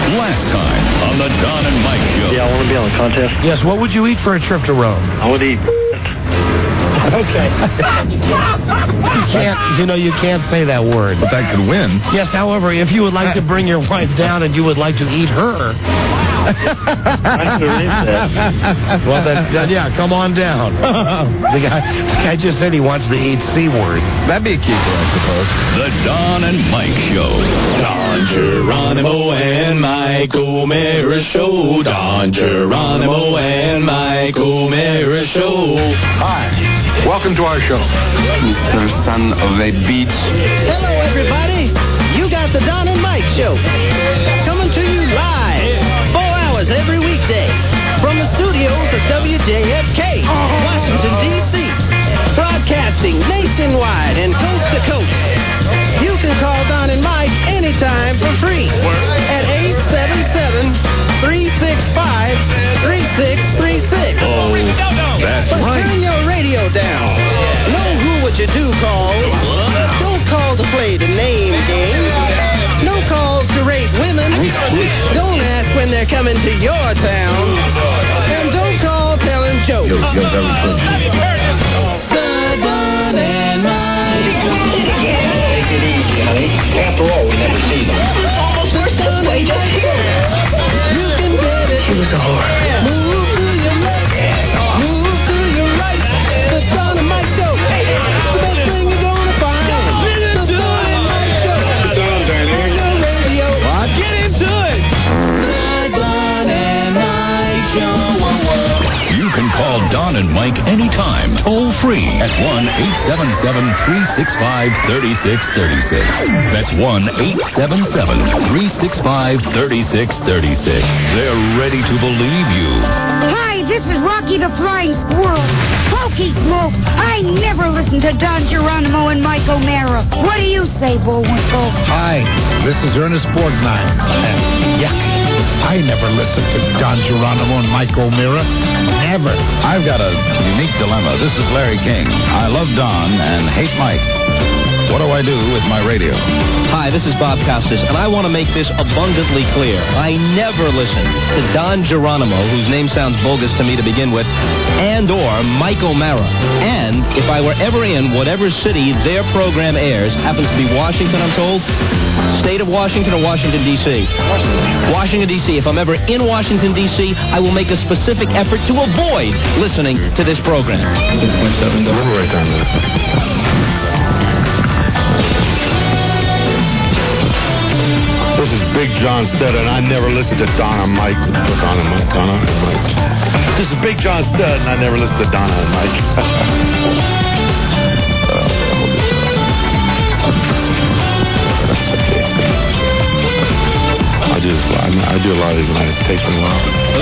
Last time on the Don and Mike Show. Yeah, I want to be on the contest. Yes, what would you eat for a trip to Rome? I would eat. Okay. You can't say that word. But that could win. Yes, however, if you would like to bring your wife down and you would like to eat her. Well, then, yeah, come on down. The guy just said he wants to eat C word. That'd be a keeper, I suppose. The Don and Mike Show. Don Geronimo and Mike O'Meara Show. Don Geronimo and Mike O'Meara Show. Hi. Welcome to our show. Mr. Son of a Beach. Hello, everybody. You got the Don and Mike Show. Coming to you live, 4 hours every weekday, from the studios of WJFK, Washington, D.C., broadcasting nationwide and coast to coast. You can call Don and Mike anytime for free at 877-365-3636. Oh, that's But right. turn your radio down. Know who what you do call. Don't call to play the name game. No calls to rape women. Don't ask when they're coming to your town. And don't call telling jokes. You're very good. The Don and Mike. Take it easy, honey. After all, we never see them. The Don and Mike. You can bet it. She was a whore. Move to your left. Move to your right. The Don and Mike Show. The best thing you're gonna find. The Don and Mike Show. On your radio. What? Get into it. The Don and Mike Show. You can call Don and Mike anytime, toll free at 1-877-365-3636. That's 1-877-365-3636. They're ready to believe you. Hi, this is Rocky the Flying Squirrel. Pokey Smoke, I never listen to Don Geronimo and Mike O'Meara. What do you say, Bullwinkle? Hi, this is Ernest Borgnine. And yeah, I never listened to Don Geronimo and Mike O'Meara. Never. I've got a unique dilemma. This is Larry King. I love Don and hate Mike. What do I do with my radio? Hi, this is Bob Costas, and I want to make this abundantly clear. I never listen to Don Geronimo, whose name sounds bogus to me to begin with, and or Mike O'Meara. And if I were ever in whatever city their program airs, happens to be Washington, I'm told, state of Washington or Washington, D.C.? Washington, D.C. If I'm ever in Washington, D.C., I will make a specific effort to avoid listening to this program. Right down there. This is Big John Studd, and I never listened to Donna and Mike. Donna and Mike. This is Big John Studd, and I never listened to Donna and Mike. I do a lot of these, and it takes me a while.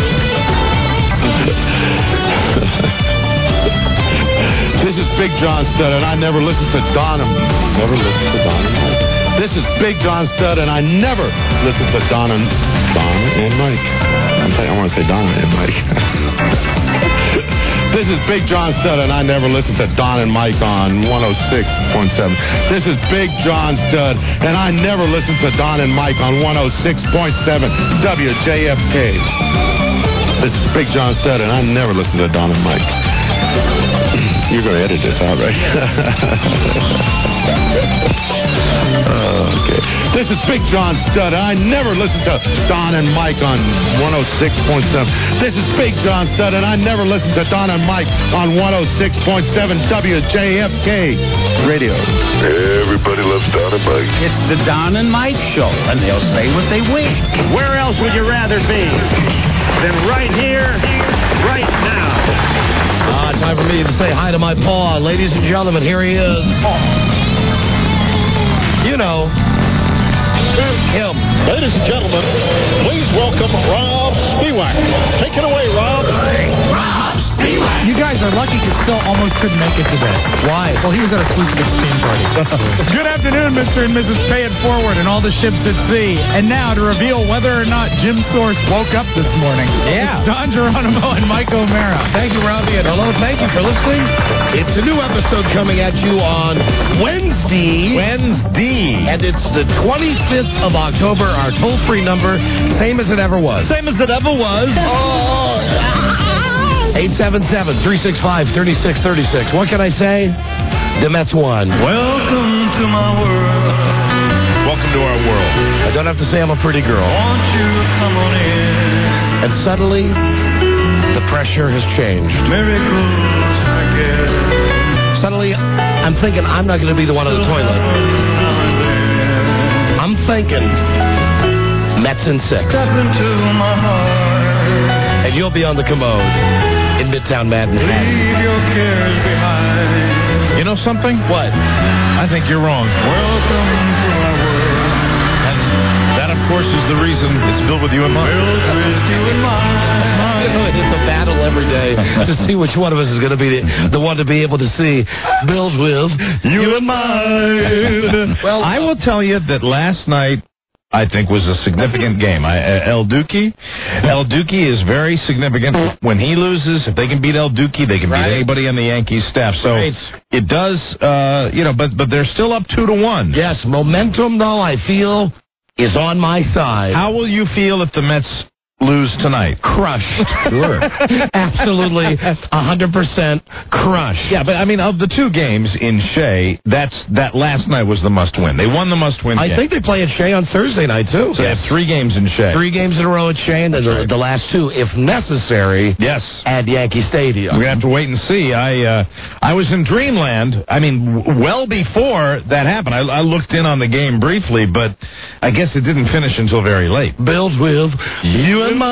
This is Big John Studd, and I never listened to Donna. Never listened to Donna and Mike. This is Big John Studd, and I never listen to Donna and Mike. I want to say Donna and Mike. This is Big John Studd, and I never listen to Don and Mike on 106.7. This is Big John Studd, and I never listen to Don and Mike on 106.7 WJFK. This is Big John Studd, and I never listen to Don and Mike. You're going to edit this out, right? Okay. This is Big John Studd. I never listen to Don and Mike on 106.7. This is Big John Studd, and I never listen to Don and Mike on 106.7 WJFK Radio. Everybody loves Don and Mike. It's the Don and Mike Show, and they'll say what they wish. Where else would you rather be than right here, right now? Time for me to say hi to my paw. Ladies and gentlemen, here he is. You know, him. Ladies and gentlemen, please welcome Rob Spiewak. Take it away, Rob. You guys are lucky because Phil almost couldn't make it today. Why? Well, he was at a Sweet 16 party. Good afternoon, Mr. and Mrs. Pay It Forward and all the ships at sea. And now to reveal whether or not Jim Source woke up this morning. Yeah. It's Don Geronimo and Mike O'Mara. Thank you, Robbie, and hello, thank you for listening. It's a new episode coming at you on Wednesday. And it's the 25th of October, our toll-free number, same as it ever was. Same as it ever was. 877-365-3636. What can I say? The Mets won. Welcome to my world. Welcome to our world. I don't have to say I'm a pretty girl. Won't you come on in? And suddenly, the pressure has changed. Miracles, I guess. Suddenly, I'm thinking I'm not going to be the one on the toilet. I'm thinking Mets in 6. Step into my heart. And you'll be on the commode in Midtown Manhattan. Leave your cares behind. You know something? What? I think you're wrong. Welcome to my world. And that, of course, is the reason it's built with you in mind. Built with you in mind. It's a battle every day to see which one of us is going to be the one to be able to see built with you in mind. Well, I will tell you that last night, I think, was a significant game. El Duque is very significant. When he loses, if they can beat El Duque, they can beat anybody on the Yankees staff. So it does, but they're still up 2-1. Yes, momentum, though, I feel, is on my side. How will you feel if the Mets lose tonight? Crushed. Sure. Absolutely 100% crushed. Yeah, but I mean, of the two games in Shea, that last night was the must-win. They won the must-win game. I think they play at Shea on Thursday night, too. So they have 3 games in Shea. 3 games in a row at Shea, and then the last 2, if necessary, at Yankee Stadium. We're going to have to wait and see. I was in dreamland, I mean, well before that happened. I looked in on the game briefly, but I guess it didn't finish until very late. Built with you in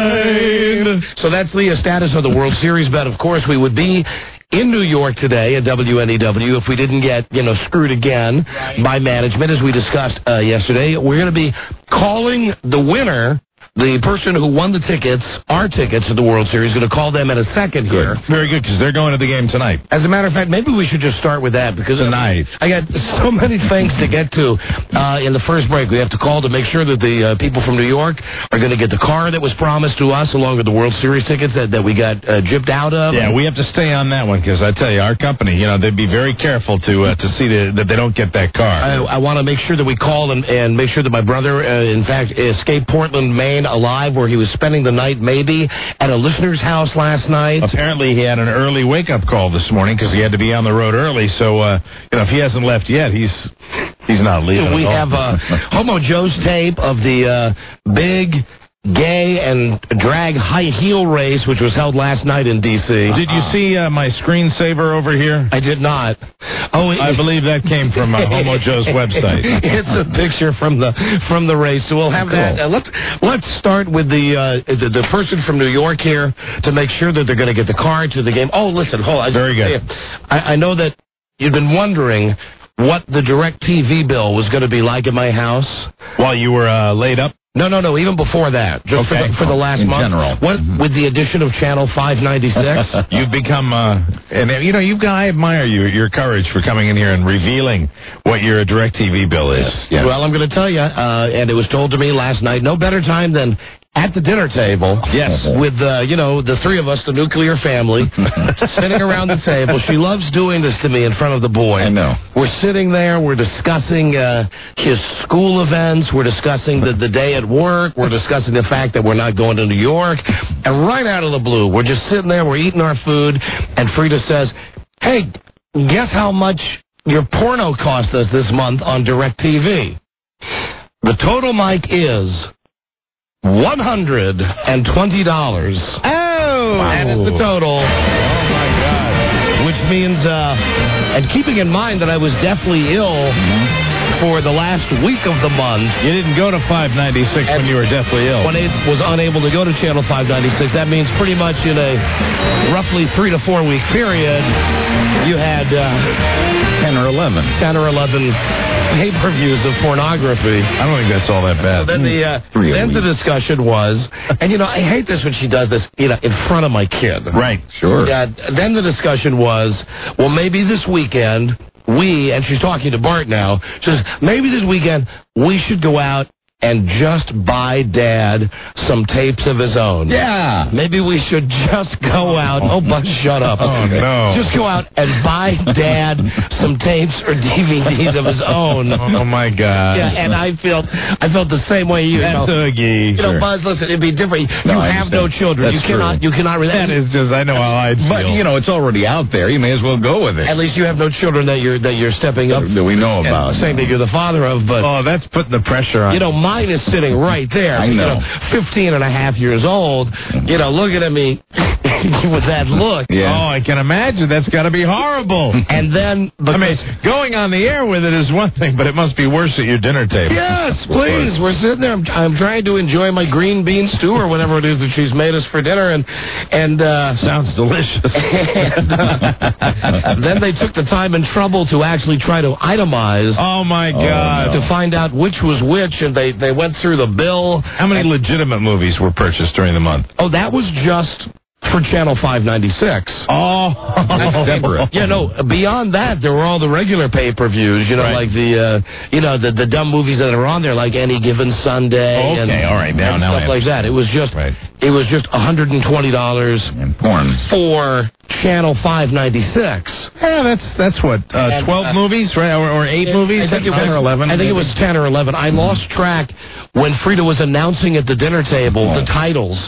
mind. So that's the status of the World Series bet. Of course, we would be in New York today at WNEW if we didn't get, screwed again by management, as we discussed yesterday. We're going to be calling the winner. The person who won the tickets, our tickets to the World Series, going to call them in a second here. Very good, because they're going to the game tonight. As a matter of fact, maybe we should just start with that, because tonight I got so many things to get to in the first break. We have to call to make sure that the people from New York are going to get the car that was promised to us, along with the World Series tickets that we got gypped out of. Yeah, we have to stay on that one, because I tell you, our company, they'd be very careful to see that they don't get that car. I want to make sure that we call and make sure that my brother, in fact, escaped Portland, Maine alive, where he was spending the night maybe at a listener's house last night. Apparently he had an early wake-up call this morning because he had to be on the road early. So, if he hasn't left yet, he's not leaving. We have Homo Joe's tape of the big gay and drag high heel race, which was held last night in D.C. Did you see my screensaver over here? I did not. I believe that came from Homo Joe's website. It's a picture from the race, so we'll have that. Let's start with the person from New York here to make sure that they're going to get the car to the game. Oh, listen, hold on. Very good. I know that you've been wondering what the DirecTV bill was going to be like at my house while you were laid up. No, even before that. Just for the last month. In general. With the addition of Channel 596. You've become, I admire your courage for coming in here and revealing what your DirecTV bill is. Yes. Well, I'm going to tell you, and it was told to me last night, no better time than at the dinner table. Yes. With, the 3 of us, the nuclear family, sitting around the table. She loves doing this to me in front of the boy. I know. We're sitting there. We're discussing his school events. We're discussing the day at work. We're discussing the fact that we're not going to New York. And right out of the blue, we're just sitting there. We're eating our food. And Frida says, hey, guess how much your porno cost us this month on DirecTV? The total, Mike, is $120. Oh! That is the total. Oh, my God. Which means, and keeping in mind that I was deathly ill for the last week of the month. You didn't go to 596 when you were deathly ill. When it was unable to go to Channel 596, that means pretty much in a roughly 3 to 4 week period, you had 10 or 11 pay-per-views of pornography. I don't think that's all that bad. Then the discussion was, and I hate this when she does this, in front of my kid. Right, sure. Then the discussion was, well, maybe this weekend and she's talking to Bart now, she says, maybe this weekend we should go out and just buy Dad some tapes of his own. Yeah. Maybe we should just go out. Oh, Buck, shut up. Oh, no. Just go out and buy Dad some tapes or DVDs of his own. Oh, my God. Yeah, and I felt the same way you. That's sure. Buzz, listen, it'd be different. You have no children. That's you cannot relate. That is just, I know how I'd feel. But, it's already out there. You may as well go with it. At least you have no children that you're stepping up. That we know about. Saying that you're the father of, but. Oh, that's putting the pressure on. Mine is sitting right there. I know. 15 and a half years old, looking at me with that look. Yeah. Oh, I can imagine. That's got to be horrible. And then... going on the air with it is one thing, but it must be worse at your dinner table. Yes, please. We're sitting there. I'm trying to enjoy my green bean stew or whatever it is that she's made us for dinner, and sounds delicious. And then they took the time and trouble to actually try to itemize. Oh, my God. To find out which was which, and they went through the bill. How many legitimate movies were purchased during the month? Oh, that was just for Channel 596. Oh, that's separate. Beyond that, there were all the regular pay-per-views, right. Like the dumb movies that are on there, like Any Given Sunday. Okay, all right, now stuff like that. It was just $120 and porn for Channel 596. Yeah, that's what 12 movies, right, or 8 movies? I think it 10 or 11. I think it was 10 or 11. I lost track when Frida was announcing at the dinner table the titles.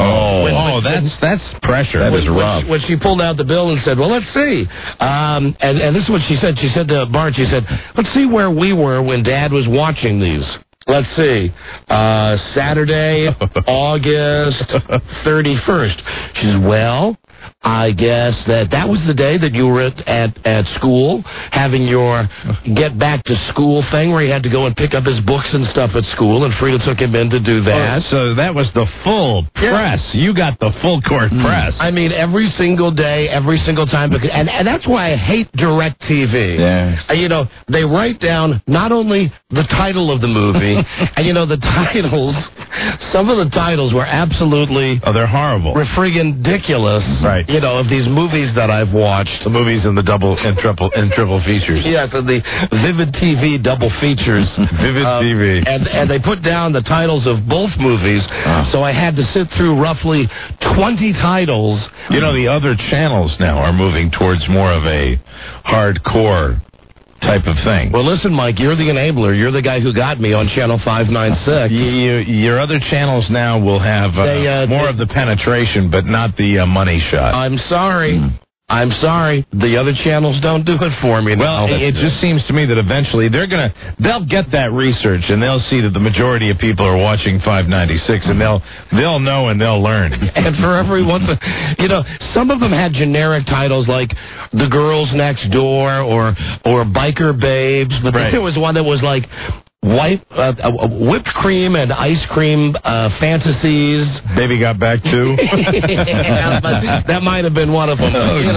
That's pressure. That is rough. When she pulled out the bill and said, "Well, let's see," and this is what she said. She said to Bart, she said, "Let's see where we were when Dad was watching these." Let's see. Saturday, August 31st. She says, well, I guess that was the day that you were at school, having your get back to school thing where he had to go and pick up his books and stuff at school, and Frida took him in to do that. Oh, so that was the full press. Yeah. You got the full court press. I mean, every single day, every single time. And that's why I hate DirecTV. Yes. They write down not only the title of the movie, and the titles, some of the titles were absolutely... Oh, they're horrible. Friggin' ridiculous. Right. Of these movies that I've watched. The movies in the double and triple features. Yeah, so the Vivid TV double features. Vivid TV. And they put down the titles of both movies, so I had to sit through roughly 20 titles. The other channels now are moving towards more of a hardcore type of thing. Well, listen, Mike, you're the enabler. You're the guy who got me on Channel 596. Your other channels now will have more of the penetration, but not the money shot. I'm sorry. I'm sorry. The other channels don't do it for me. Well, it just seems to me that eventually they'll get that research and they'll see that the majority of people are watching 596 and they'll know and they'll learn. And for everyone, some of them had generic titles like The Girls Next Door or Biker Babes, but there was one that was like whipped cream and ice cream fantasies. Baby Got Back Too. That might have been one of them.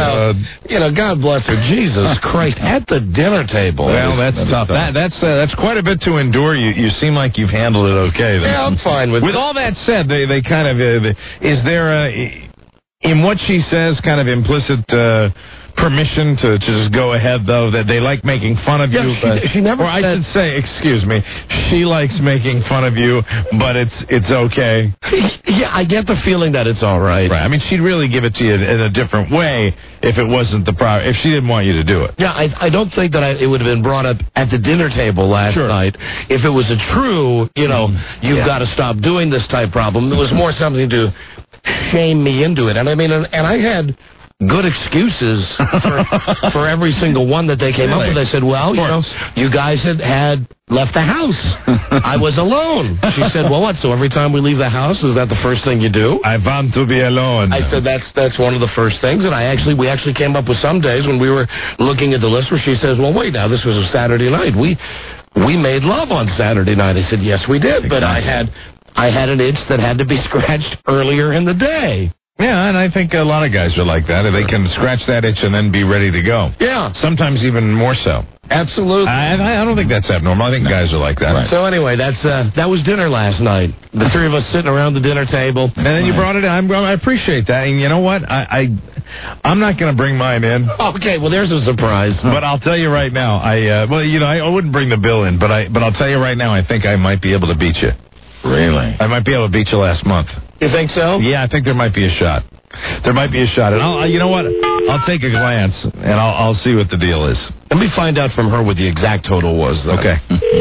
God bless her. Jesus Christ, at the dinner table. Well, that's tough. That's quite a bit to endure. You seem like you've handled it okay. Yeah, I'm fine with it. With all that said, they kind of is there in what she says kind of implicit permission to just go ahead, though, that they like making fun of you? She never or I should say, excuse me, she likes making fun of you, but it's okay. Yeah, I get the feeling that it's all right. Right. I mean, she'd really give it to you in a different way if it wasn't if she didn't want you to do it. Yeah, I don't think that it would have been brought up at the dinner table last night. If it was a true, you've got to stop doing this type problem, it was more something to shame me into it. And I mean, and I had good excuses for every single one that they came up with. They said, well, you guys had left the house. I was alone. She said, well, what? So every time we leave the house, is that the first thing you do? I want to be alone. I said, that's one of the first things. And we actually came up with some days when we were looking at the list where she says, well, wait now, this was a Saturday night. We we made love on Saturday night. I said, yes, we did, but I had an itch that had to be scratched earlier in the day. Yeah, and I think a lot of guys are like that. They can scratch that itch and then be ready to go. Yeah. Sometimes even more so. Absolutely. I don't think that's abnormal. I think guys are like that. Right. So anyway, that was dinner last night. The three of us sitting around the dinner table. And then you brought it in. I appreciate that. And you know what? I'm not going to bring mine in. Okay, well, there's a surprise. But I'll tell you right now, I wouldn't bring the bill in, but I'll tell you right now, I think I might be able to beat you. Really? I might be able to beat you last month. You think so? Yeah, I think there might be a shot. There might be a shot. And you know what? I'll take a glance, and I'll see what the deal is. Let me find out from her what the exact total was, though. Okay.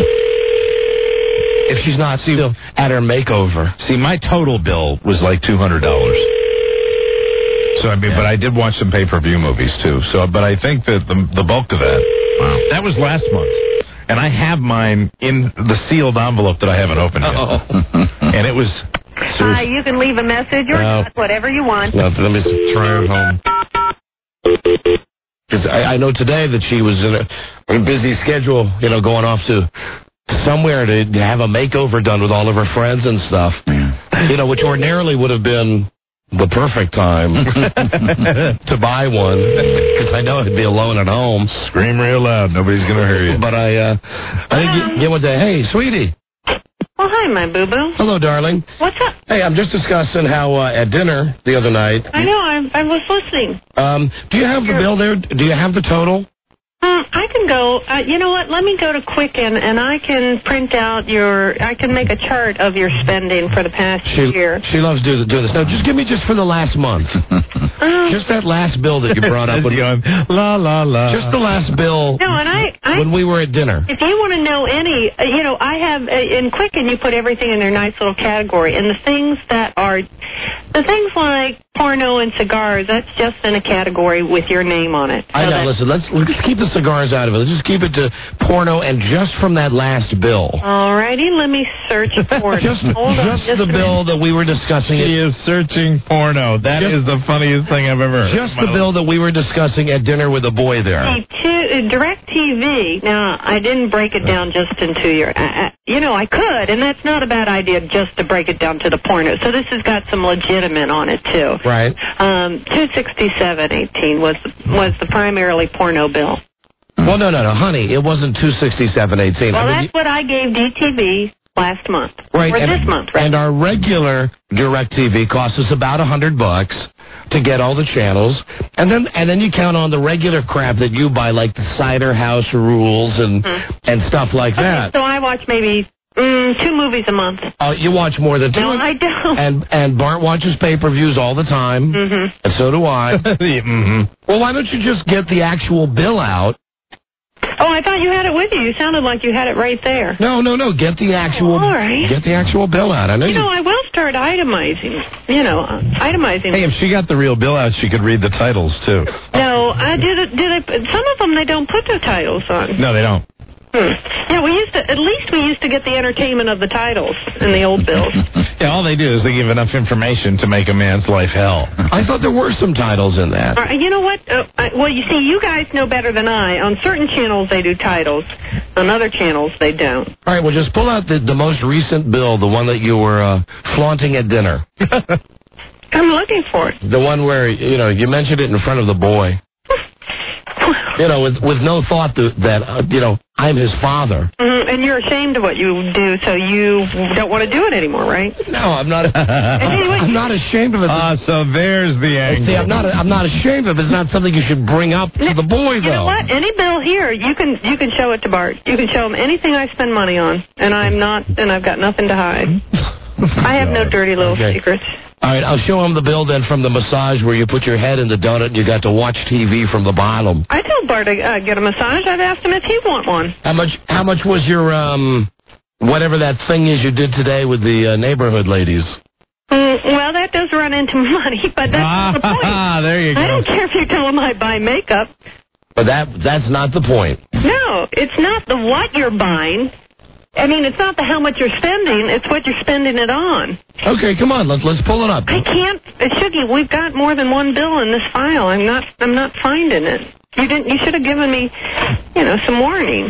If she's not still at her makeover. See, my total bill was like $200. So, but I did watch some pay-per-view movies, too. So, but I think that the bulk of that, that was last month. And I have mine in the sealed envelope that I haven't opened yet. And it was... Hi, you can leave a message or whatever you want. No, let me try it home. Because I know today that she was in a busy schedule, going off to somewhere to have a makeover done with all of her friends and stuff. Yeah. Which ordinarily would have been the perfect time to buy one, because I know I'd be alone at home. Scream real loud. Nobody's going to hear you. But I think you would say, hey, sweetie. Oh, hi, my boo-boo. Hello, darling. What's up? Hey, I'm just discussing how at dinner the other night... I know, I was listening. Do you have the bill there? Do you have the total? I can go, you know what, let me go to Quicken, and I can print out I can make a chart of your spending for the past year. She loves doing this. No, just give me just for the last month. Just that last bill that you brought up. Going, la, la, la. Just the last bill. No, and when we were at dinner. If you want to know any, I have, in Quicken, you put everything in their nice little category, and the things like porno and cigars, that's just in a category with your name on it. I know, listen, let's keep the cigars out of it. Let's just keep it to porno and just from that last bill. All righty, let me search for it. just the bill that we were discussing. He is searching porno. That is the funniest thing I've ever heard. Just the bill that we were discussing at dinner with the boy there. DirecTV, now, I didn't break it down just into your... I could, and that's not a bad idea just to break it down to the porno. So this has got some legitimate on it, too. Right. $267.18 was the primarily porno bill. Well, no, honey, it wasn't $267.18. Well, that's what I gave DTV last month. Right. Or this month, right? And our regular DirecTV costs us about $100 to get all the channels, and then you count on the regular crap that you buy, like the Cider House Rules and stuff like that. So I watch maybe 2 movies a month. You watch more than 2? No, I don't. And Bart watches pay-per-views all the time, and so do I. Well, why don't you just get the actual bill out? Oh, I thought you had it with you. You sounded like you had it right there. No. Get the actual. All right. Get the actual bill out. I know. I will start itemizing. Itemizing. Hey, if she got the real bill out, she could read the titles too. No, some of them they don't put the titles on. No, they don't. Yeah, we used to get the entertainment of the titles in the old bills. Yeah, all they do is they give enough information to make a man's life hell. I thought there were some titles in that. You know what? Well, you see, you guys know better than I. On certain channels, they do titles. On other channels, they don't. All right, well, just pull out the most recent bill, the one that you were flaunting at dinner. I'm looking for it. The one where, you mentioned it in front of the boy. With no thought that I'm his father. And you're ashamed of what you do, so you don't want to do it anymore, right? No, I'm not. I'm not ashamed of it. So there's the angle. See, I'm not ashamed of it. It's not something you should bring up to the boy, though. You know what? Any bill here, you can show it to Bart. You can show him anything I spend money on, and I've got nothing to hide. I have no dirty little secrets. All right, I'll show him the bill then from the massage where you put your head in the donut and you got to watch TV from the bottom. I told Bart to get a massage. I've asked him if he'd want one. How much was your, whatever that thing is you did today with the neighborhood ladies? Well, that does run into money, but that's not the point. There you go. I don't care if you tell him I buy makeup. But that's not the point. No, it's not the what you're buying. I mean, it's not the how much you're spending, it's what you're spending it on. Okay, come on, let's pull it up. I can't, Shuggy, we've got more than one bill in this file. I'm not finding it. You should have given me, some warning.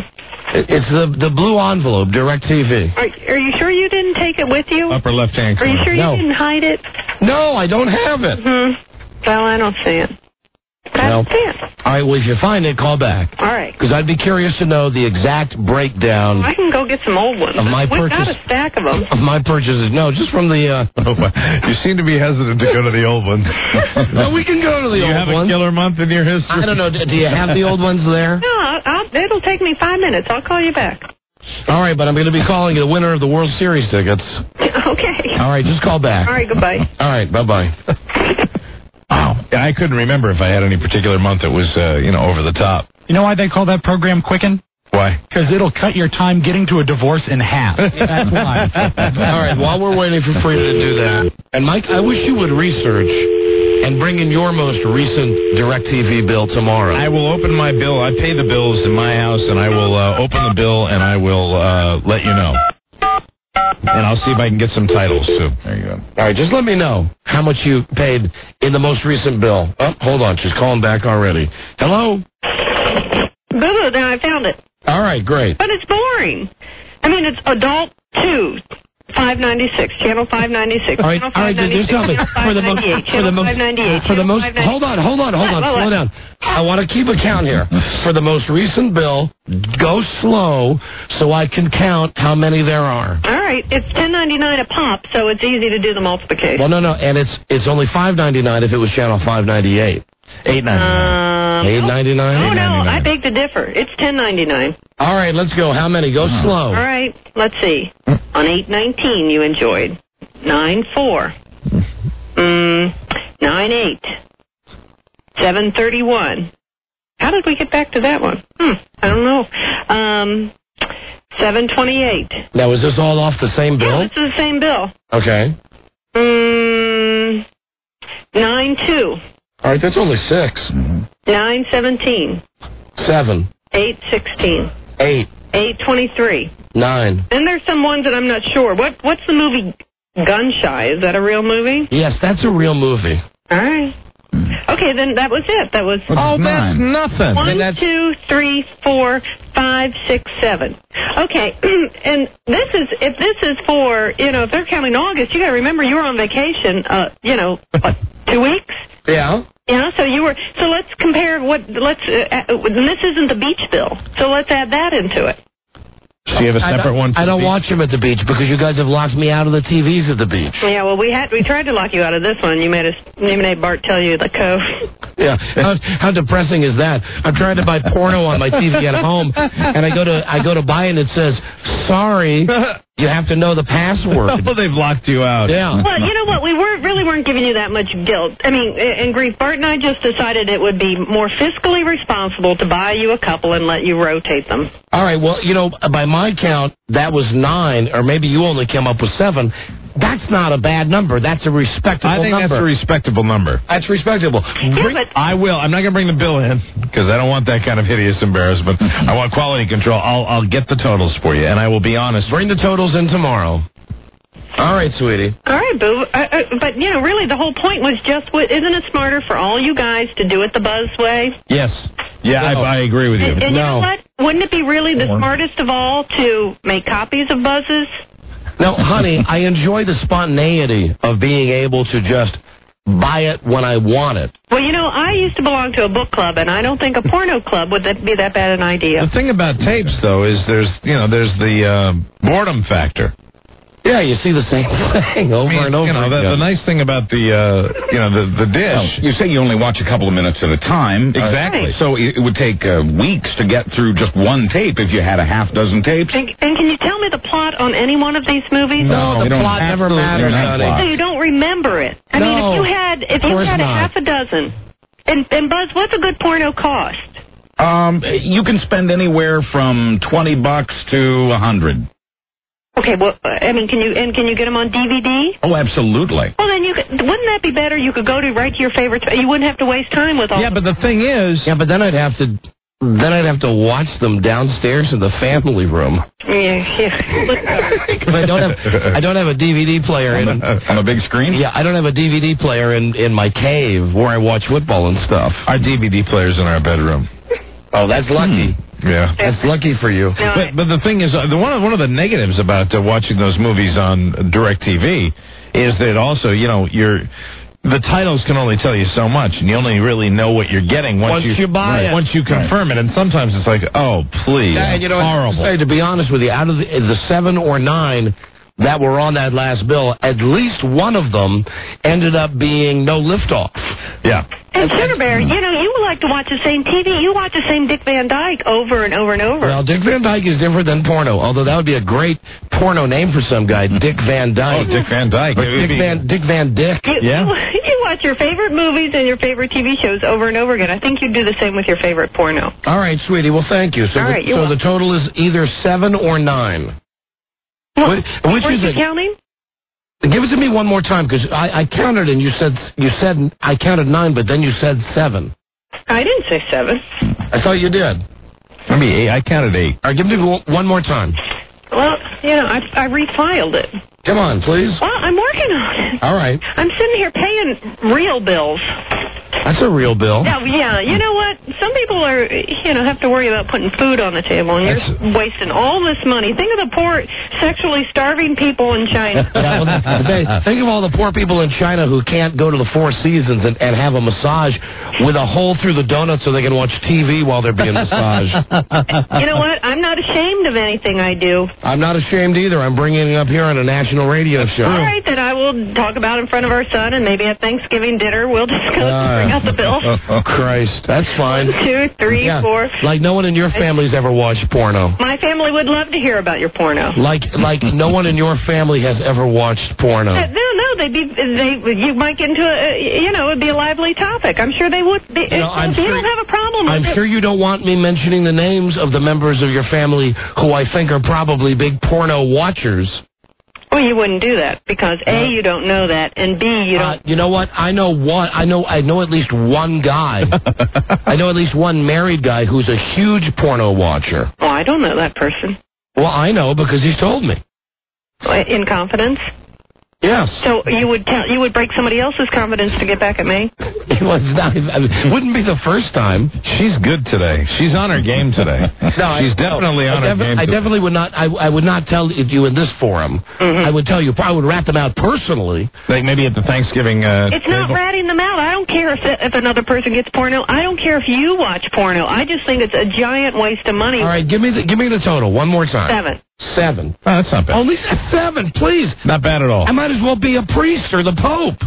It's the blue envelope, DirecTV. Are you sure you didn't take it with you? Upper left-hand Are corner. you sure you didn't hide it? No, I don't have it. Well, I don't see it. All right, well, if you find it, call back. All right. Because I'd be curious to know the exact breakdown. I can go get some old ones. Of my We've got purchase. a stack of them. Of my purchases. No, just from the... You seem to be hesitant to go to the old ones. No, we can go to the Do you old have ones. a killer month in your history? I don't know. Do you have the old ones there? No, it'll take me 5 minutes. I'll call you back. All right, but I'm going to be calling you the winner of the World Series tickets. Okay. All right, just call back. All right, goodbye. All right, bye-bye. Wow. I couldn't remember if I had any particular month that was, over the top. You know why they call that program Quicken? Why? Because it'll cut your time getting to a divorce in half. That's why. All right, while we're waiting for Frida to do that, and Mike, I wish you would research and bring in your most recent DirecTV bill tomorrow. I will open my bill. I pay the bills in my house, and I will open the bill, and I will let you know. And I'll see if I can get some titles, too. There you go. All right, just let me know how much you paid in the most recent bill. Oh, hold on. She's calling back already. Hello? Boo-boo, then I found it. All right, great. But it's boring. I mean, it's Adult 2, 596, Channel 596. All right, just tell me. For the most, hold on, slow down. I want to keep a count here. For the most recent bill, go slow so I can count how many there are. All right, it's $10.99 a pop, so it's easy to do the multiplication. Well, no, and it's only $5.99 if it was channel 598. $8.99. $8.99. Oh no, I beg to differ. It's $10.99. All right, let's go. How many? Go slow. All right, let's see. On 8/19, you enjoyed 9/4, 9/8, 7/31. How did we get back to that one? I don't know. 7/28. Now, is this all off the same bill? Yeah, it's the same bill. Okay. 9/2. All right, that's only 6. 9/17. 7. 8/16. 8. 8/23. 9. And there's some ones that I'm not sure. What's the movie Gun Shy? Is that a real movie? Yes, that's a real movie. All right. Okay, then that was it. That was that's nothing. 1, 2, 3, 4, 5, 6, 7. Okay, and if this is for if they're counting August, you got to remember you were on vacation. 2 weeks. Yeah. Yeah. So you were. So let's compare. This isn't the beach bill. So let's add that into it. So you have a separate one for I don't the beach? watch them at the beach because you guys have locked me out of the TVs at the beach. Yeah, well, we tried to lock you out of this one. You made Bart tell you the code. Yeah, how depressing is that? I'm trying to buy porno on my TV at home, and I go to buy it, and it says, "Sorry, you have to know the password." Well, they've locked you out. Yeah. Well, you know what? We weren't giving you that much guilt. I mean, and grief. Bart and I just decided it would be more fiscally responsible to buy you a couple and let you rotate them. All right. Well, by my count, that was 9, or maybe you only came up with 7. That's not a bad number. That's a respectable number. I think that's a respectable number. That's respectable. I will. I'm not going to bring the bill in because I don't want that kind of hideous embarrassment. I want quality control. I'll get the totals for you, and I will be honest. Bring the totals in tomorrow. All right, sweetie. All right, boo. But, really, the whole point was just, isn't it smarter for all you guys to do it the Buzz way? Yes. Yeah, I agree with you. And you know what? Wouldn't it be really the smartest of all to make copies of Buzzes? No, honey, I enjoy the spontaneity of being able to just buy it when I want it. Well, I used to belong to a book club, and I don't think a porno club would be that bad an idea. The thing about tapes, though, is there's the boredom factor. Yeah, you see the same thing over and over again. The nice thing about the dish... Well, you say you only watch a couple of minutes at a time. Exactly. So it would take weeks to get through just one tape if you had a half dozen tapes. And can you tell me the plot on any one of these movies? No, the plot never matters, honey. So you don't remember it. I mean, if you had a half a dozen... And Buzz, what's a good porno cost? You can spend anywhere from $20 to $100. Okay, well, I mean, can you get them on DVD? Oh, absolutely. Well, then wouldn't that be better? You could go right to your favorite. You wouldn't have to waste time with all. Yeah, but the thing is, but then I'd have to watch them downstairs in the family room. Yeah. Because I don't have a DVD player on a big screen. Yeah, I don't have a DVD player in my cave where I watch football and stuff. Our DVD player's in our bedroom. Oh, that's lucky. Yeah. That's lucky for you. But the thing is, one of the negatives about watching those movies on DirecTV is that also, the titles can only tell you so much, and you only really know what you're getting once you buy it. Once you confirm it, and sometimes it's like, oh, please, and horrible. To be honest with you, out of the 7 or 9 that were on that last bill, at least one of them ended up being no liftoff. Yeah. And Sugar Bear, you like to watch the same TV. You watch the same Dick Van Dyke over and over and over. Well, Dick Van Dyke is different than porno, although that would be a great porno name for some guy, Dick Van Dyke. Oh, Dick Van Dyke. Dick Van Dick. You watch your favorite movies and your favorite TV shows over and over again. I think you'd do the same with your favorite porno. All right, sweetie. Well, thank you. So, the total is either 7 or 9. Which is it? Counting? Give it to me one more time, because I counted and you said I counted 9, but then you said 7. I didn't say 7. I thought you did. I counted 8. All right, give me one more time. Well, I refiled it. Come on, please. Well, I'm working on it. All right. I'm sitting here paying real bills. That's a real bill. Yeah. You know what? Some people are, have to worry about putting food on the table, and you're wasting all this money. Think of the poor, sexually starving people in China. Think of all the poor people in China who can't go to the Four Seasons and have a massage with a hole through the donut so they can watch TV while they're being massaged. You know what? I'm not ashamed of anything I do. I'm not ashamed either. I'm bringing it up here on a national radio show. All right, then I will talk about it in front of our son, and maybe at Thanksgiving dinner we'll discuss bring out the bill. Oh, Christ. That's fine. 1, 2, 3, 4. Like no one in your family's ever watched porno. My family would love to hear about your porno. Like no one in your family has ever watched porno. No, you might get into it'd be a lively topic. I'm sure they would be. You don't have a problem with I'm sure you don't want me mentioning the names of the members of your family who I think are probably big porno watchers. Well, you wouldn't do that because A, you don't know that, and B, you don't. You know what? I know at least one guy. I know at least one married guy who's a huge porno watcher. Oh, I don't know that person. Well, I know because he's told me. In confidence? Yes. So you would break somebody else's confidence to get back at me? It wouldn't be the first time. She's good today. She's on her game today. She's definitely on her game. I definitely would not. I would not tell you in this forum. I would tell you. I would rat them out personally. Like maybe at the Thanksgiving. It's not ratting them out. I don't care if another person gets porno. I don't care if you watch porno. I just think it's a giant waste of money. All right, give me the total one more time. 7. 7. Oh, that's not bad. Only 7, please. Not bad at all. I might as well be a priest or the Pope.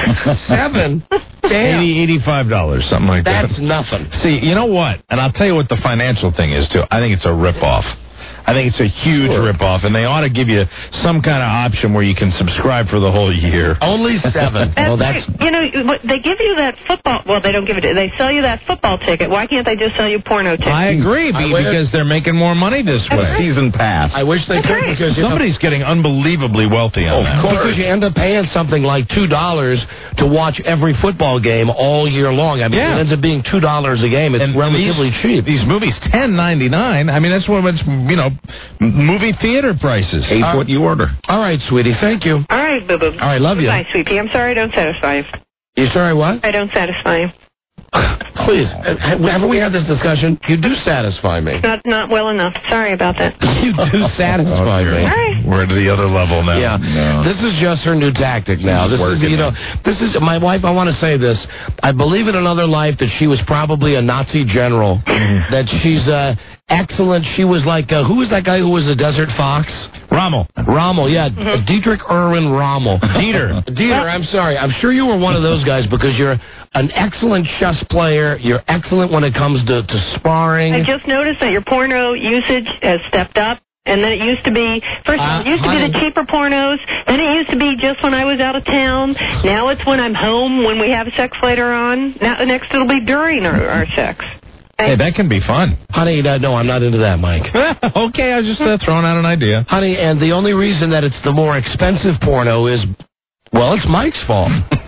7. Damn. $85, something like that. That's nothing. See, you know what? And I'll tell you what the financial thing is, too. I think it's a ripoff. I think it's a huge ripoff, and they ought to give you some kind of option where you can subscribe for the whole year. Only 7. Well, they give you that football. Well, they don't give it. They sell you that football ticket. Why can't they just sell you porno tickets? I agree, because they're making more money this way. Season pass. I wish they could because somebody's getting unbelievably wealthy on that. Because you end up paying something like $2 to watch every football game all year long. I mean, it ends up being $2 a game. It's relatively cheap. These movies, $10.99. I mean, that's what it's movie theater prices. Hate what you order. All right, sweetie. Thank you. All right, boo-boo. All right, love you. Bye, sweetie. I'm sorry I don't satisfy you. You sorry what? I don't satisfy you. Please, haven't we had this discussion? You do satisfy me. Not well enough. Sorry about that. You do satisfy me. All right. We're to the other level now. Yeah. No. This is just her new tactic now. This is my wife. I want to say this. I believe in another life that she was probably a Nazi general. That she's excellent. She was like, who was that guy who was a desert fox? Rommel, yeah. Dietrich Erwin Rommel. Dieter, I'm sorry. I'm sure you were one of those guys because you're an excellent chess player. You're excellent when it comes to sparring. I just noticed that your porno usage has stepped up. And then it used to be, first of all, it used to be the cheaper pornos. Then it used to be just when I was out of town. Now it's when I'm home, when we have sex later on. Now next it'll be during our sex. Hey, that can be fun. Honey, no, I'm not into that, Mike. Okay, I was just throwing out an idea. Honey, and the only reason that it's the more expensive porno is, well, it's Mike's fault.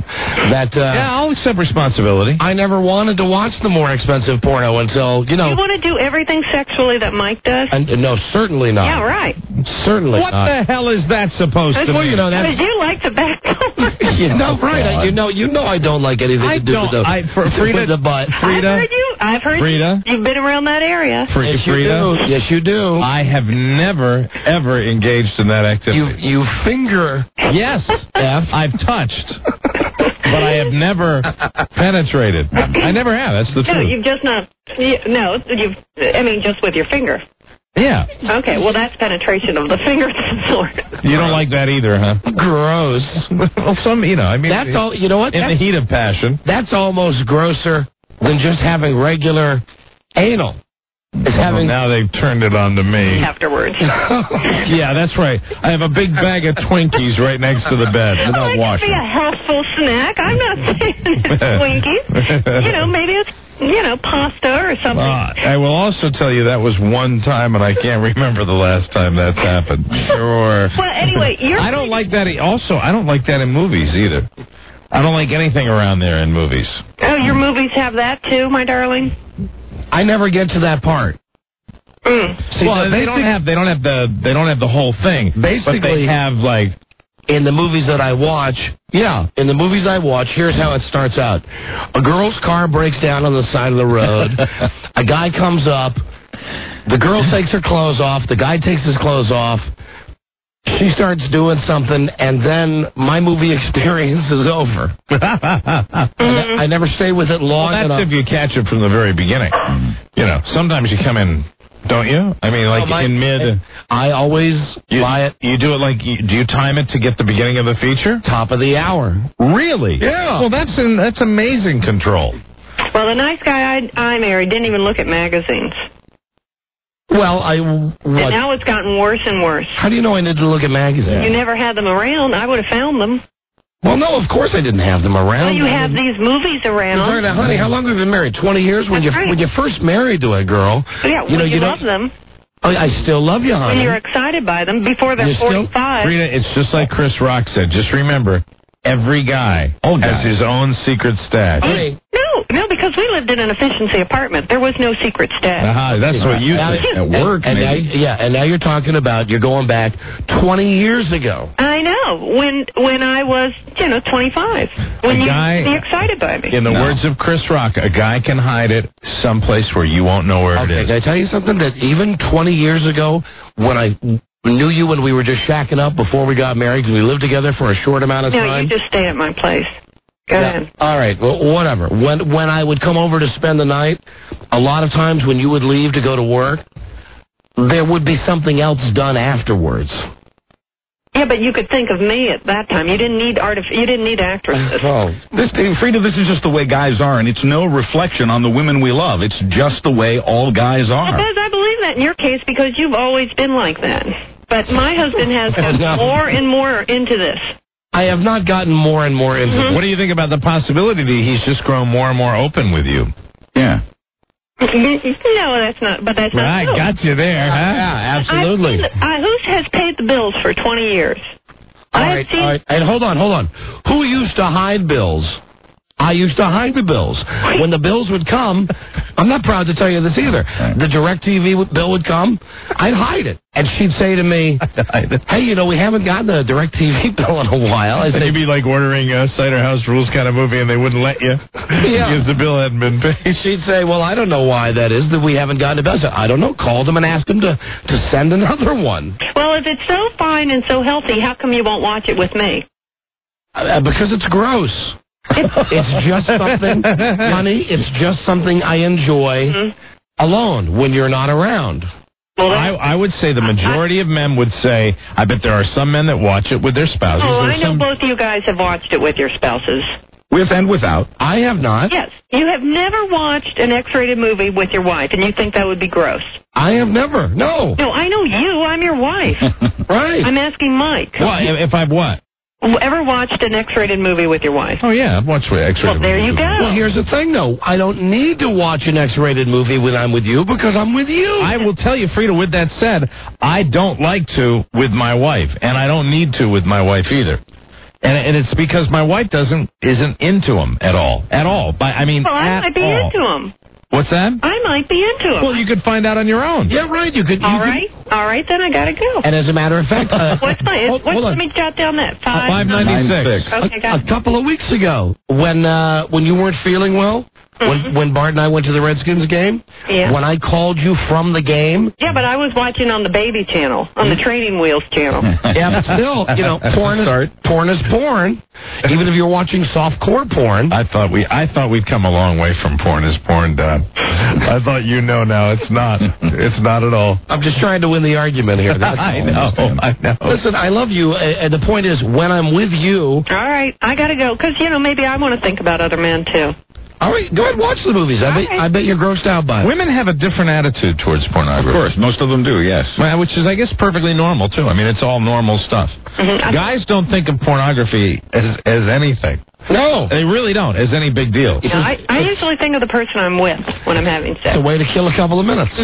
that I'll accept responsibility. I never wanted to watch the more expensive porno until, You want to do everything sexually that Mike does? No, certainly not. Yeah, right. Certainly What not. the hell is that supposed to Well, mean? Because you like the back door. Right. You know I don't like anything to do with the butt. Frida, I've heard Frida, you've been around that area. Frida, yes, you do. I have never, ever engaged in that activity. You finger. Yes, I've touched, but I have never penetrated. I never have. That's the No, truth. you've just not. No, just with your finger. Yeah. Okay, well, that's penetration of the finger sort. You don't like that either, huh? Gross. Well, that's all. You know what? In the heat of passion. That's almost grosser than just having regular anal. Now they've turned it on to me. Afterwards. Yeah, that's right. I have a big bag of Twinkies right next to the bed without It could washing. be a healthful snack. I'm not saying it's Twinkies. Maybe it's, pasta or something. I will also tell you that was one time, and I can't remember the last time that's happened. Sure. Well, anyway, I don't like that. Also, I don't like that in movies either. I don't like anything around there in movies. Oh, your movies have that too, my darling? I never get to that part. See, well, they don't have the whole thing. Basically, but they have like in the movies that I watch. Yeah, in the movies I watch, here's how it starts out: a girl's car breaks down on the side of the road. A guy comes up. The girl takes her clothes off. The guy takes his clothes off. She starts doing something, and then my movie experience is over. I never stay with it long enough. Well, that's if you catch it from the very beginning. Sometimes you come in, don't you? I mean, in mid. I always buy it. You do it do you time it to get the beginning of the feature? Top of the hour. Really? Yeah. Well, that's amazing control. Well, the nice guy I married didn't even look at magazines. Well, And now it's gotten worse and worse. How do you know I need to look at magazines? You never had them around. I would have found them. Well, no, of course I didn't have them around. Well, you have these movies around. Honey, how long have you been married? 20 years? When you first married to a girl. Yeah, you love them. I still love you, honey. When you're excited by them before they're 45. Rita, it's just like Chris Rock said. Just remember, every guy has his own secret stash. No, because we lived in an efficiency apartment. There was no secret stash. That's what you said at work. And now you're talking about you're going back 20 years ago. I know. When I was, 25. When you be excited by me. In the words of Chris Rock, a guy can hide it someplace where you won't know where it is. Can I tell you something? That even 20 years ago, when I knew you when we were just shacking up before we got married, because we lived together for a short amount of time. No, you just stay at my place. Go ahead. All right. Well, whatever. When I would come over to spend the night, a lot of times when you would leave to go to work, there would be something else done afterwards. Yeah, but you could think of me at that time. You didn't need actresses. Frida, this is just the way guys are, and it's no reflection on the women we love. It's just the way all guys are. I believe that in your case because you've always been like that. But my husband has gotten more and more into this. I have not gotten more and more into it. What do you think about the possibility that he's just grown more and more open with you? Yeah. No, that's not. But that's not. I got you there, huh? Yeah, absolutely. Who has paid the bills for 20 years? All right. And hold on. Who used to hide bills? I used to hide the bills. When the bills would come, I'm not proud to tell you this either. The DirecTV bill would come, I'd hide it. And she'd say to me, hey, we haven't gotten a DirecTV bill in a while. And you'd be like ordering a Cider House Rules kind of movie and they wouldn't let you because the bill hadn't been paid. She'd say, well, I don't know why that is that we haven't gotten a bill. I said, I don't know. Call them and ask them to send another one. Well, if it's so fine and so healthy, how come you won't watch it with me? Because it's gross. It's just something, honey, it's just something I enjoy alone when you're not around. Well, I would say the majority of men would say, I bet there are some men that watch it with their spouses. Oh, I know both you guys have watched it with your spouses. With and without. I have not. Yes. You have never watched an X-rated movie with your wife, and you think that would be gross. I have never. No. No, I know you. I'm your wife. Right. I'm asking Mike. Well, if I've what? Ever watched an X-rated movie with your wife? Oh, yeah, I've watched X-rated Well, there you go. Well, here's the thing, though. I don't need to watch an X-rated movie when I'm with you because I'm with you. I will tell you, Frida, with that said, I don't like to with my wife, and I don't need to with my wife either. And it's because my wife isn't into them at all. Well, I might be into them. What's that? I might be into them. Well, you could find out on your own. Yeah, right. You could. All right, then I gotta go. And as a matter of fact, let me jot down that 596. Okay, got a couple of weeks ago, when you weren't feeling well, when Bart and I went to the Redskins game, when I called you from the game. Yeah, but I was watching on the baby channel, on the Training Wheels channel. Yeah, but still, porn is porn. Even if you're watching softcore porn. I thought we'd come a long way from porn is porn, Don. I thought now it's not. It's not at all. I'm just trying to win the argument here. I know. Listen, I love you, and the point is, when I'm with you. All right, I gotta go because maybe I want to think about other men too. All right, go ahead and watch the movies. I bet you're grossed out by it. Women have a different attitude towards pornography. Of course, most of them do, yes. Which is, I guess, perfectly normal, too. I mean, it's all normal stuff. Guys don't think of pornography as anything. No. They really don't, as any big deal. No, I usually think of the person I'm with when I'm having sex. It's a way to kill a couple of minutes.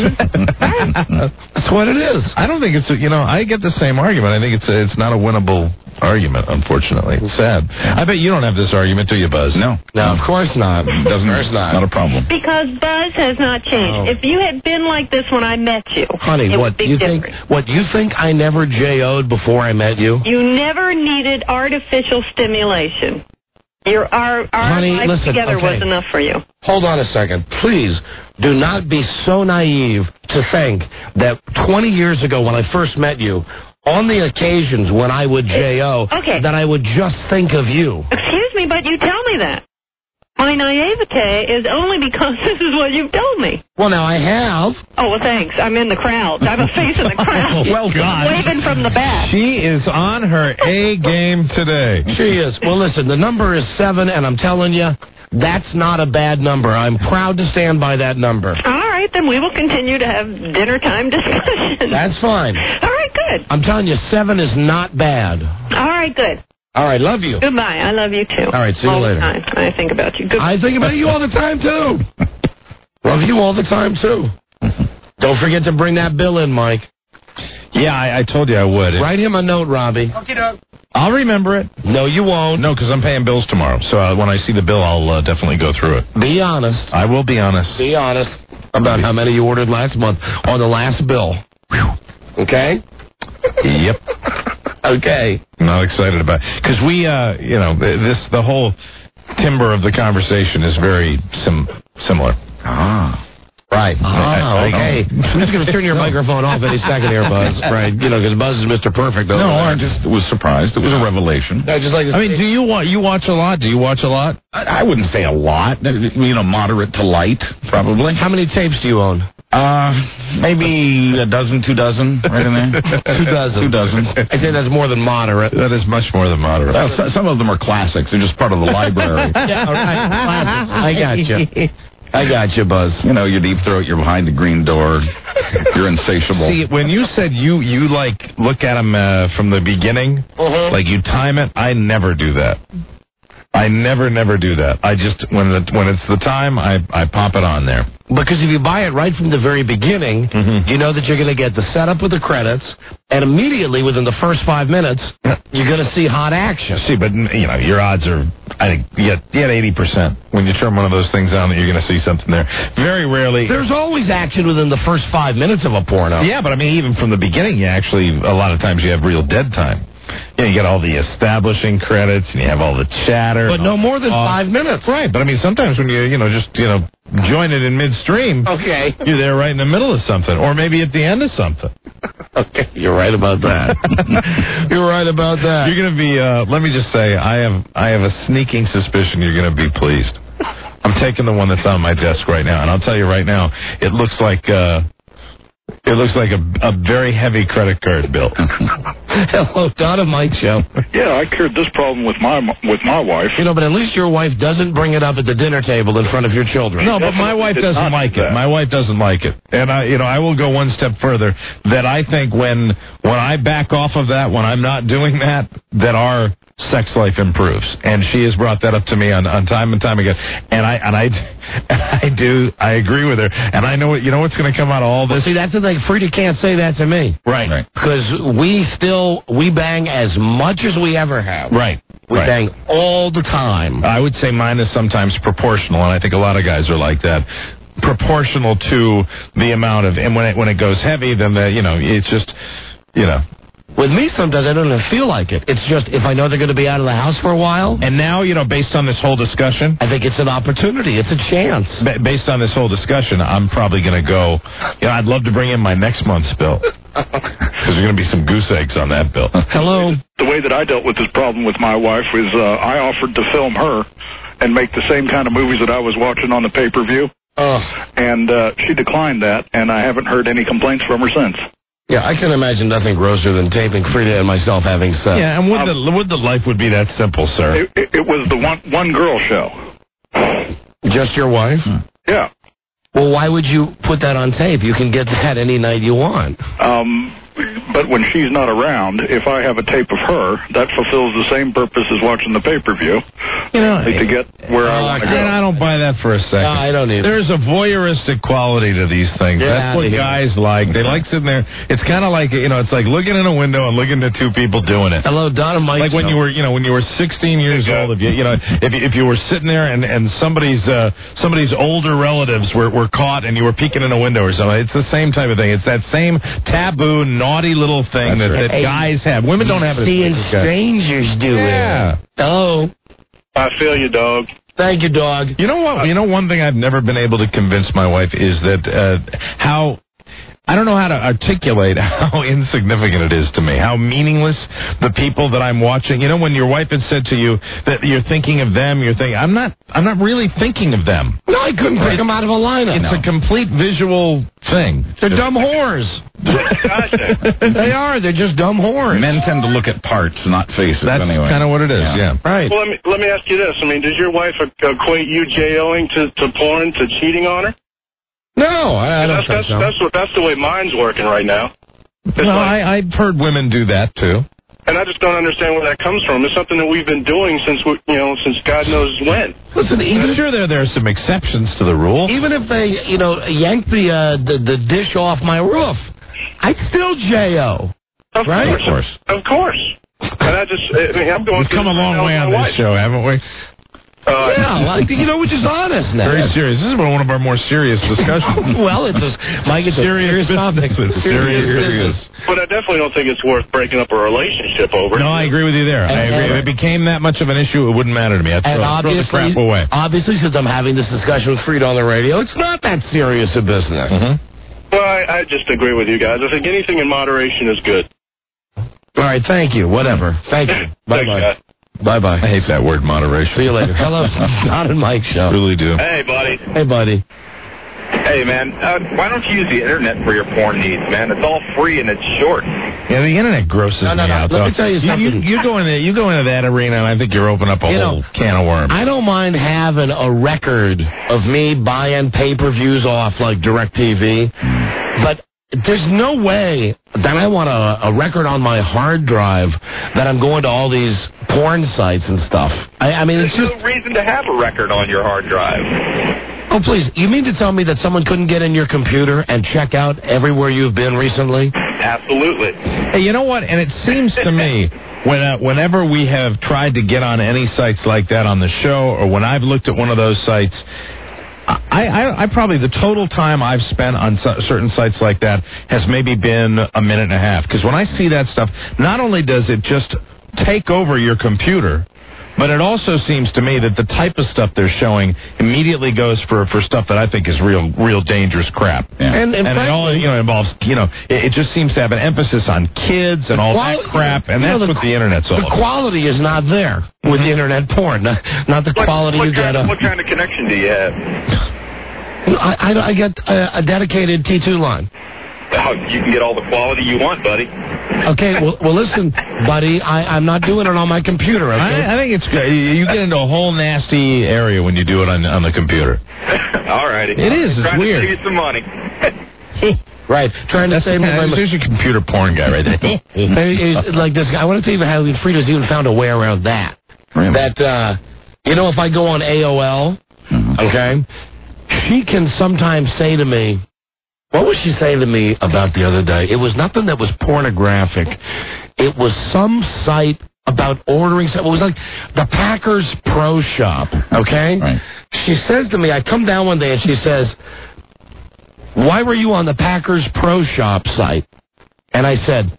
That's what it is. I don't think it's, I get the same argument. I think it's not a winnable argument, unfortunately. It's sad. I bet you don't have this argument, do you, Buzz? No, of course not. Not a problem. Because Buzz has not changed. If you had been like this when I met you, honey, it would be different. You think I never J.O.'d before I met you? You never needed artificial stimulation. Our honey, life together was enough for you. Hold on a second. Please do not be so naive to think that 20 years ago when I first met you, on the occasions when I would J.O., that I would just think of you. Excuse me, but you tell me that. My naivete is only because this is what you've told me. Well, now I have. Oh, well, thanks. I'm in the crowd. I'm a face in the crowd. Well, God. Waving from the back. She is on her A game today. She is. Well, listen, the number is 7, and I'm telling you, that's not a bad number. I'm proud to stand by that number. All right, then we will continue to have dinner time discussions. That's fine. All right, good. I'm telling you, 7 is not bad. All right, good. All right, love you. Goodbye. I love you, too. All right, see you later. All the time. I think about you. Goodbye. I think about you all the time, too. Love you all the time, too. Don't forget to bring that bill in, Mike. Yeah, I told you I would. Write him a note, Robbie. Okay, Doug. I'll remember it. No, you won't. No, because I'm paying bills tomorrow. So when I see the bill, I'll definitely go through it. Be honest. I will be honest. Be honest about how many you ordered last month on the last bill. Okay? Yep. Okay. I'm not excited about it. Because we, the whole timber of the conversation is very similar. Right. Okay. I'm just going to turn your microphone off any second here, Buzz. Right. Because Buzz is Mr. Perfect. No, I just was surprised. It was a revelation. I just like to do you watch a lot? Do you watch a lot? I wouldn't say a lot. Moderate to light, probably. How many tapes do you own? Maybe a dozen, 2 dozen, right in there. 2 dozen. 2 dozen. I think that's more than moderate. That is much more than moderate. Well, some of them are classics. They're just part of the library. Yeah, all right. Classics. I got you. I got you, Buzz. You deep throat, you're behind the green door. You're insatiable. See, when you said you look at them from the beginning, like you time it, I never do that. I never do that. I just, when it's the time, I pop it on there. Because if you buy it right from the very beginning, you know that you're going to get the setup with the credits, and immediately within the first 5 minutes, you're going to see hot action. See, but, your odds are, I think, you had 80% when you turn one of those things on that you're going to see something there. Very rarely. There's always action within the first 5 minutes of a porno. Yeah, but even from the beginning, a lot of times you have real dead time. You get all the establishing credits, and you have all the chatter. But no more than 5 minutes. Right, but sometimes when you, join it in midstream, okay, you're there right in the middle of something, or maybe at the end of something. Okay, you're right about that. You're right about that. You're going to be, let me just say, I have a sneaking suspicion you're going to be pleased. I'm taking the one that's on my desk right now, and I'll tell you right now, it looks like a very heavy credit card bill. Hello, Don and Mike show. Yeah, I cured this problem with my wife. But at least your wife doesn't bring it up at the dinner table in front of your children. No, but my wife doesn't like it. My wife doesn't like it. And I will go one step further, that I think when I back off of that, when I'm not doing that our sex life improves. And she has brought that up to me on time and time again. And I agree with her. And I know what's going to come out of all this. Well, see, that's the thing. Frida can't say that to me. Right. Because we bang as much as we ever have. Right. We bang all the time. I would say mine is sometimes proportional, and I think a lot of guys are like that. Proportional to the amount of, and when it goes heavy, then it's just, With me, sometimes I don't even feel like it. It's just if I know they're going to be out of the house for a while. And now, based on this whole discussion, I think it's an opportunity. It's a chance. Based on this whole discussion, I'm probably going to go. I'd love to bring in my next month's bill because there's going to be some goose eggs on that bill. Hello. The way that I dealt with this problem with my wife is I offered to film her and make the same kind of movies that I was watching on the pay-per-view. And she declined that, and I haven't heard any complaints from her since. Yeah, I can imagine nothing grosser than taping Frida and myself having sex. Yeah, and would the life would be that simple, sir? It was the one girl show. Just your wife? Yeah. Well, why would you put that on tape? You can get that any night you want. But when she's not around, if I have a tape of her, that fulfills the same purpose as watching the pay-per-view. To get where I want to go. I don't buy that for a second. No, I don't either. There's a voyeuristic quality to these things. That's what guys like. They like sitting there. It's kind of like, it's like looking in a window and looking at two people doing it. Hello, Don and Mike. Like when you were 16 years old, if you were sitting there and somebody's older relatives were caught and you were peeking in a window or something, it's the same type of thing. It's that same taboo, naughty little thing that guys have. Women don't have it. Seeing strangers do it. Hello. I feel you, dog. Thank you, dog. You know what? One thing I've never been able to convince my wife is that how. I don't know how to articulate how insignificant it is to me, how meaningless the people that I'm watching. When your wife had said to you that you're thinking of them, you're thinking, I'm not really thinking of them. No, I couldn't pick them out of a lineup. It's a complete visual thing. They're dumb whores. They are. They're just dumb whores. Men tend to look at parts, not faces. That's anyway. kind of what it is, yeah. Right. Well, let me ask you this. Does your wife equate you J-O-ing to porn, to cheating on her? No, I don't think so. That's the way mine's working right now. I've heard women do that too. And I just don't understand where that comes from. It's something that we've been doing since God knows when. Listen, I'm sure there are some exceptions to the rule. Even if they, yank the dish off my roof, I'd still J-O. Of course. Of course. And I'm going. We've come a long way on this show, haven't we? Which is honest now. Very serious. This is one of our more serious discussions. Well, it's Mike, it's serious topic. Serious. But I definitely don't think it's worth breaking up a relationship over. No, I agree with you there. I agree. If it became that much of an issue, it wouldn't matter to me. I'd throw the crap away. Obviously, since I'm having this discussion with Frida on the radio, it's not that serious a business. Mm-hmm. Well, I just agree with you guys. I think anything in moderation is good. All right, thank you. Whatever. Thank you. Bye-bye. Bye-bye. I hate that word, moderation. See you later. Hello, Don and Mike show. Really do. Hey, buddy. Hey, buddy. Hey, man, why don't you use the internet for your porn needs, man? It's all free and it's short. Yeah, the internet grosses me out. Let me tell you something. You go into that arena, and I think you're opening up a whole can of worms. I don't mind having a record of me buying pay-per-views off like DirecTV, but there's no way that I want a record on my hard drive that I'm going to all these porn sites and stuff. There's no reason to have a record on your hard drive. Oh, please. You mean to tell me that someone couldn't get in your computer and check out everywhere you've been recently? Absolutely. Hey, you know what? And it seems to me, whenever we have tried to get on any sites like that on the show, or when I've looked at one of those sites, I probably, the total time I've spent on certain sites like that has maybe been a minute and a half. Because when I see that stuff, not only does it just take over your computer, but it also seems to me that the type of stuff they're showing immediately goes for stuff that I think is real dangerous crap. Yeah. And it all involves, it just seems to have an emphasis on kids and all that crap, and that's what the internet's all about. The quality is not there with the internet porn, not the quality you get. What kind of connection do you have? I get a dedicated T2 line. Oh, you can get all the quality you want, buddy. Okay, well, listen, buddy, I'm not doing it on my computer, okay? I think it's good. You get into a whole nasty area when you do it on the computer. All righty. It is. It's weird. Trying to save you some money. Right, trying to save my money. There's your computer porn guy right there. Like this guy. I want to tell you how Frida's even found a way around that. Really? That, if I go on AOL, okay, she can sometimes say to me, what was she saying to me about the other day? It was nothing that was pornographic. It was some site about ordering something. It was like the Packers Pro Shop, okay? Right. She says to me, I come down one day and she says, why were you on the Packers Pro Shop site? And I said,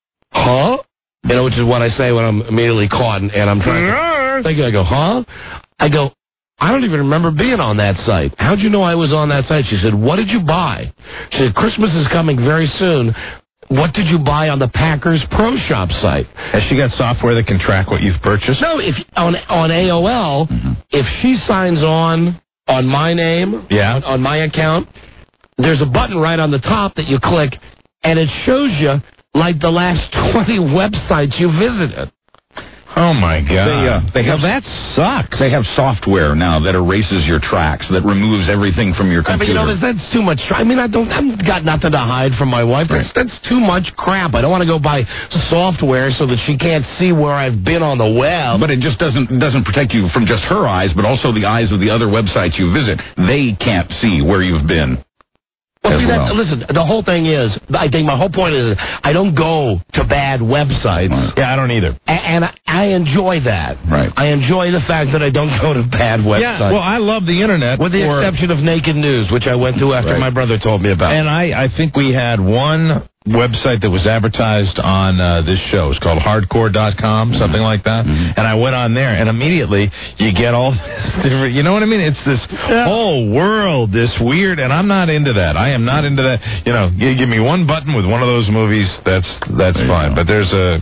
huh? You know, which is what I say when I'm immediately caught and I'm trying to think. I go, huh? I go, I don't even remember being on that site. How'd you know I was on that site? She said, what did you buy? She said, Christmas is coming very soon. What did you buy on the Packers Pro Shop site? Has she got software that can track what you've purchased? No, if on AOL, if she signs on my name, on my account, there's a button right on the top that you click, and it shows you like the last 20 websites you visited. Oh, my God. They have, that sucks. They have software now that erases your tracks, that removes everything from your computer. But, you know, that's too much. I mean, I've got nothing to hide from my wife. Right. That's too much crap. I don't want to go buy software so that she can't see where I've been on the web. But it just doesn't protect you from just her eyes, but also the eyes of the other websites you visit. They can't see where you've been. Well, see, listen, the whole thing is, I think my whole point is, I don't go to bad websites. Right. Yeah, I don't either. And I enjoy that. Right. I enjoy the fact that I don't go to bad websites. Yeah, well, I love the Internet. With the exception of Naked News, which I went to after my brother told me about. And I think we had one website that was advertised on this show. It's called hardcore.com, something like that. And I went on there, and immediately you get all this different, you know what I mean? It's this whole world, this weird, and I'm not into that. I am not into that. You know, you give me one button with one of those movies, that's fine. But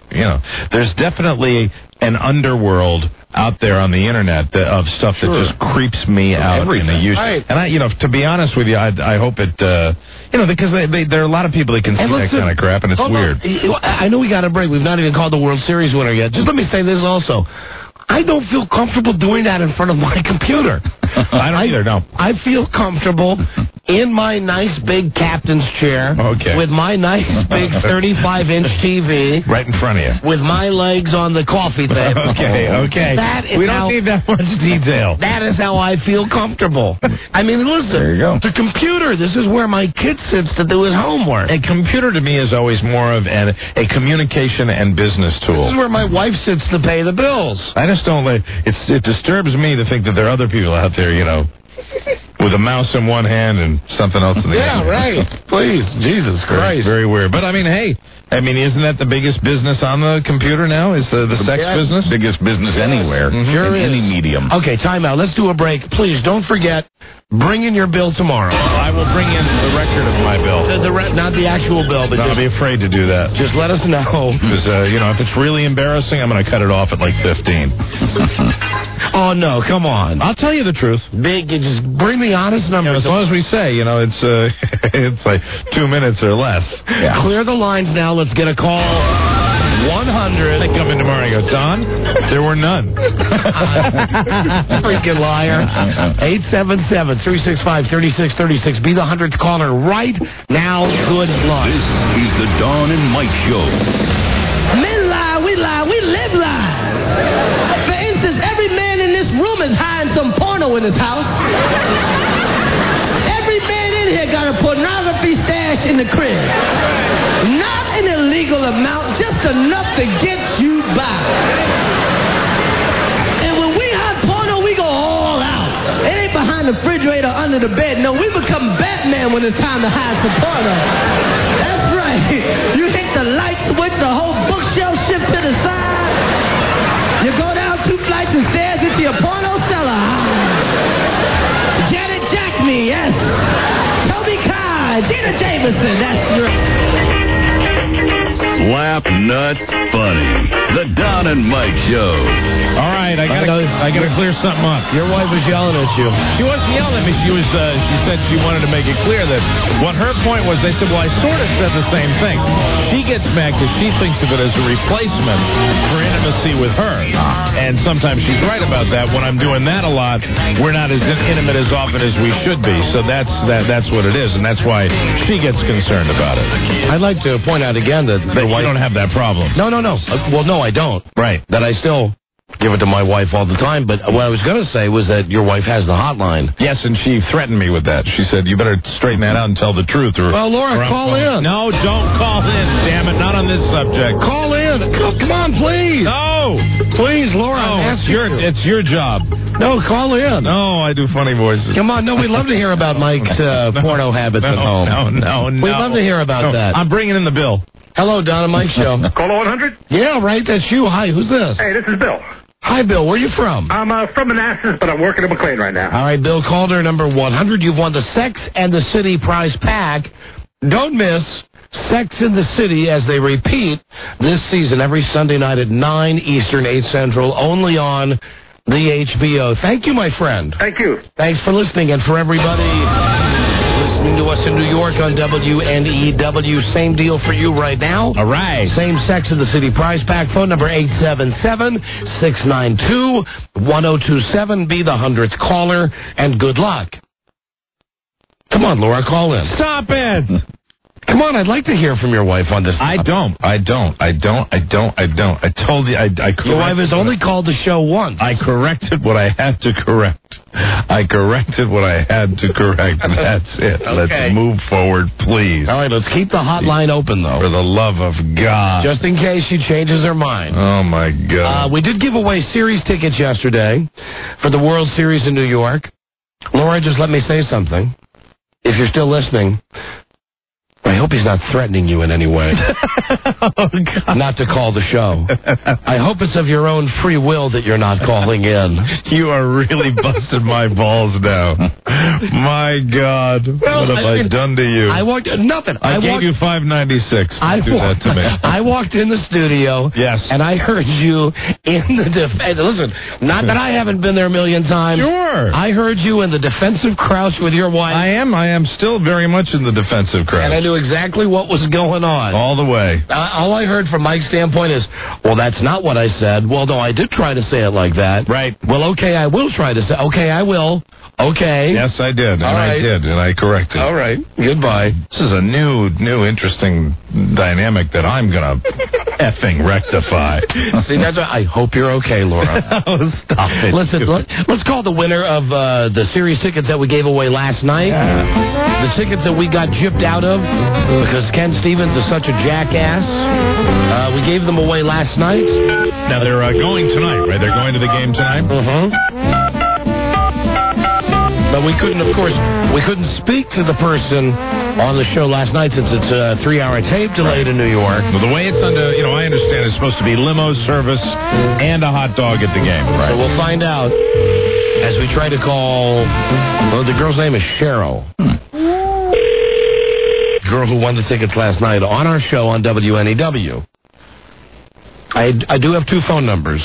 there's definitely an underworld out there on the Internet of stuff that just creeps me out in the use. Right. And to be honest with you, I hope it, because there are a lot of people that can see that kind of crap, and it's weird. I know we got a break. We've not even called the World Series winner yet. Just let me say this also. I don't feel comfortable doing that in front of my computer. I don't either, no. I feel comfortable in my nice big captain's chair with my nice big 35-inch TV. Right in front of you. With my legs on the coffee table. Okay. We don't need that much detail. That is how I feel comfortable. I mean, listen. There you go. The computer, this is where my kid sits to do his homework. A computer to me is always more of a communication and business tool. This is where my wife sits to pay the bills. I just don't like it disturbs me to think that there are other people out there, with a mouse in one hand and something else in the other. Yeah, right. Please, Jesus Christ. Very weird. But isn't that the biggest business on the computer now? Is the sex business? Biggest business anywhere. Sure in any medium. Okay, time out. Let's do a break. Please don't forget, bring in your bill tomorrow. I will bring in the record of my bill. Not the actual bill, but I'll be afraid to do that. Just let us know. Because, if it's really embarrassing, I'm going to cut it off at like 15. Oh, no, come on. I'll tell you the truth. Just bring the honest numbers. As long as we say, it's it's like 2 minutes or less. Yeah. Clear the lines now. Let's get a call. 100. They come in tomorrow and go, Don, there were none. Freaking liar. 877-365-3636. Be the 100th caller right now. Good luck. This is the Don and Mike Show. Men lie, we live lies. For instance, every man in this room is hiding some porno in his house. Every man in here got a pornography stash in the crib. Not an illegal amount, just enough to get you by. And when we hide porno, we go all out. It ain't behind the refrigerator, under the bed. No, we become Batman when it's time to hide some porno. That's right. You hit the light switch, the whole bookshelf shift to the side. You go down 2 flights of stairs into your porno cellar. Janet Jackson, yes. Toby Kai, Dina Davidson, that's right. Laugh Nuts Funny. The Don and Mike Show. All right, I gotta clear something up. Your wife was yelling at you. She wasn't yelling at me. She said she wanted to make it clear that what her point was. They said, well, I sort of said the same thing. She gets mad because she thinks of it as a replacement for intimacy with her, and sometimes she's right about that. When I'm doing that a lot, we're not as intimate as often as we should be. So that's what it is, and that's why she gets concerned about it. I'd like to point out again that you don't have that problem. No. Well, no, I don't. Right. That I still give it to my wife all the time. But what I was going to say was that your wife has the hotline. Yes, and she threatened me with that. She said, you better straighten that out and tell the truth. Well, Laura, call in. No, don't call in, damn it. Not on this subject. Call in. Come on, please. No. Please, Laura. No, it's your job. No, call in. No, I do funny voices. Come on. No, we'd love to hear about Mike's porno habits at home. No. We'd love to hear about that. I'm bringing in the bill. Hello, Don and Mike Show. Caller 100? Yeah, right. That's you. Hi, who's this? Hey, this is Bill. Hi, Bill. Where are you from? I'm from Manassas, but I'm working at McLean right now. All right, Bill, caller number 100. You've won the Sex and the City prize pack. Don't miss Sex in the City as they repeat this season every Sunday night at 9 Eastern, 8 Central, only on the HBO. Thank you, my friend. Thank you. Thanks for listening, and for everybody listening to us in New York on WNEW, same deal for you right now. All right. Same Sex in the City prize pack. Phone number 877-692-1027. Be the 100th caller, and good luck. Come on, Laura, call in. Stop it. Come on, I'd like to hear from your wife on this topic. I don't. I told you, I corrected. Your wife has only called the show once. I corrected what I had to correct. And that's it. Okay. Let's move forward, please. All right, let's keep the hotline open, though. For the love of God. Just in case she changes her mind. Oh, my God. We did give away series tickets yesterday for the World Series in New York. Laura, just let me say something. If you're still listening, I hope he's not threatening you in any way. Not to call the show. I hope it's of your own free will that you're not calling in. You are really busting my balls now. My God. What have I done to you? Nothing. I gave you $5.96. Do that to me. I walked in the studio. Yes. And I heard you in the defense. Listen, not that I haven't been there a million times. Sure. I heard you in the defensive crouch with your wife. I am still very much in the defensive crouch. And I knew exactly what was going on. All the way. All I heard from Mike's standpoint is, well, that's not what I said. Well, no, I did try to say it like that. Right. Well, okay, I will try to say, okay, I will. Okay. Yes, I did. I did, and I corrected. All right. Goodbye. This is a new, interesting dynamic that I'm going to effing rectify. See, that's why I hope you're okay, Laura. Oh, stop it. Listen, let's call the winner of the series tickets that we gave away last night. The tickets that we got gypped out of because Ken Stevens is such a jackass. We gave them away last night. Now, they're going tonight, right? They're going to the game tonight? Mm-hmm. But we couldn't speak to the person on the show last night since it's a 3-hour tape delayed in New York. Well, the way it's under, I understand it's supposed to be limo service and a hot dog at the game, right? So we'll find out as we try to call. Well, the girl's name is Cheryl. Girl who won the tickets last night on our show on WNEW. I do have 2 phone numbers.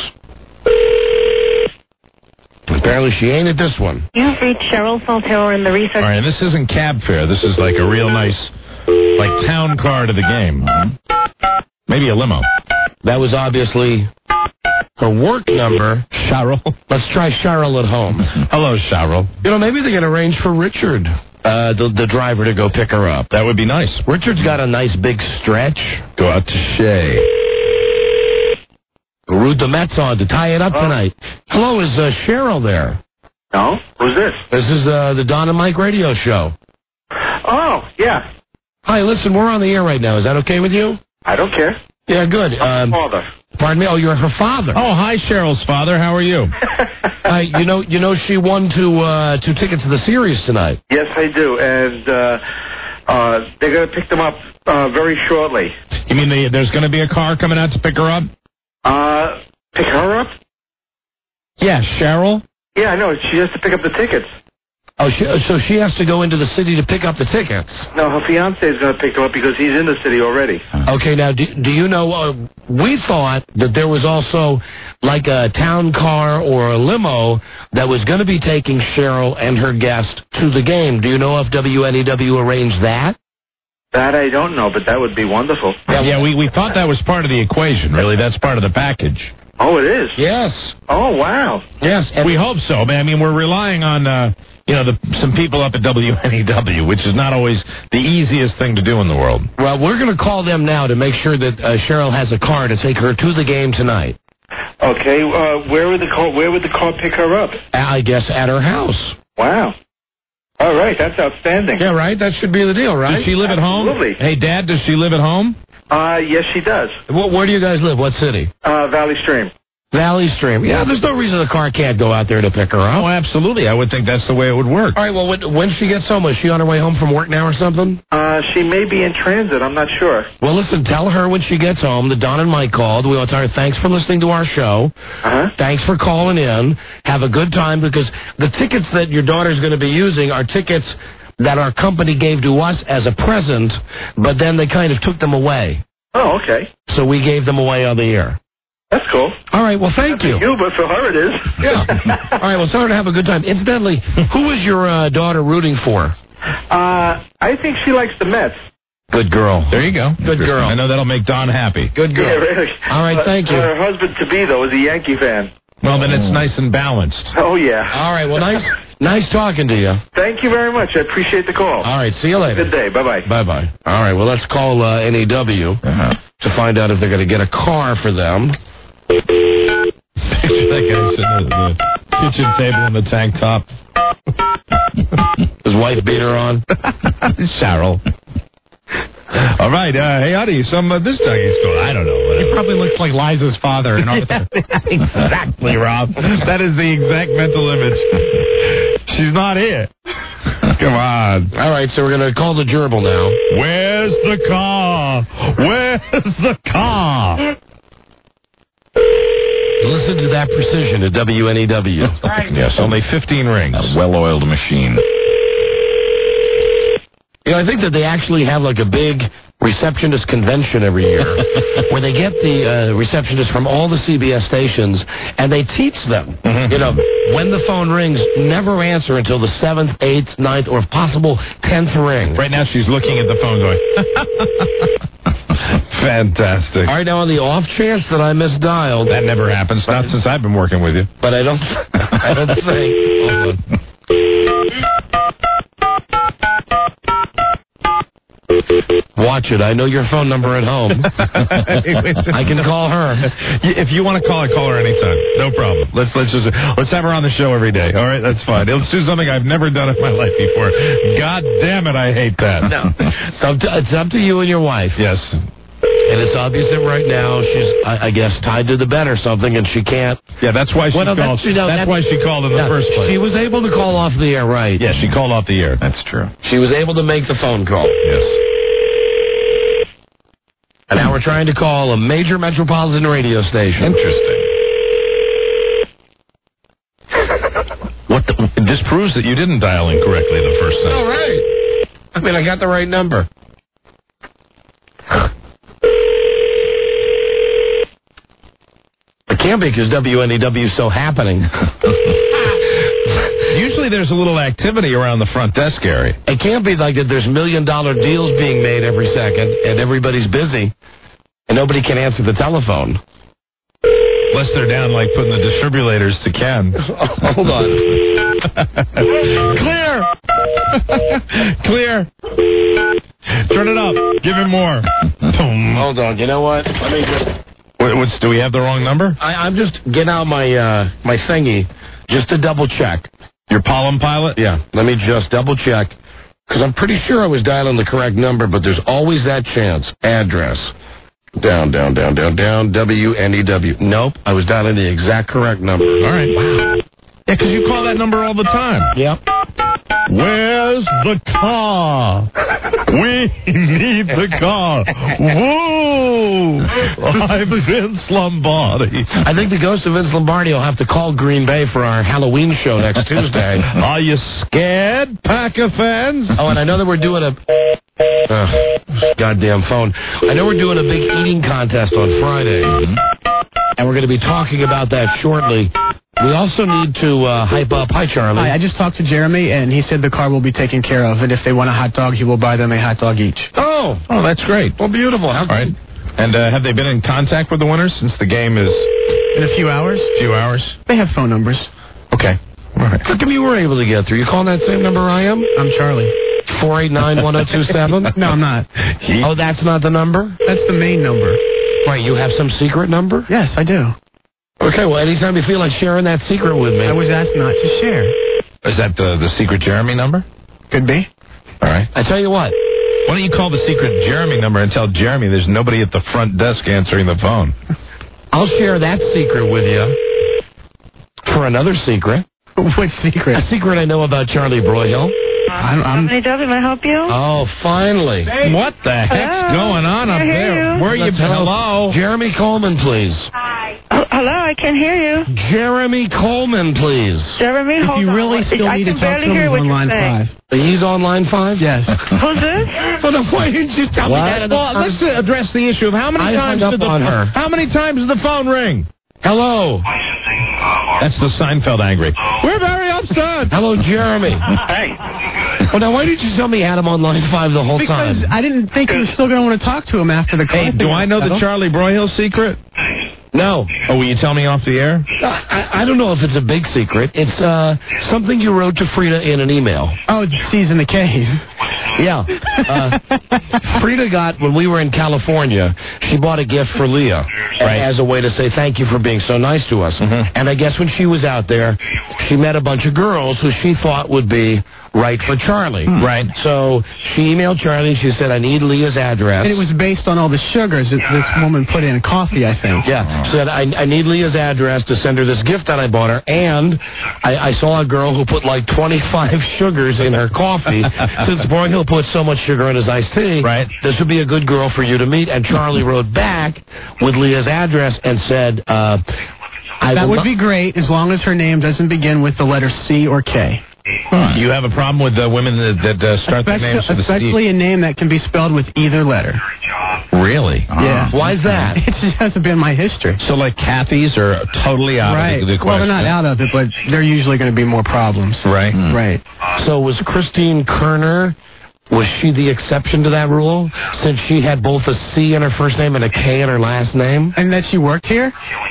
Apparently she ain't at this one. You've reached Cheryl Saltero in the research... All right, this isn't cab fare. This is like a real nice, town car to the game. Maybe a limo. That was obviously her work number. Cheryl. Let's try Cheryl at home. Hello, Cheryl. Maybe they can arrange for Richard, the driver, to go pick her up. That would be nice. Richard's got a nice big stretch. Go out to Shea. Root the Mets on to tie it up tonight. Hello, is Cheryl there? No? Who's this? This is the Don and Mike radio show. Oh, yeah. Hi, listen, we're on the air right now. Is that okay with you? I don't care. Yeah, good. Father. Pardon me? Oh, you're her father. Oh, hi, Cheryl's father. How are you? She won two tickets to the series tonight. Yes, I do. And they're going to pick them up very shortly. You mean there's going to be a car coming out to pick her up? Pick her up? Yeah, Cheryl? Yeah, I know. She has to pick up the tickets. Oh, so she has to go into the city to pick up the tickets? No, her fiancé is going to pick her up because he's in the city already. Okay, now, do you know, we thought that there was also like a town car or a limo that was going to be taking Cheryl and her guest to the game. Do you know if WNEW arranged that? That I don't know, but that would be wonderful. Yeah, we thought that was part of the equation, really. That's part of the package. Oh, it is? Yes. Oh, wow. Yes, we hope so. I mean, we're relying on, some people up at WNEW, which is not always the easiest thing to do in the world. Well, we're going to call them now to make sure that Cheryl has a car to take her to the game tonight. Okay, where would the car pick her up? I guess at her house. Wow. All right, that's outstanding. Yeah, right? That should be the deal, right? Does she live at home? Absolutely. Hey, Dad, does she live at home? Yes, she does. Where do you guys live? What city? Valley Stream. Valley Stream. Yeah, there's no reason the car can't go out there to pick her up. Oh, absolutely. I would think that's the way it would work. All right, well, when she gets home, is she on her way home from work now or something? She may be in transit. I'm not sure. Well, listen, tell her when she gets home that Don and Mike called. We want to tell her thanks for listening to our show. Thanks for calling in. Have a good time, because the tickets that your daughter's going to be using are tickets that our company gave to us as a present, but then they kind of took them away. Oh, okay. So we gave them away on the air. That's cool. All right, well, thank you. You, but for her it is. Yeah. All right, well, tell her to have a good time. Incidentally, who is your daughter rooting for? I think she likes the Mets. Good girl. There you go. Good girl. I know that'll make Don happy. Good girl. Yeah, really. All right, thank you. Her husband-to-be, though, is a Yankee fan. Well, then it's nice and balanced. Oh, yeah. All right, well, nice talking to you. Thank you very much. I appreciate the call. All right, see you later. Good day. Bye-bye. Bye-bye. All right, well, let's call NEW to find out if they're going to get a car for them. That guy sitting at the kitchen table in the tank top. His wife beat her on. Cheryl. All right, hey, Audie, this Dougie's cool. I don't know. He probably looks like Liza's father. Exactly, Rob. That is the exact mental image. She's not here. Come on. All right, so we're going to call the gerbil now. Where's the car? Where's the car? Listen to that precision at WNEW. Yes, only 15 rings. A well-oiled machine. You know, I think that they actually have like a big receptionist convention every year where they get the receptionists from all the CBS stations and they teach them, you know, when the phone rings, never answer until the 7th, 8th, 9th, or if possible, 10th ring. Right now she's looking at the phone going, fantastic. All right, now on the off chance that I misdialed. That never happens, not since I've been working with you. But I don't think. Hold on. Watch it. I know your phone number at home. I can call her. If you want to call her anytime. No problem. Let's have her on the show every day. All right, that's fine. Let's do something I've never done in my life before. God damn it, I hate that. No. It's up to you and your wife. Yes. And it's obvious that right now she's, I guess, tied to the bed or something, and she can't. Yeah, that's why she called. That's why she called in the first place. She was able to call off the air, right? Yeah, she called off the air. That's true. She was able to make the phone call. Yes. And now we're trying to call a major metropolitan radio station. Interesting. This proves that you didn't dial in correctly the first time. All right. I mean, I got the right number. It can't be because WNEW is so happening. Usually there's a little activity around the front desk area. It can't be like that there's $1 million deals being made every second and everybody's busy and nobody can answer the telephone. Unless they're down like putting the defibrillators to Ken. Hold on. Clear! Clear! Turn it up. Give him more. Hold on. You know what? Let me just... Do we have the wrong number? I'm just getting out my my thingy just to double check. Your Palm Pilot? Yeah. Let me just double check because I'm pretty sure I was dialing the correct number, but there's always that chance. Address. Down. WNEW. Nope. I was dialing the exact correct number. All right. Wow. Yeah, because you call that number all the time. Yep. Where's the car? We need the car. Woo! I'm Vince Lombardi. I think the ghost of Vince Lombardi will have to call Green Bay for our Halloween show next Tuesday. Are you scared, Packer fans? Oh, and I know that we're doing a... goddamn phone. I know we're doing a big eating contest on Friday. And we're going to be talking about that shortly. We also need to hype up. Hi, Charlie. Hi, I just talked to Jeremy, and he said the car will be taken care of, and if they want a hot dog, he will buy them a hot dog each. Oh, that's great. Well, beautiful. All right. And have they been in contact with the winners since the game is... In a few hours? Few hours? They have phone numbers. Okay. All right. How come you were able to get through? You calling that same number I am? I'm Charlie. 489-1027? No, I'm not. Oh, that's not the number? That's the main number. Right, you have some secret number? Yes, I do. Okay, well, anytime you feel like sharing that secret with me. I was asked not to share. Is that the secret Jeremy number? Could be. All right. I tell you what. Why don't you call the secret Jeremy number and tell Jeremy there's nobody at the front desk answering the phone? I'll share that secret with you for another secret. What secret? A secret I know about Charlie Broyhill. Company W, may I help you? Oh, finally. Hey. What the heck's going on up there? Where are you? Hello? Jeremy Coleman, please. Hello, I can't hear you. Jeremy Coleman, please. Jeremy, hold on. If you really still need to talk to him, he's on line 5. He's on line 5? Yes. Who's this? Well, then why didn't you tell me that? Well, let's address the issue of how many times did the phone ring? Hello. That's the Seinfeld angry. We're very upset. Hello, Jeremy. Hey. Well, now, why did you tell me you had him on line 5 the whole time? Because I didn't think you were still going to want to talk to him after the call. Hey, do I know the Charlie Broyhill secret? No. Oh, will you tell me off the air? I don't know if it's a big secret. It's something you wrote to Frida in an email. Oh, she's in the cave. Yeah. Frida got, when we were in California, she bought a gift for Leah as a way to say thank you for being so nice to us. Mm-hmm. And I guess when she was out there, she met a bunch of girls who she thought would be right for Charlie. Right. So she emailed Charlie and she said, I need Leah's address. And it was based on all the sugars that this woman put in coffee, I think. Yeah. She said, I need Leah's address to send her this gift that I bought her. And I saw a girl who put like 25 sugars in her coffee. Since Broyhill put so much sugar in his iced tea, this would be a good girl for you to meet. And Charlie wrote back with Leah's address and said, that would be great as long as her name doesn't begin with the letter C or K. You have a problem with women that start their names with a C? Especially a name that can be spelled with either letter. Really? Yeah. Why is that? It just hasn't been my history. So, like, Kathy's are totally out of the question. Well, they're not out of it, but they're usually going to be more problems. Right. Right. So was Christine Kerner, was she the exception to that rule, since she had both a C in her first name and a K in her last name? And that she worked here?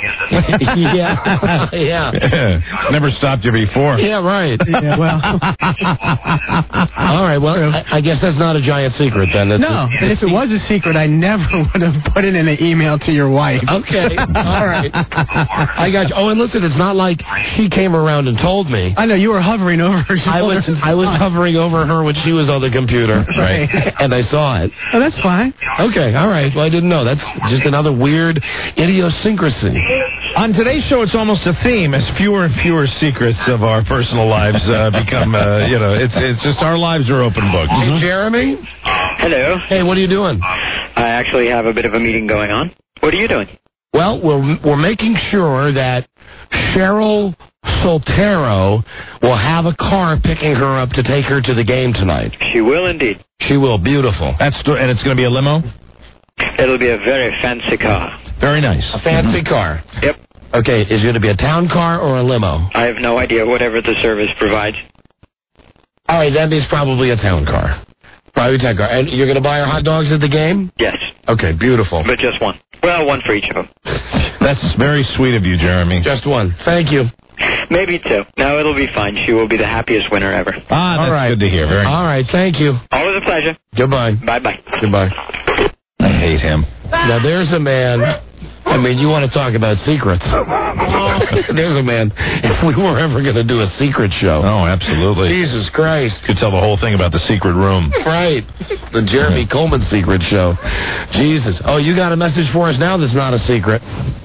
Yeah. Never stopped you before. Yeah, right. Yeah, well. All right, well, I guess that's not a giant secret, then. No, and if it was a secret, I never would have put it in an email to your wife. Okay, all right. I got you. Oh, and listen, it's not like she came around and told me. I know, you were hovering over her shoulder. I was hovering over her when she was on the computer. Right. And I saw it. Oh, that's fine. Okay, all right. Well, I didn't know. That's just another weird idiosyncrasy. On today's show, it's almost a theme as fewer and fewer secrets of our personal lives become, it's just our lives are open books. Hey, Jeremy? Hello. Hey, what are you doing? I actually have a bit of a meeting going on. What are you doing? Well, we're making sure that Cheryl Soltero will have a car picking her up to take her to the game tonight. She will indeed. She will. Beautiful. And it's going to be a limo? It'll be a very fancy car. Very nice. A fancy car? Yep. Okay, is it going to be a town car or a limo? I have no idea, whatever the service provides. All right, that means probably a town car. Probably a town car. And you're going to buy her hot dogs at the game? Yes. Okay, beautiful. But just one. Well, one for each of them. That's very sweet of you, Jeremy. Just one. Thank you. Maybe two. No, it'll be fine. She will be the happiest winner ever. That's all right. Good to hear. Very all right, thank you. Always a pleasure. Goodbye. Bye-bye. Goodbye. I hate him. Now, there's a man. I mean, you want to talk about secrets. There's a man. If we were ever going to do a secret show. Oh, absolutely. Jesus Christ. Could tell the whole thing about the secret room. Right. The Jeremy Coleman secret show. Jesus. Oh, you got a message for us now that's not a secret.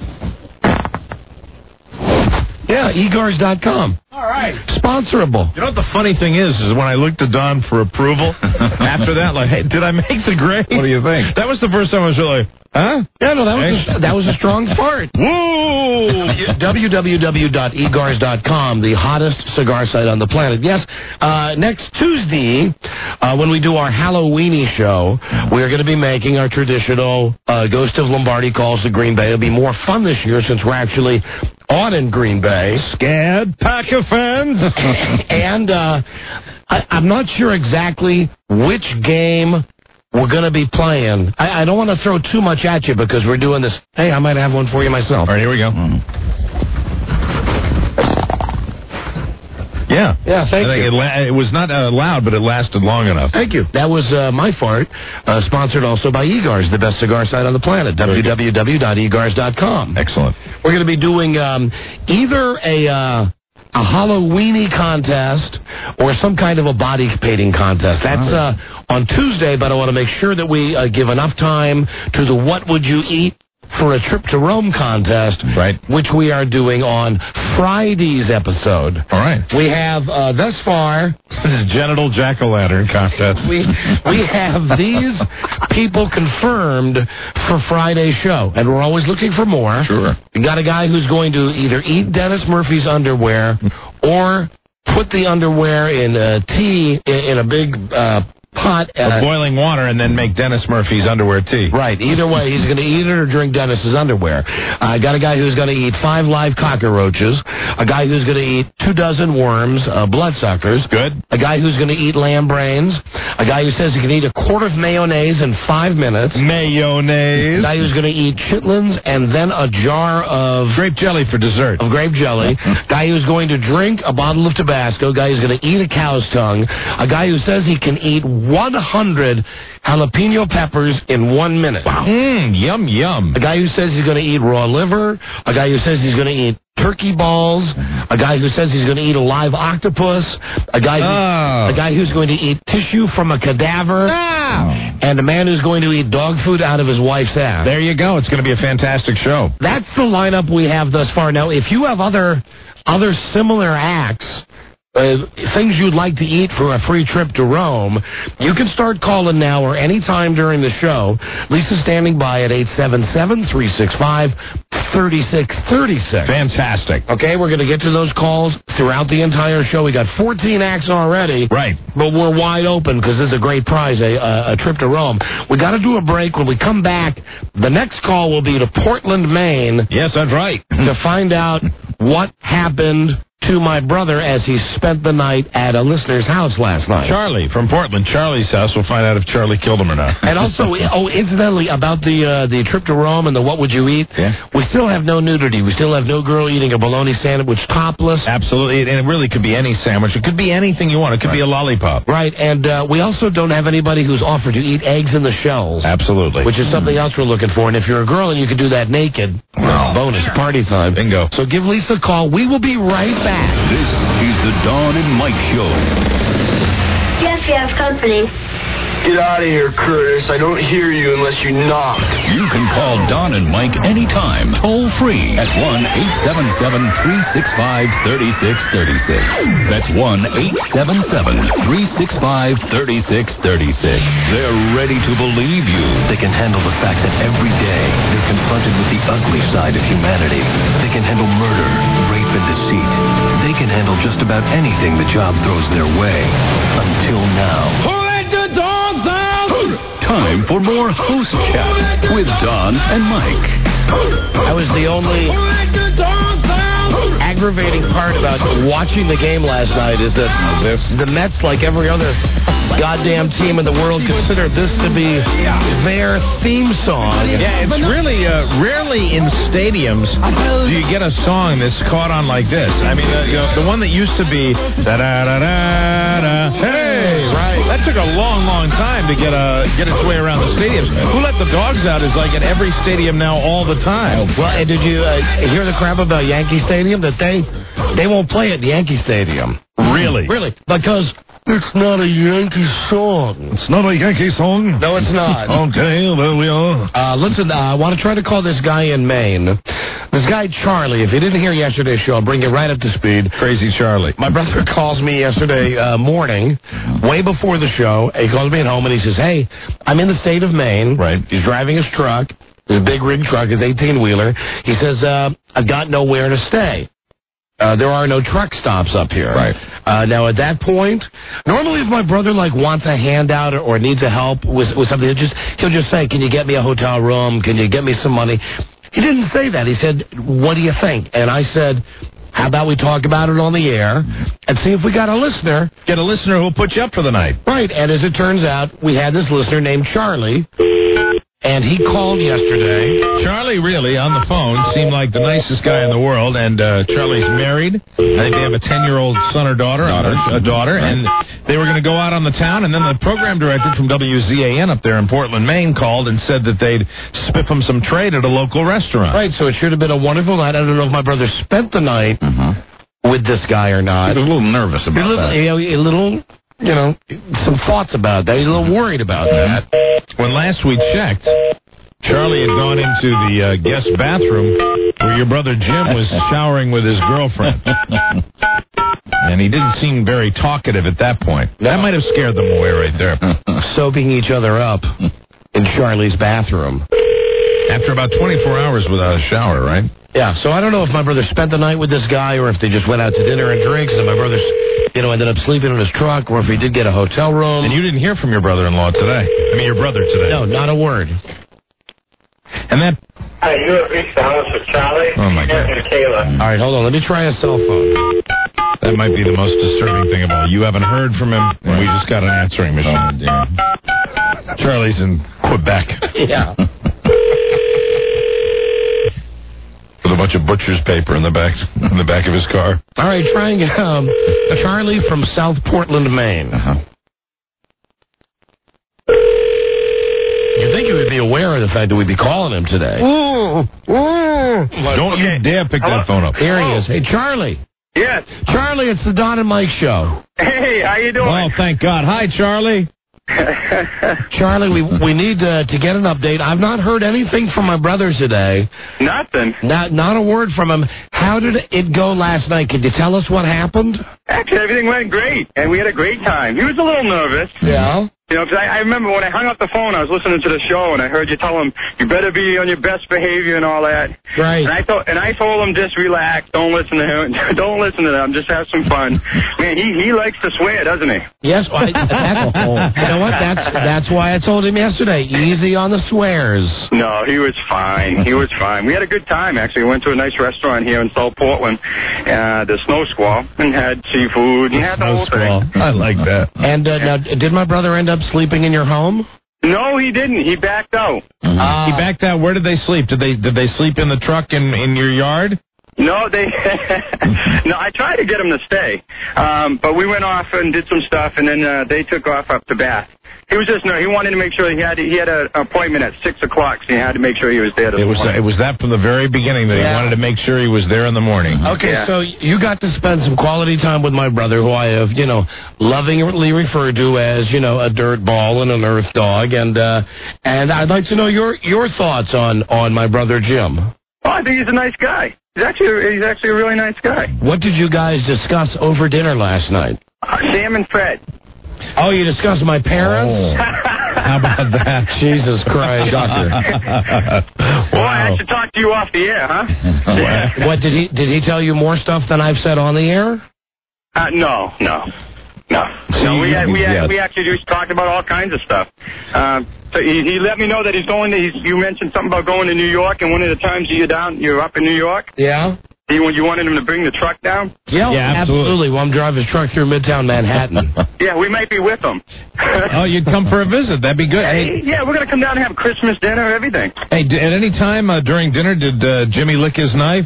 Yeah, egars.com. All right. Sponsorable. You know what the funny thing is when I looked to Don for approval, after that, like, hey, did I make the grade? What do you think? That was the first time I was really, huh? Yeah, no, that was a strong fart. Woo! www.egars.com, the hottest cigar site on the planet. Yes, next Tuesday, when we do our Halloweeny show, we're going to be making our traditional Ghost of Lombardi calls to Green Bay. It'll be more fun this year since we're actually on in Green Bay. Scared Packer fans? And I'm not sure exactly which game we're going to be playing. I don't want to throw too much at you because we're doing this. Hey, I might have one for you myself. All right, here we go. Yeah. Yeah, thank you. It was not loud, but it lasted long enough. Thank you. That was my fart, sponsored also by Egars, the best cigar site on the planet, www.egars.com. Excellent. We're going to be doing either a Halloweeny contest or some kind of a body painting contest. That's on Tuesday, but I want to make sure that we give enough time to the What Would You Eat for a Trip to Rome contest, right, which we are doing on Friday's episode. All right. We have, thus far... Genital jack-o'-lantern contest. We have these people confirmed for Friday's show, and we're always looking for more. Sure. We got a guy who's going to either eat Dennis Murphy's underwear or put the underwear in tea in a big... pot of boiling water and then make Dennis Murphy's underwear tea. Right. Either way, he's going to eat it or drink Dennis's underwear. I got a guy who's going to eat 5 live cockroaches, a guy who's going to eat 24 worms, bloodsuckers. Good. A guy who's going to eat lamb brains, a guy who says he can eat a quart of mayonnaise in 5 minutes. Mayonnaise. A guy who's going to eat chitlins and then a jar of... grape jelly for dessert. Of grape jelly. Guy who's going to drink a bottle of Tabasco. Guy who's going to eat a cow's tongue. A guy who says he can eat 100 jalapeno peppers in 1 minute. Wow. Yum, yum. A guy who says he's going to eat raw liver. A guy who says he's going to eat turkey balls. A guy who says he's going to eat a live octopus. A guy who's going to eat tissue from a cadaver. And a man who's going to eat dog food out of his wife's ass. There you go. It's going to be a fantastic show. That's the lineup we have thus far. Now, if you have other similar acts, things you'd like to eat for a free trip to Rome, you can start calling now or any time during the show. Lisa's standing by at 877-365-3636. Fantastic. Okay, we're going to get to those calls throughout the entire show. We got 14 acts already. Right. But we're wide open because this is a great prize, a trip to Rome. We got to do a break. When we come back, the next call will be to Portland, Maine. Yes, that's right. To find out what happened to my brother as he spent the night at a listener's house last night. Charlie from Portland. Charlie's house. We'll find out if Charlie killed him or not. And also, incidentally, about the trip to Rome and the What Would You Eat, we still have no nudity. We still have no girl eating a bologna sandwich topless. Absolutely. And it really could be any sandwich. It could be anything you want. It could be a lollipop. Right. And we also don't have anybody who's offered to eat eggs in the shells. Absolutely. Which is something else we're looking for. And if you're a girl and you can do that naked, bonus, party time. Bingo. So give Lisa a call. We will be right back. This is the Dawn and Mike Show. Yes, company. Get out of here, Curtis. I don't hear you unless you knock. You can call Don and Mike anytime, toll free at 1-877-365-3636. That's 1-877-365-3636. They're ready to believe you. They can handle the fact that every day they're confronted with the ugly side of humanity. They can handle murder, rape, and deceit. They can handle just about anything the job throws their way. Until now. Who let the dogs out? Time for more host chat with Don and Mike. I was the only aggravating part about watching the game last night is that the Mets, like every other goddamn team in the world, consider this to be their theme song. Yeah, it's really rarely in stadiums do you get a song that's caught on like this. I mean, the one that used to be da-da-da-da-da, hey, right. That took a long, long time to get its way around the stadiums. Who Let the Dogs Out is like at every stadium now all the time. Well, and did you hear the crap about Yankee Stadium? That they won't play at Yankee Stadium. Really? Really. Because it's not a Yankee song. It's not a Yankee song? No, it's not. Okay, there we are. Listen, I want to try to call this guy in Maine. This guy, Charlie. If you didn't hear yesterday's show, I'll bring you right up to speed. Crazy Charlie. My brother calls me yesterday morning, way before the show. He calls me at home and he says, hey, I'm in the state of Maine. Right. He's driving his truck, his big rig truck, his 18-wheeler. He says, I've got nowhere to stay. There are no truck stops up here. Right. Now, at that point, normally if my brother wants a handout or needs a help with something, he'll just say, can you get me a hotel room? Can you get me some money? He didn't say that. He said, what do you think? And I said, how about we talk about it on the air and see if we got a listener. Get a listener who'll put you up for the night. Right. And as it turns out, we had this listener named Charlie. And he called yesterday. Charlie really, on the phone, seemed like the nicest guy in the world, and Charlie's married. I think they have a 10-year-old son or daughter, and they were going to go out on the town, and then the program director from WZAN up there in Portland, Maine, called and said that they'd spiff him some trade at a local restaurant. Right, so it should have been a wonderful night. I don't know if my brother spent the night with this guy or not. He was a little nervous about that. You know, some thoughts about that. He's a little worried about that. When last we checked, Charlie had gone into the guest bathroom where your brother Jim was showering with his girlfriend. And he didn't seem very talkative at that point. That might have scared them away right there. Soaping each other up in Charlie's bathroom. After about 24 hours without a shower, right? Yeah, so I don't know if my brother spent the night with this guy or if they just went out to dinner and drinks and my brother, ended up sleeping in his truck or if he did get a hotel room. And you didn't hear from your brother-in-law today. I mean, your brother today. No, not a word. And that... Hi, you have reached the house of Charlie. Oh, my God. And Kayla. All right, hold on. Let me try a cell phone. That might be the most disturbing thing of all. You haven't heard from him, and we just got an answering machine. Oh, dear. Charlie's in Quebec. Yeah. With a bunch of butcher's paper in the back of his car. All right, trying Charlie from South Portland, Maine. You'd think he would be aware of the fact that we'd be calling him today. Don't you dare pick that phone up. Here he is. Hey, Charlie. Yes. Charlie, it's the Don and Mike show. Hey, how you doing? Oh, thank God. Hi, Charlie. Charlie, we need to get an update. I've not heard anything from my brother today. Nothing. Not a word from him. How did it go last night? Could you tell us what happened? Actually, everything went great, and we had a great time. He was a little nervous. Yeah. You know, because I remember when I hung up the phone, I was listening to the show, and I heard you tell him, you better be on your best behavior and all that. Right. And I told him, just relax, don't listen to him, don't listen to them, just have some fun. Man, he likes to swear, doesn't he? Yes, you know what? That's why I told him yesterday, easy on the swears. No, he was fine. He was fine. We had a good time, actually. We went to a nice restaurant here in South Portland, the Snow Squall, and had seafood, and had the whole thing. I like that. And now, did my brother end up sleeping in your home? No, he didn't. He backed out. He backed out. Where did they sleep? Did they sleep in the truck in your yard? No, no. I tried to get him to stay, but we went off and did some stuff, and then they took off up to Bath. He wanted to make sure he had an appointment at 6 o'clock, so he had to make sure he was there. It was that from the very beginning that he wanted to make sure he was there in the morning. Okay, so you got to spend some quality time with my brother, who I have, lovingly referred to as, a dirt ball and an earth dog, and I'd like to know your thoughts on my brother Jim. Oh, I think he's a nice guy. He's actually a really nice guy. What did you guys discuss over dinner last night? Sam and Fred. Oh, you discussed my parents? Oh. How about that? Jesus Christ. Doctor. Well, I should talk to you off the air, huh? What, did he tell you more stuff than I've said on the air? No. We actually just talked about all kinds of stuff. So he let me know that you mentioned something about going to New York, and one of the times you're up in New York. Yeah. You wanted him to bring the truck down? Yeah, absolutely. Well, I'm driving his truck through Midtown Manhattan. Yeah, we might be with him. Oh, you'd come for a visit. That'd be good. Hey, yeah, we're going to come down and have Christmas dinner, everything. Hey, at any time during dinner, did Jimmy lick his knife?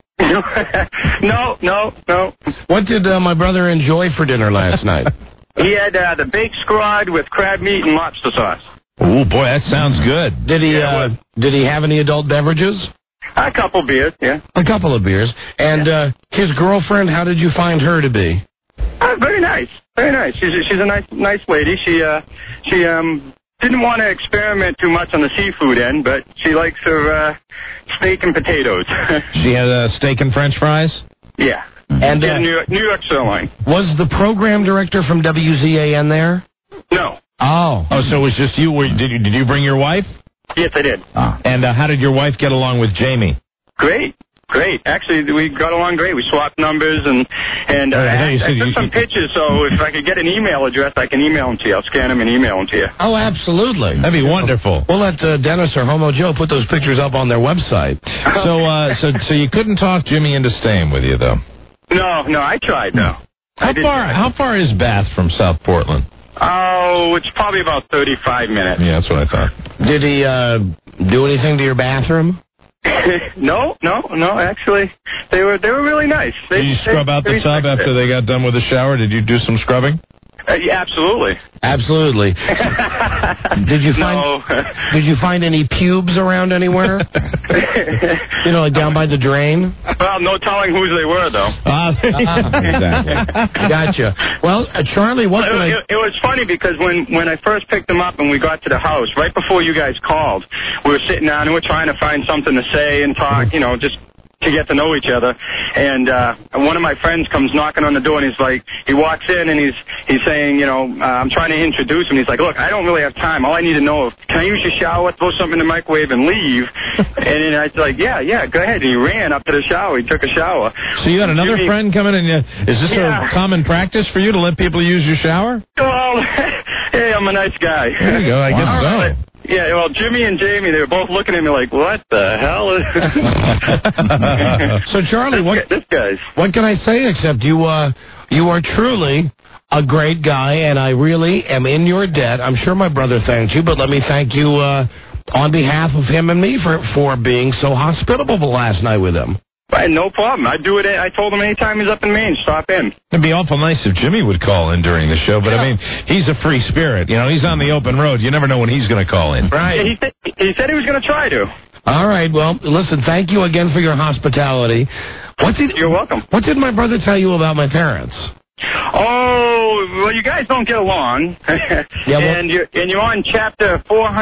No. What did my brother enjoy for dinner last night? He had the baked scrod with crab meat and lobster sauce. Oh, boy, that sounds good. Did he have any adult beverages? A couple beers, yeah. A couple of beers. And his girlfriend, how did you find her to be? Very nice. Very nice. She's a nice lady. She didn't want to experiment too much on the seafood end, but she likes her steak and potatoes. She had steak and French fries? Yeah. And New York sirloin. Was the program director from WZAN there? No. Oh, so it was just you. Did you bring your wife? Yes, I did. And how did your wife get along with Jamie? Great. Actually, we got along great. We swapped numbers, and I took some pictures, so if I could get an email address, I can email them to you. I'll scan them and email them to you. Oh, absolutely. That'd be wonderful. We'll let Dennis or Homo Joe put those pictures up on their website. So you couldn't talk Jimmy into staying with you, though? No, I tried, no. How far is Bath from South Portland? Oh, it's probably about 35 minutes. Yeah, that's what I thought. Did he do anything to your bathroom? No, actually, they were really nice. Did you scrub out the tub after they got done with the shower? Did you do some scrubbing? Yeah, absolutely. Absolutely. Did you find any pubes around anywhere? Like down by the drain? Well, no telling whose they were, though. Exactly. Gotcha. Well, Charlie, what can It was funny because when I first picked them up and we got to the house, right before you guys called, we were sitting down and we were trying to find something to say and talk, just to get to know each other. And one of my friends comes knocking on the door, and he walks in, and he's saying, I'm trying to introduce him. He's like, look, I don't really have time. All I need to know is, can I use your shower, throw something in the microwave, and leave? And then I was like, yeah, go ahead. And he ran up to the shower. He took a shower. So you had another friend come in, and is this a common practice for you to let people use your shower? Well, hey, I'm a nice guy. There you go. I guess so. Yeah, well, Jimmy and Jamie, they were both looking at me like, what the hell is So, Charlie, what can I say except you are truly a great guy, and I really am in your debt. I'm sure my brother thanks you, but let me thank you on behalf of him and me for being so hospitable last night with him. Right, no problem. I do it. I told him anytime he's up in Maine, stop in. It'd be awful nice if Jimmy would call in during the show, but I mean, he's a free spirit. He's on the open road. You never know when he's going to call in. Right. Yeah, he said he was going to try to. All right. Well, listen, thank you again for your hospitality. You're welcome. What did my brother tell you about my parents? Oh, well, you guys don't get along. Yeah, and you're on chapter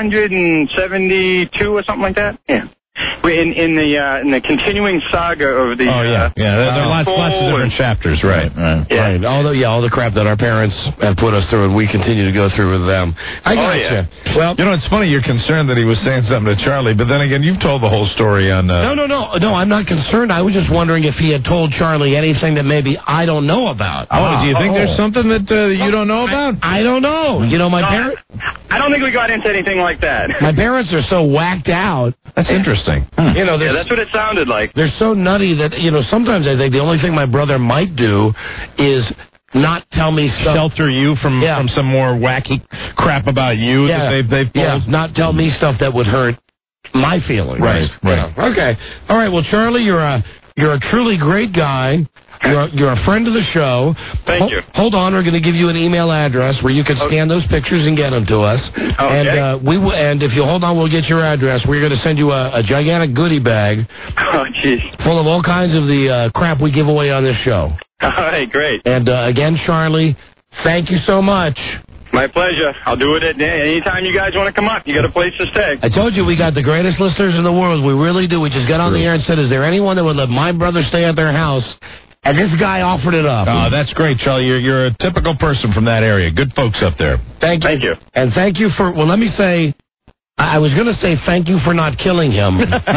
472 or something like that? Yeah. In the continuing saga of the there are lots of different chapters, right? Yeah. All the crap that our parents have put us through, and we continue to go through with them. I got you. Yeah. Well, it's funny you're concerned that he was saying something to Charlie, but then again, you've told the whole story on. No, I'm not concerned. I was just wondering if he had told Charlie anything that maybe I don't know about. Do you think there's something that you don't know about? I don't know. My parents. I don't think we got into anything like that. My parents are so whacked out. That's interesting. That's what it sounded like. They're so nutty that, sometimes I think the only thing my brother might do is not tell me stuff. Shelter you from some more wacky crap about you that they've pulled. Yeah, not tell me stuff that would hurt my feelings. Right. Okay. All right, well, Charlie, you're a truly great guy. You're a friend of the show. Thank you. Hold on, we're going to give you an email address where you can scan those pictures and get them to us. Okay. And if you hold on, we'll get your address. We're going to send you a gigantic goodie bag. Oh, jeez. Full of all kinds of the crap we give away on this show. All right, great. And again, Charlie, thank you so much. My pleasure. I'll do it anytime you guys want to come up. You got a place to stay. I told you we got the greatest listeners in the world. We really do. We just got on the air and said, is there anyone that would let my brother stay at their house? And this guy offered it up. Oh, that's great, Charlie. You're a typical person from that area. Good folks up there. Thank you. Thank you. And thank you for, let me say, I was going to say thank you for not killing him,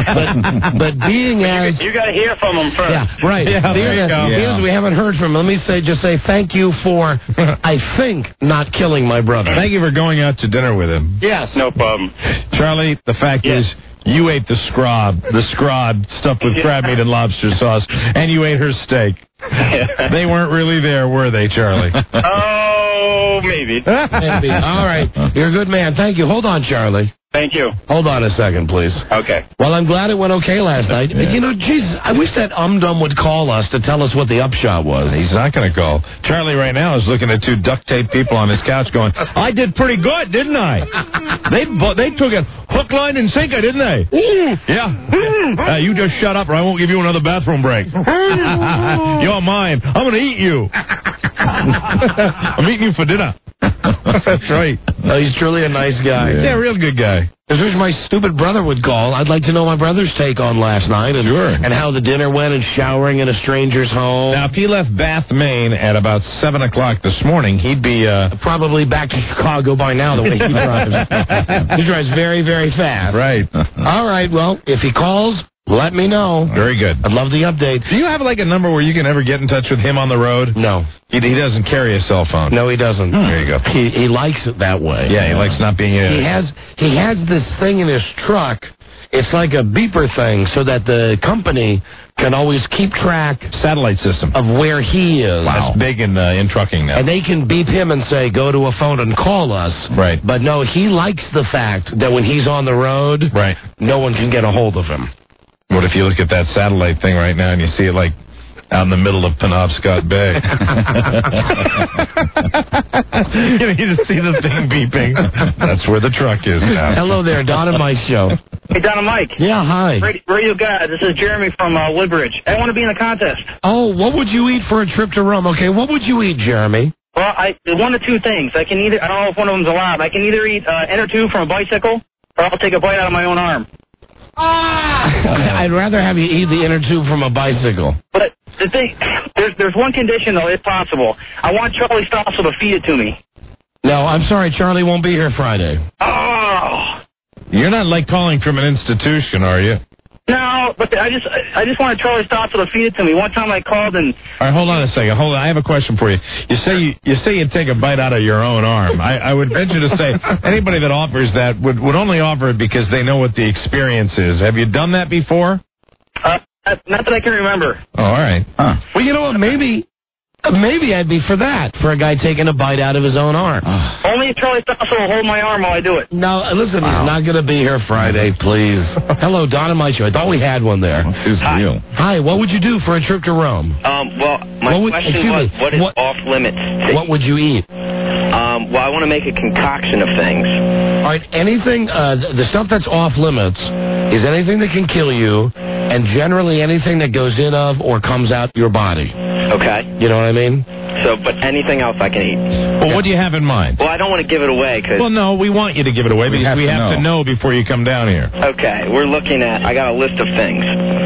but being as... You got to hear from him first. Yeah, right. Yeah, we haven't heard from him. Let me just say thank you for, I think, not killing my brother. Thank you for going out to dinner with him. Yes. No problem. Charlie, the fact is... You ate the scrod stuffed with crab meat and lobster sauce, and you ate her steak. They weren't really there, were they, Charlie? Oh, maybe. Maybe. All right. You're a good man. Thank you. Hold on, Charlie. Thank you. Hold on a second, please. Okay. Well, I'm glad it went okay last night. Yeah. Jesus, I wish that Dum would call us to tell us what the upshot was. He's not going to call. Charlie right now is looking at two duct tape people on his couch going, I did pretty good, didn't I? They took it hook, line, and sinker, didn't they? Yeah. You just shut up or I won't give you another bathroom break. You're mine. I'm going to eat you. I'm eating you for dinner. That's right. He's truly a nice guy. Yeah, real good guy. If my stupid brother would call, I'd like to know my brother's take on last night and how the dinner went and showering in a stranger's home. Now, if he left Bath, Maine at about 7 o'clock this morning, he'd be... probably back to Chicago by now, the way he drives. He drives very, very fast. Right. All right, well, if he calls... Let me know. Very good. I'd love the update. Do you have like a number where you can ever get in touch with him on the road? No. He doesn't carry a cell phone. No, he doesn't. There you go. He likes it that way. Yeah, he likes not being... He has this thing in his truck. It's like a beeper thing so that the company can always keep track satellite system of where he is. Wow. That's big in trucking now. And they can beep him and say, go to a phone and call us. Right. But no, he likes the fact that when he's on the road, right, no one can get a hold of him. What if you look at that satellite thing right now and you see it like out in the middle of Penobscot Bay? You just see the thing beeping. That's where the truck is now. Hello there, Don and Mike show. Hey, Don and Mike. Yeah, hi. Radio guy, this is Jeremy from Woodbridge. I want to be in the contest. Oh, what would you eat for a trip to Rome? Okay, what would you eat, Jeremy? Well, one of two things. I can either, I don't know if one of them's allowed. I can either eat an inner tube from a bicycle, or I'll take a bite out of my own arm. I'd rather have you eat the inner tube from a bicycle. But the thing, there's one condition, though, if possible. I want Charlie Stossel to feed it to me. No, I'm sorry, Charlie won't be here Friday. Oh! You're not like calling from an institution, are you? No, but I just wanted Charlie Stossel to feed it to me. One time I called and... All right, hold on a second. Hold on. I have a question for you. You say you'd take a bite out of your own arm. I would venture to say anybody that offers that would only offer it because they know what the experience is. Have you done that before? Not that I can remember. Oh, all right. Huh. Well, you know what? Maybe I'd be for that, for a guy taking a bite out of his own arm. Only if Charlie Stossel will hold my arm while I do it. No, listen, he's not going to be here Friday, please. Hello, Don and Mike show. I thought we had one there. Hi. Real. Hi, what would you do for a trip to Rome? Well, my question was, what is off limits? What would you eat? Well, I want to make a concoction of things. All right, anything, the stuff that's off limits is anything that can kill you, and generally anything that goes in of or comes out your body. Okay. You know what I mean? So, but anything else I can eat. Well, what do you have in mind? Well, I don't want to give it away. Well, no, we want you to give it away because we have to know before you come down here. Okay, we're looking at, I got a list of things.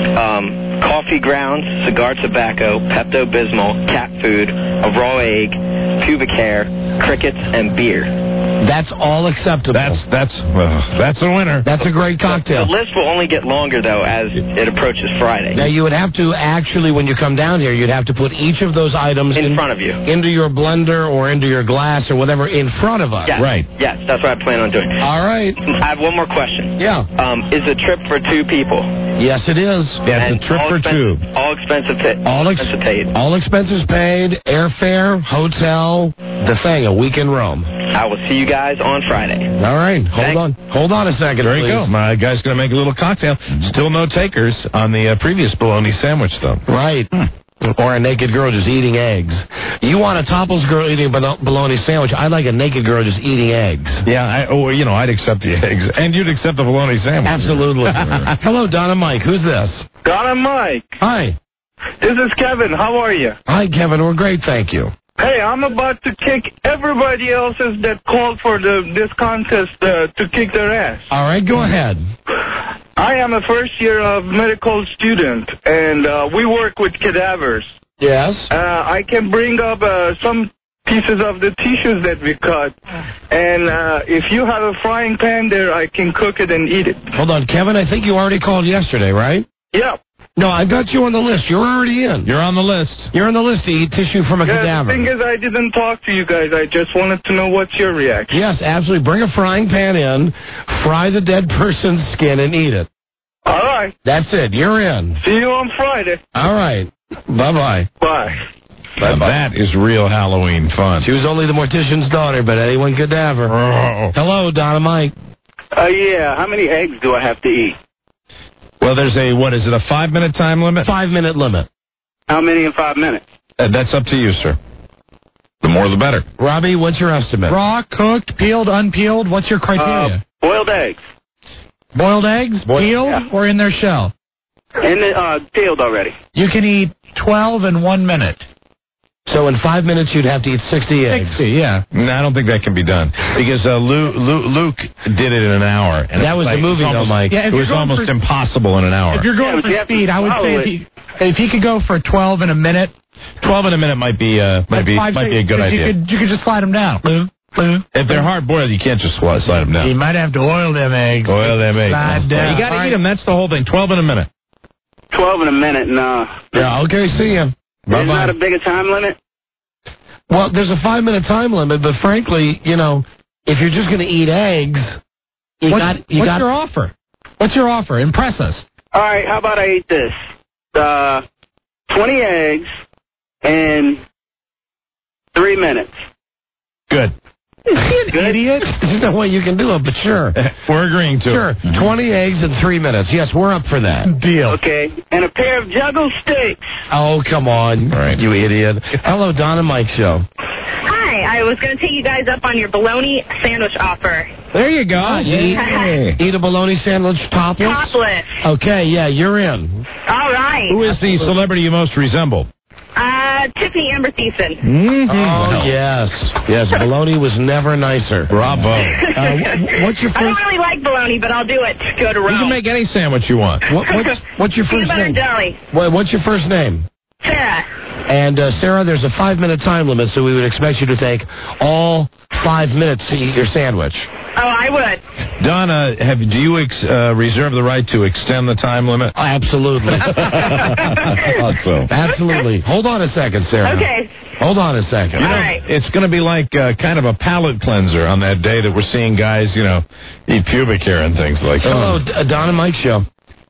Coffee grounds, cigar tobacco, Pepto-Bismol, cat food, a raw egg, pubic hair, crickets, and beer. That's all acceptable. That's a winner. That's a great cocktail. The list will only get longer, though, as it approaches Friday. Now, you would have to actually, when you come down here, you'd have to put each of those items in front of you. Into your blender or into your glass or whatever in front of us. Yes. Right. Yes, that's what I plan on doing. All right. I have one more question. Yeah. Is the trip for two people? Yes, it is. Yeah, it's a trip for two. All expenses paid. All expenses paid, airfare, hotel, the thing, a week in Rome. I will see you guys on Friday. All right. Hold on a second, There you please. go. My guy's going to make a little cocktail. Still no takers on the previous bologna sandwich, though. Right. Or a naked girl just eating eggs. You want a topless girl eating a bologna sandwich. I like a naked girl just eating eggs. Yeah, I'd accept the eggs. And you'd accept the bologna sandwich. Absolutely. Hello, Don and Mike. Who's this? Don and Mike. Hi. This is Kevin. How are you? Hi, Kevin. We're great, thank you. Hey, I'm about to kick everybody else's that called for this contest to kick their ass. All right, go ahead. I am a first-year medical student, and we work with cadavers. Yes. I can bring up some pieces of the tissues that we cut, and if you have a frying pan there, I can cook it and eat it. Hold on, Kevin, I think you already called yesterday, right? Yeah. No, I got you on the list. You're already in. You're on the list. You're on the list to eat tissue from a cadaver. The thing is, I didn't talk to you guys. I just wanted to know what's your reaction. Yes, absolutely. Bring a frying pan in, fry the dead person's skin, and eat it. All right. That's it. You're in. See you on Friday. All right. Bye-bye. Bye. That is real Halloween fun. She was only the mortician's daughter, but anyone could have her. Oh. Hello, Don and Mike. Yeah. How many eggs do I have to eat? Well, there's a 5-minute time limit? 5-minute limit. How many in 5 minutes? That's up to you, sir. The more the better. Robbie, what's your estimate? Raw, cooked, peeled, unpeeled? What's your criteria? Boiled eggs. Boiled eggs? Peeled or in their shell? Peeled already. You can eat 12 in 1 minute. So in 5 minutes, you'd have to eat 60 eggs. 60, yeah. No, I don't think that can be done. Because Luke did it in an hour. And that was the movie, though, Mike. Yeah, it was almost impossible in an hour. If you're going for speed, I would say if he could go for 12 in a minute. 12 in a minute might be a good idea. You could just slide them down. If they're hard boiled, you can't just slide them down. You might have to oil them eggs. Oil them eggs. Slide down. You got to eat them. That's the whole thing. 12 in a minute. 12 in a minute, no. Yeah, okay, see ya. There's not a bigger time limit? Well, there's a 5-minute time limit, but frankly, if you're just going to eat eggs, what's your offer? What's your offer? Impress us. All right, how about I eat this? 20 eggs in 3 minutes. Good. Idiot. There's no way you can do it, but sure. We're agreeing to Sure. it. 20 eggs in 3 minutes. Yes, we're up for that. Deal. Okay, and a pair of juggle sticks. Oh, come on, you idiot. Hello, Don and Mike Show. Hi, I was going to take you guys up on your bologna sandwich offer. There you go. Eat a bologna sandwich topless? Topless. Okay, yeah, you're in. All right. Who is the celebrity you most resemble? Tiffany Amber Thiessen. Oh, yes. Yes, bologna was never nicer. Bravo. What's your I don't first... really like bologna, but I'll do it to go to Rome. You can make any sandwich you want. What's your first Peanut butter name? jelly. What's your first name? Sarah. And, Sarah, there's a 5-minute time limit, so we would expect you to take all 5 minutes to eat your sandwich. Oh, I would. Donna, do you reserve the right to extend the time limit? Absolutely. Also. Absolutely. Hold on a second, Sarah. Okay. Hold on a second. You know, it's going to be like kind of a palate cleanser on that day that we're seeing guys, eat pubic hair and things like that. Hello, Don and Mike Show.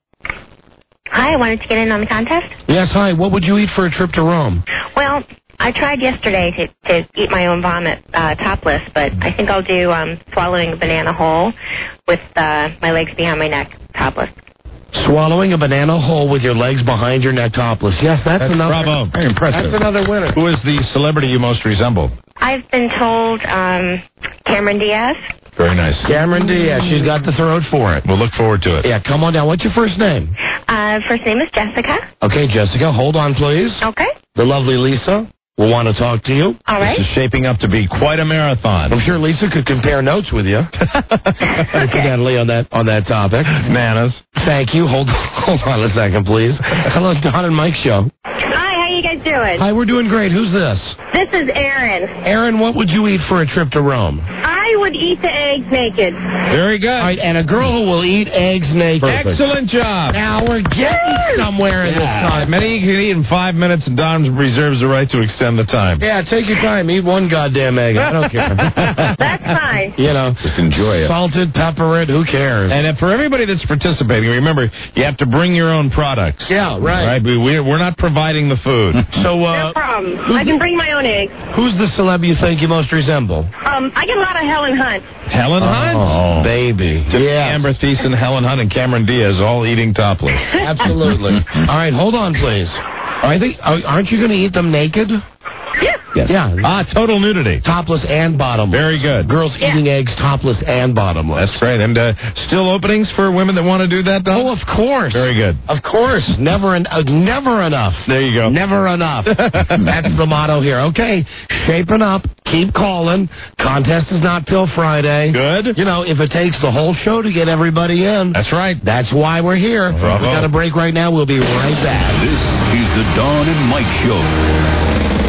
Hi, I wanted to get in on the contest. Yes, hi. What would you eat for a trip to Rome? Well, I tried yesterday to eat my own vomit topless, but I think I'll do swallowing a banana whole with my legs behind my neck topless. Swallowing a banana whole with your legs behind your neck topless. Yes, that's another. Bravo. Very impressive. That's another winner. Who is the celebrity you most resemble? I've been told Cameron Diaz. Very nice. Cameron Diaz. She's got the throat for it. We'll look forward to it. Yeah, come on down. What's your first name? First name is Jessica. Okay, Jessica, hold on, please. Okay. The lovely Lisa will want to talk to you. All right. This is shaping up to be quite a marathon. I'm sure Lisa could compare notes with you. Incidentally, on that topic. Manners. Thank you. Hold on a second, please. Hello, Don and Mike Show. Hi, how you guys doing? Hi, we're doing great. Who's this? This is Erin. Erin, what would you eat for a trip to Rome? I would eat the eggs naked. Very good. All right, and a girl who will eat eggs naked. Perfect. Excellent job. Now we're getting somewhere in this time. Many you can eat in 5 minutes, and Don reserves the right to extend the time. Yeah, take your time. Eat one goddamn egg. I don't care. That's fine. Just enjoy it. Salted, pepper it. Who cares? And for everybody that's participating, remember, you have to bring your own products. Yeah, right. Right? We're not providing the food. So, no problem. I can bring my own eggs. Who's the celeb you think you most resemble? I get a lot of Helen Hunt. Helen Hunt? Oh, baby. Yeah. Amber Thiessen, Helen Hunt, and Cameron Diaz all eating topless. Absolutely. All right, hold on, please. Aren't you going to eat them naked? Yeah. Yeah. Total nudity. Topless and bottomless. Very good. Girls eating eggs topless and bottomless. That's right. And still openings for women that want to do that, Don? Oh, of course. Very good. Of course. Never enough. There you go. Never enough. That's the motto here. Okay, shaping up. Keep calling. Contest is not till Friday. Good. If it takes the whole show to get everybody in. That's right. That's why we're here. Bravo. We've got a break right now. We'll be right back. This is the Don and Mike Show.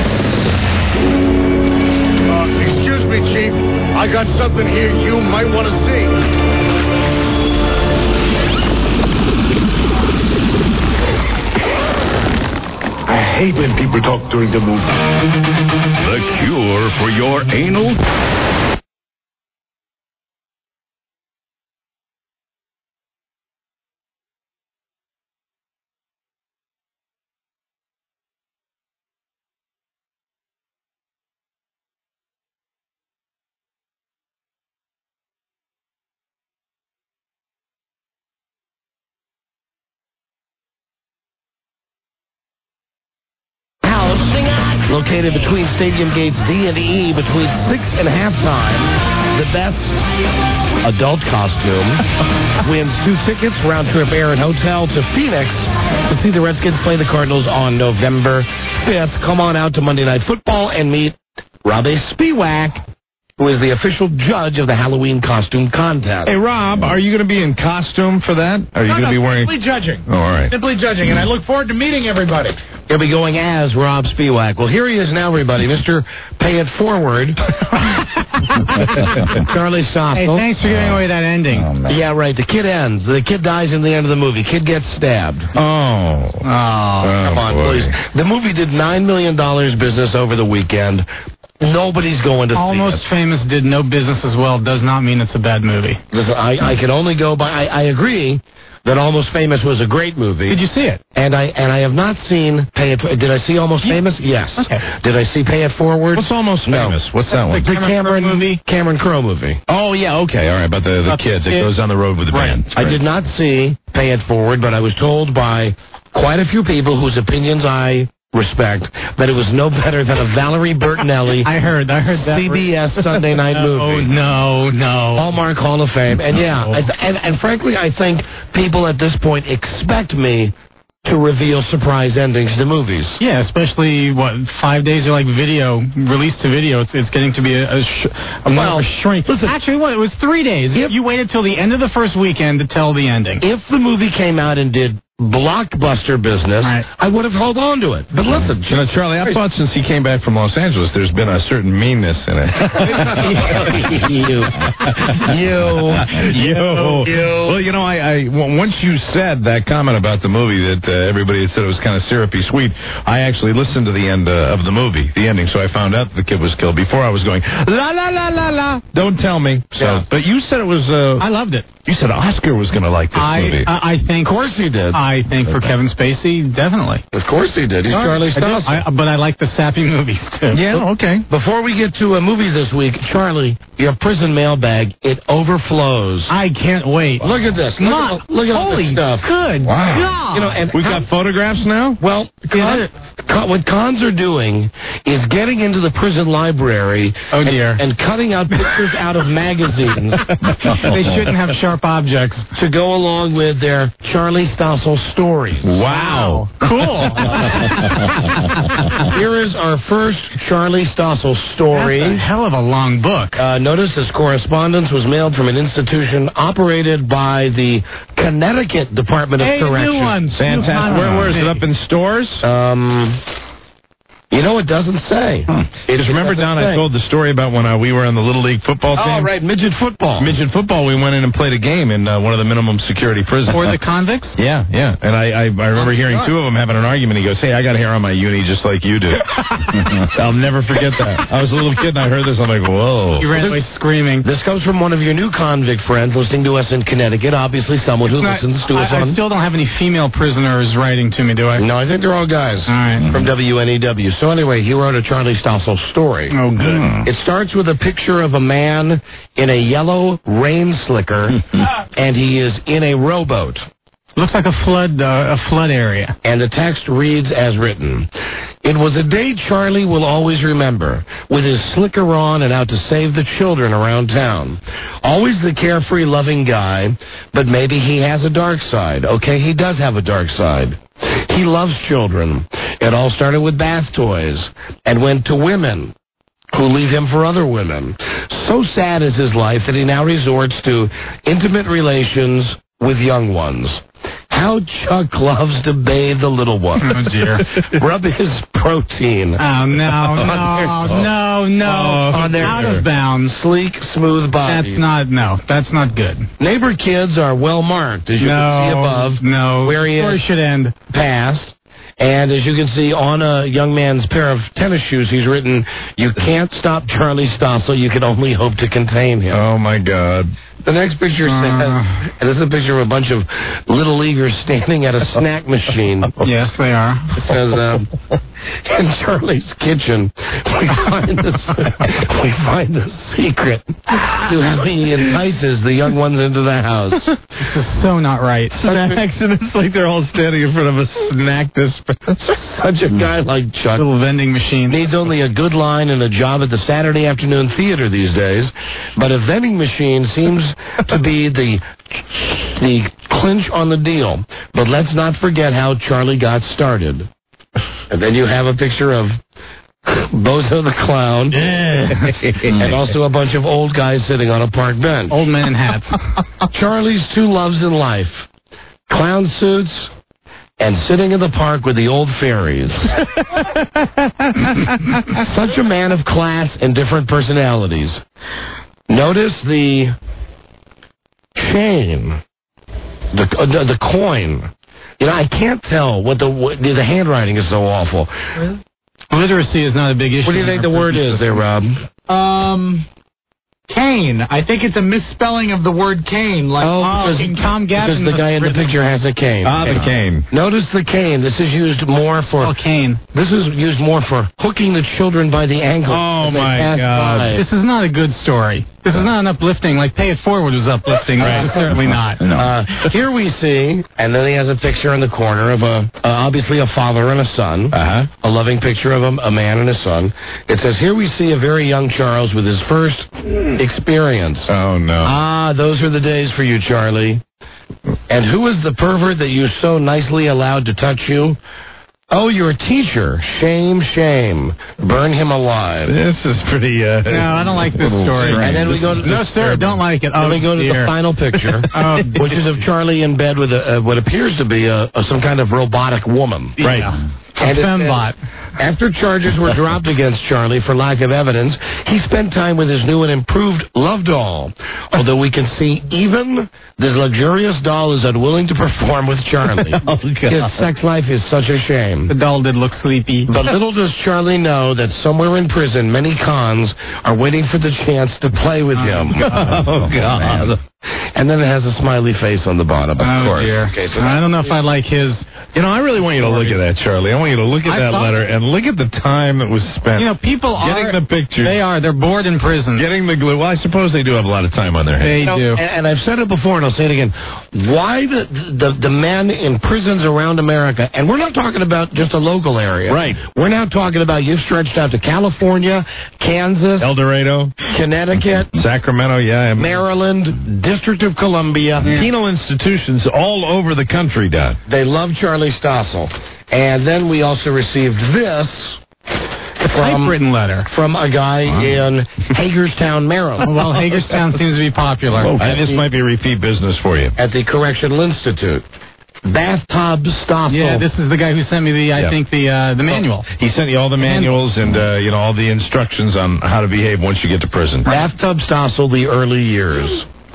Excuse me, Chief. I got something here you might want to see. I hate when people talk during the movie. The cure for your anal... Located between Stadium Gates D and E between 6 and halftime. The best adult costume wins 2 tickets, round trip air and hotel to Phoenix to see the Redskins play the Cardinals on November 5th. Come on out to Monday Night Football and meet Robbie Spiewak, who is the official judge of the Halloween costume contest. Hey, Rob, are you going to be in costume for that? Are you going to be wearing... Simply judging. Oh, all right. Simply judging, and I look forward to meeting everybody. He'll be going as Rob Spiewak. Well, here he is now, everybody. Mr. Pay It Forward. Charlie Stoffel. Hey, thanks for giving away that ending. Oh, yeah, right. The kid ends. The kid dies in the end of the movie. Kid gets stabbed. Oh. Come on, boy. please. The movie did $9 million business over the weekend. nobody's going to Almost see it. Famous did no business as well does not mean it's a bad movie. Listen, I can only go by... I agree that Almost Famous was a great movie. Did you see it? And I have not seen Pay It... Did I see Almost Famous? Yes. Okay. Did I see Pay It Forward? What's Almost Famous? What's that one? The Cameron movie? Cameron Crowe movie. Oh, yeah, okay, all right, about the kid that goes on the road with the band. I did not see Pay It Forward, but I was told by quite a few people whose opinions I respect that it was no better than a Valerie Bertinelli I heard that. CBS Sunday night movie. No. Hallmark Hall of Fame. And yeah, and frankly, I think people at this point expect me to reveal surprise endings to movies. Yeah, especially 5 days or like video release to video. It's getting to be a shrink. Listen, actually, it was 3 days. You waited till the end of the first weekend to tell the ending. If the movie came out and did blockbuster business, I would have held on to it. But listen, Charlie, I thought since he came back from Los Angeles, there's been a certain meanness in it. You. Well, once you said that comment about the movie that everybody had said it was kind of syrupy sweet, I actually listened to the end of the movie, the ending, so I found out that the kid was killed before I was going, la, la, la, la, la. Don't tell me. So, But you said it was... I loved it. You said Oscar was going to like this movie. I think... Of course he did. I think for Kevin Spacey, definitely. Of course he did. He's Charlie Stossel. But I like the sappy movies, too. Yeah, okay. Before we get to a movie this week, Charlie, your prison mailbag, it overflows. I can't wait. Look at this. Look at all this stuff. Good wow. God. And we got photographs now? Well, what cons are doing is getting into the prison library and cutting out pictures out of magazines. They shouldn't have sharp objects. To go along with their Charlie Stossel stories. Wow. Cool. Here is our first Charlie Stossel story. That's a hell of a long book. Notice this correspondence was mailed from an institution operated by the Connecticut Department of Corrections. New one. Fantastic. Where is it? Up in stores? You know, it doesn't say. Just remember, Don, I told the story about when we were on the Little League football team? Oh, right, midget football. Midget football, we went in and played a game in one of the minimum security prisons. For the convicts? Yeah. And I remember hearing two of them having an argument. He goes, hey, I got hair on my uni just like you do. I'll never forget that. I was a little kid and I heard this. I'm like, whoa. You ran away screaming. This comes from one of your new convict friends listening to us in Connecticut. Obviously, someone who listens to us on... I still don't have any female prisoners writing to me, do I? No, I think they're all guys. All right. From WNEW. So anyway, he wrote a Charlie Stossel story. Oh, good. It starts with a picture of a man in a yellow rain slicker, and he is in a rowboat. Looks like a flood area. And the text reads as written. It was a day Charlie will always remember, with his slicker on and out to save the children around town. Always the carefree, loving guy, but maybe he has a dark side. Okay, he does have a dark side. He loves children. It all started with bath toys and went to women who leave him for other women. So sad is his life that he now resorts to intimate relations with young ones. How Chuck loves to bathe the little ones. Oh, dear. Rub his protein. Oh, no. Out of bounds. Sleek, smooth body. That's not good. Neighbor kids are well marked, as you can see above. No. Where he Story should end. Passed. And as you can see on a young man's pair of tennis shoes, he's written, "You can't stop Charlie Stossel. You can only hope to contain him." Oh, my God. The next picture says, and this is a picture of a bunch of little leaguers standing at a snack machine. Yes, they are. It says, in Charlie's kitchen, we find the secret to how he entices the young ones into the house. This is so not right. Snacks, and it's like they're all standing in front of a snack dispenser. Such a guy like Chuck. Little vending machine. Needs only a good line and a job at the Saturday afternoon theater these days. But a vending machine seems to be the clinch on the deal. But let's not forget how Charlie got started. And then you have a picture of Bozo the Clown, and also a bunch of old guys sitting on a park bench. Old men in hats. Charlie's two loves in life: clown suits and sitting in the park with the old fairies. Such a man of class and different personalities. Notice the chain, the coin. You know, I can't tell what the handwriting is so awful. Literacy is not a big issue. What do you think the word is there, Rob? Cane. I think it's a misspelling of the word cane. Like, in Tom Gavin. Because the guy in the picture has a cane. The cane. Notice the cane. This is used more for... cane. This is used more for hooking the children by the ankle. Oh, my God. This is not a good story. This is not an uplifting. Like, Pay It Forward was uplifting. Right. Certainly not. No. Here we see, and then he has a picture in the corner of obviously a father and a son. A loving picture of a man and a son. It says, here we see a very young Charles with his first experience. Oh, no. Those are the days for you, Charlie. And who is the pervert that you so nicely allowed to touch you? Oh, your teacher. Shame, shame. Burn him alive. This is pretty... no, I don't like this story. And then we go to... No, sir, don't like it. Then we go to the final picture, which is of Charlie in bed with what appears to be some kind of robotic woman. Right. And a fembot. After charges were dropped against Charlie for lack of evidence, he spent time with his new and improved love doll. Although we can see even this luxurious doll is unwilling to perform with Charlie. His sex life is such a shame. The doll did look sleepy. But little does Charlie know that somewhere in prison, many cons are waiting for the chance to play with him. Oh, God. And then it has a smiley face on the bottom, of course. Dear. Okay, so I don't know if I like his... You know, I really want you to look at that, Charlie. I want you to look at that letter and look at the time that was spent. You know, people getting the pictures. They're bored in prison. Getting the glue. Well, I suppose they do have a lot of time on their hands. They do. And I've said it before, and I'll say it again. Why the men in prisons around America, and we're not talking about just a local area. Right. We're now talking about you've stretched out to California, Kansas, El Dorado, Connecticut, Sacramento, Maryland, District of Columbia. Penal institutions all over the country, Don. They love Charlie Stossel. And then we also received this typewritten letter from a guy in Hagerstown, Maryland. Well, Hagerstown seems to be popular. This might be repeat business for you. At the Correctional Institute. Bathtub Stossel. Yeah, this is the guy who sent me the manual. He sent you all the manuals and all the instructions on how to behave once you get to prison. Bathtub Stossel, the early years.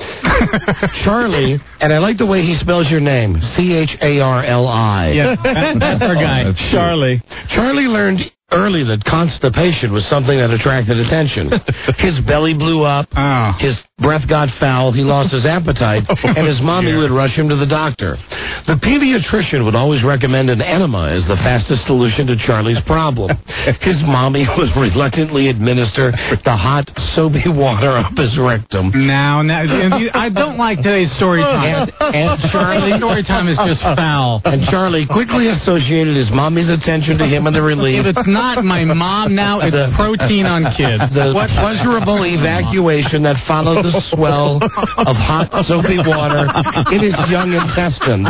Charlie, and I like the way he spells your name, Charli. Yeah, that's our guy. Charlie. Charlie learned early that constipation was something that attracted attention. His belly blew up, his breath got foul, he lost his appetite, and his mommy would rush him to the doctor. The pediatrician would always recommend an enema as the fastest solution to Charlie's problem. His mommy would reluctantly administer the hot, soapy water up his rectum. Now, I don't like today's story time. And Charlie, story time is just foul. And Charlie quickly associated his mommy's attention to him and the relief. It's not my mom now, it's protein on kids. The pleasurable evacuation that followed the swell of hot, soapy water in his young intestines.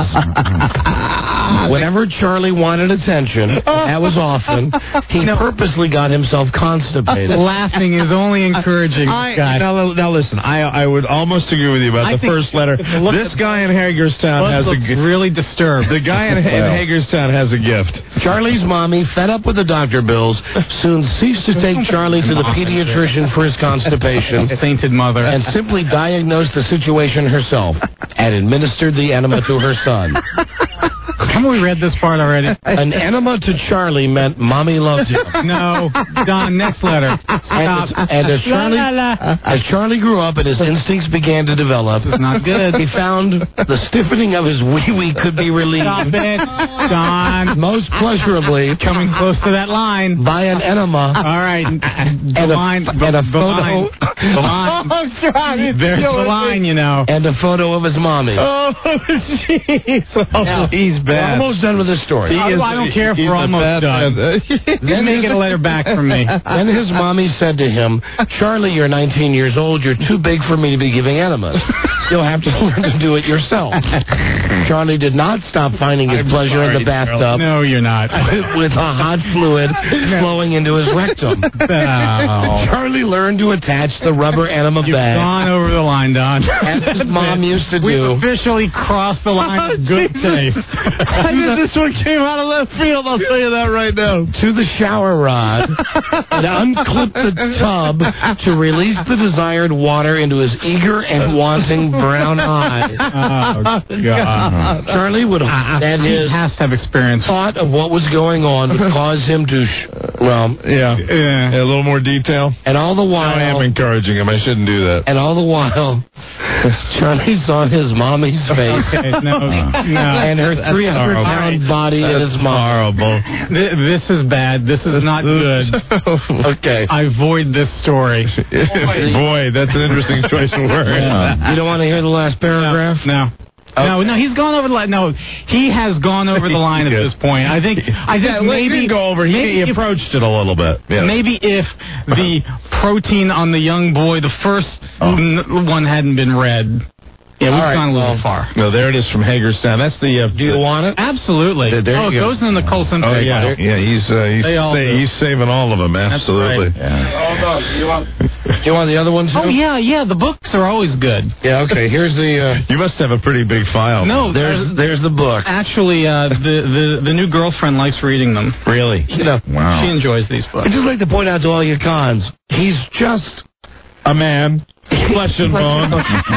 Whenever Charlie wanted attention, that was often, he purposely got himself constipated. Laughing is only encouraging. Now listen, I would almost agree with you about the first letter. This guy in Hagerstown has really disturbed. The guy in Hagerstown has a gift. Charlie's mommy, fed up with the doctor bills, soon ceased to take Charlie to the pediatrician for his constipation. Sainted mother. And simply diagnosed the situation herself and administered the enema to her son. Haven't we read this part already? An enema to Charlie meant mommy loved him. No. Don, next letter. Stop. And as Charlie grew up and his instincts began to develop, it's not good. He found the stiffening of his wee-wee could be relieved. Stop it, Don. Most pleasurably, coming close to that line. By an enema. All right. And a photo. The line. There's the line, you know. And a photo of his mommy. Oh, jeez. He's bad. We're almost done with this story. I don't care if we're almost done. Then they get a letter back from me. Then his mommy said to him, Charlie, you're 19 years old. You're too big for me to be giving enemas. You'll have to learn to do it yourself. Charlie did not stop finding his pleasure in the bathtub. No, you're not. With a hot fluid flowing into his rectum. Charlie learned to attach the rubber enema bag. You've gone over the line, Don. As his mom used to do. We've officially crossed the line of good taste. This one came out of left field, I'll tell you that right now. To the shower rod and unclipped the tub to release the desired water into his eager and wanting brown eyes. Oh, God. Charlie would have, and he his has to have experience. thought of what was going on would cause him to, a little more detail. And all the while, I am encouraging him. I shouldn't do that. And all the while, Charlie saw his mommy's face. Okay, no. And her 300-pound body in his mouth. Horrible. This is bad. This is not good. Okay. I avoid this story. Boy, that's an interesting choice of words. You don't want to hear the last paragraph? No. No, he's gone over the line. No, he has gone over the line at this point. I think maybe go over. He approached it a little bit. Yeah. Maybe if the protein on the young boy, the first one hadn't been read. Yeah, we've gone a little far. No, there it is from Hagerstown. That's the. Do you want it? Absolutely. There it goes in the Colson. Oh, yeah. He's saving all of them. Absolutely. Right. Yeah. Do you want the other one too? Oh yeah. The books are always good. Yeah. Okay. Here's the. You must have a pretty big file. No, there's the book. Actually, the new girlfriend likes reading them. Really? Wow. She enjoys these books. I'd just like to point out to all your cons, he's just a man. Flesh and bone.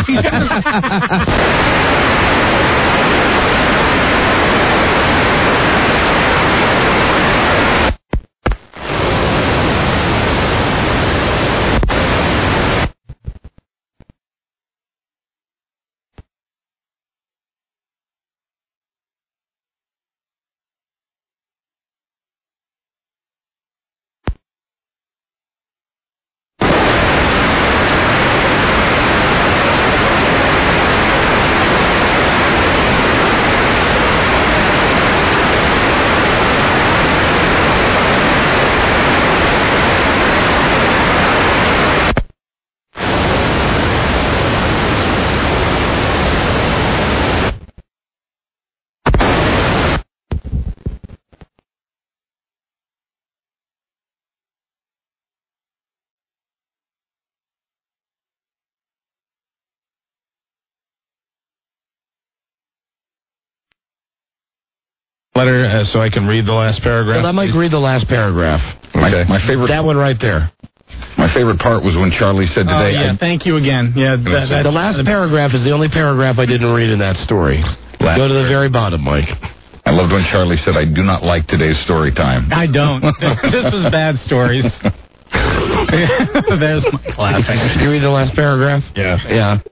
Letter, so I can read the last paragraph. Well, I might read the last paragraph. Okay. My favorite. That one right there. My favorite part was when Charlie said today. Thank you again. Yeah, the last paragraph is the only paragraph I didn't read in that story. Go to the very bottom, Mike. I loved when Charlie said, "I do not like today's story time." I don't. This was bad stories. There's Mike laughing. You read the last paragraph? Yeah.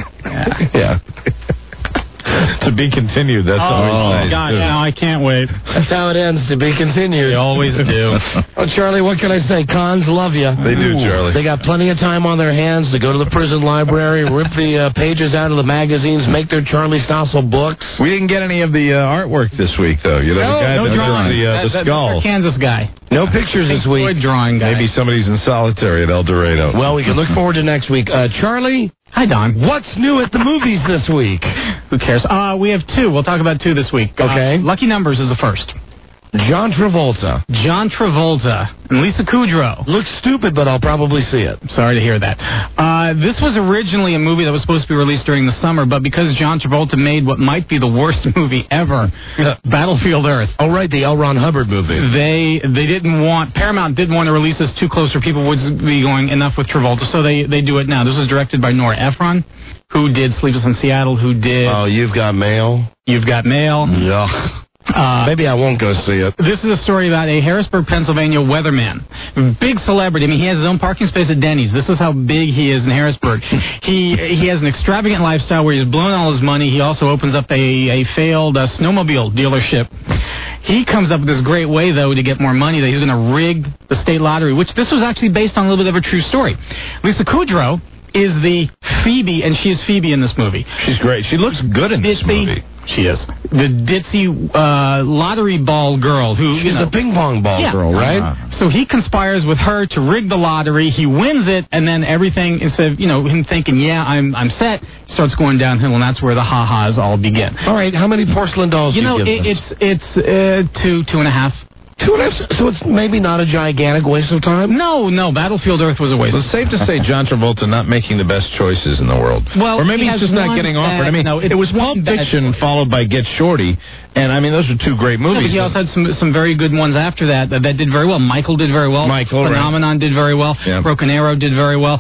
To be continued. That's always nice. God, now I can't wait. That's how it ends. To be continued. They always do. Oh, Charlie, what can I say? Cons love you. They do, Charlie. They got plenty of time on their hands to go to the prison library, rip the pages out of the magazines, make their Charlie Stossel books. We didn't get any of the artwork this week, though. You know, the guy no that drawing. the skull. That's our Kansas guy. No pictures this week. Drawing guy. Maybe somebody's in solitary at El Dorado. Well, we can look forward to next week. Charlie? Hi, Don. What's new at the movies this week? Who cares? We have two. We'll talk about two this week. Okay. Lucky Numbers is the first. John Travolta. And Lisa Kudrow. Looks stupid, but I'll probably see it. Sorry to hear that. This was originally a movie that was supposed to be released during the summer, but because John Travolta made what might be the worst movie ever, Battlefield Earth. Oh, right, the L. Ron Hubbard movie. Paramount didn't want to release this too close or people would be going enough with Travolta, so they do it now. This was directed by Nora Ephron, who did Sleepless in Seattle, who did... Oh, You've Got Mail? You've Got Mail. Yeah. Maybe I won't go see it. This is a story about a Harrisburg, Pennsylvania weatherman. Big celebrity. I mean, he has his own parking space at Denny's. This is how big he is in Harrisburg. He has an extravagant lifestyle where he's blown all his money. He also opens up a failed snowmobile dealership. He comes up with this great way, though, to get more money, that he's going to rig the state lottery, which this was actually based on a little bit of a true story. Lisa Kudrow is the Phoebe, and she is Phoebe in this movie. She's great. She looks good in this movie. She is. The ditzy lottery ball girl who... She's the ping pong ball girl, right? So he conspires with her to rig the lottery. He wins it, and then everything, instead of, him thinking, I'm set, starts going downhill, and that's where the ha-has all begin. All right, how many porcelain dolls do you give it's 2.5. So it's maybe not a gigantic waste of time? No, Battlefield Earth was a waste. It's safe to say John Travolta not making the best choices in the world. Well, or maybe he he's has just not one getting offered. bad- I mean, no, it was Pulp one bad Fiction choice. followed by Get Shorty, and I mean, those are two great No, movies. but he also had some very good ones after that did very well. Michael did very well. Phenomenon did very well. Yeah. Broken Arrow did very well.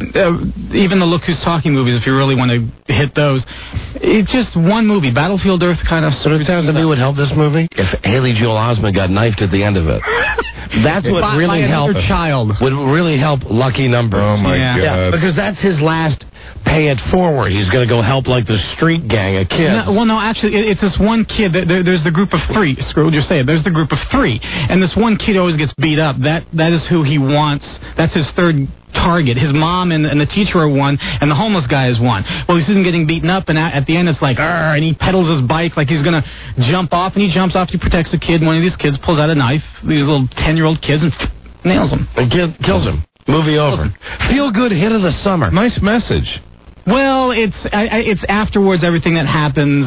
Even the Look Who's Talking movies, if you really want to hit those. It's just one movie. Battlefield Earth kind of... So it sounds to me would help this movie if Haley Joel Osment got knifed at the end of it. That's what By really helped. another child. Would really help Lucky Numbers. Oh, my God. Yeah, because that's his last pay it forward. He's going to go help like the street gang of kids. No, actually, it's this one kid. There's the group of three. Screw what you say. There's the group of three, and this one kid always gets beat up. That is who he wants. That's his third target. His mom and the teacher are one, and the homeless guy is one. Well, he isn't getting beaten up, and at the end it's like, "Arr," and he pedals his bike like he's gonna jump off, and he jumps off. He protects a kid. One of these kids pulls out a knife. These little 10-year-old kids and nails him. And kills him. Movie over. Feel good hit of the summer. Nice message. Well, it's afterwards everything that happens.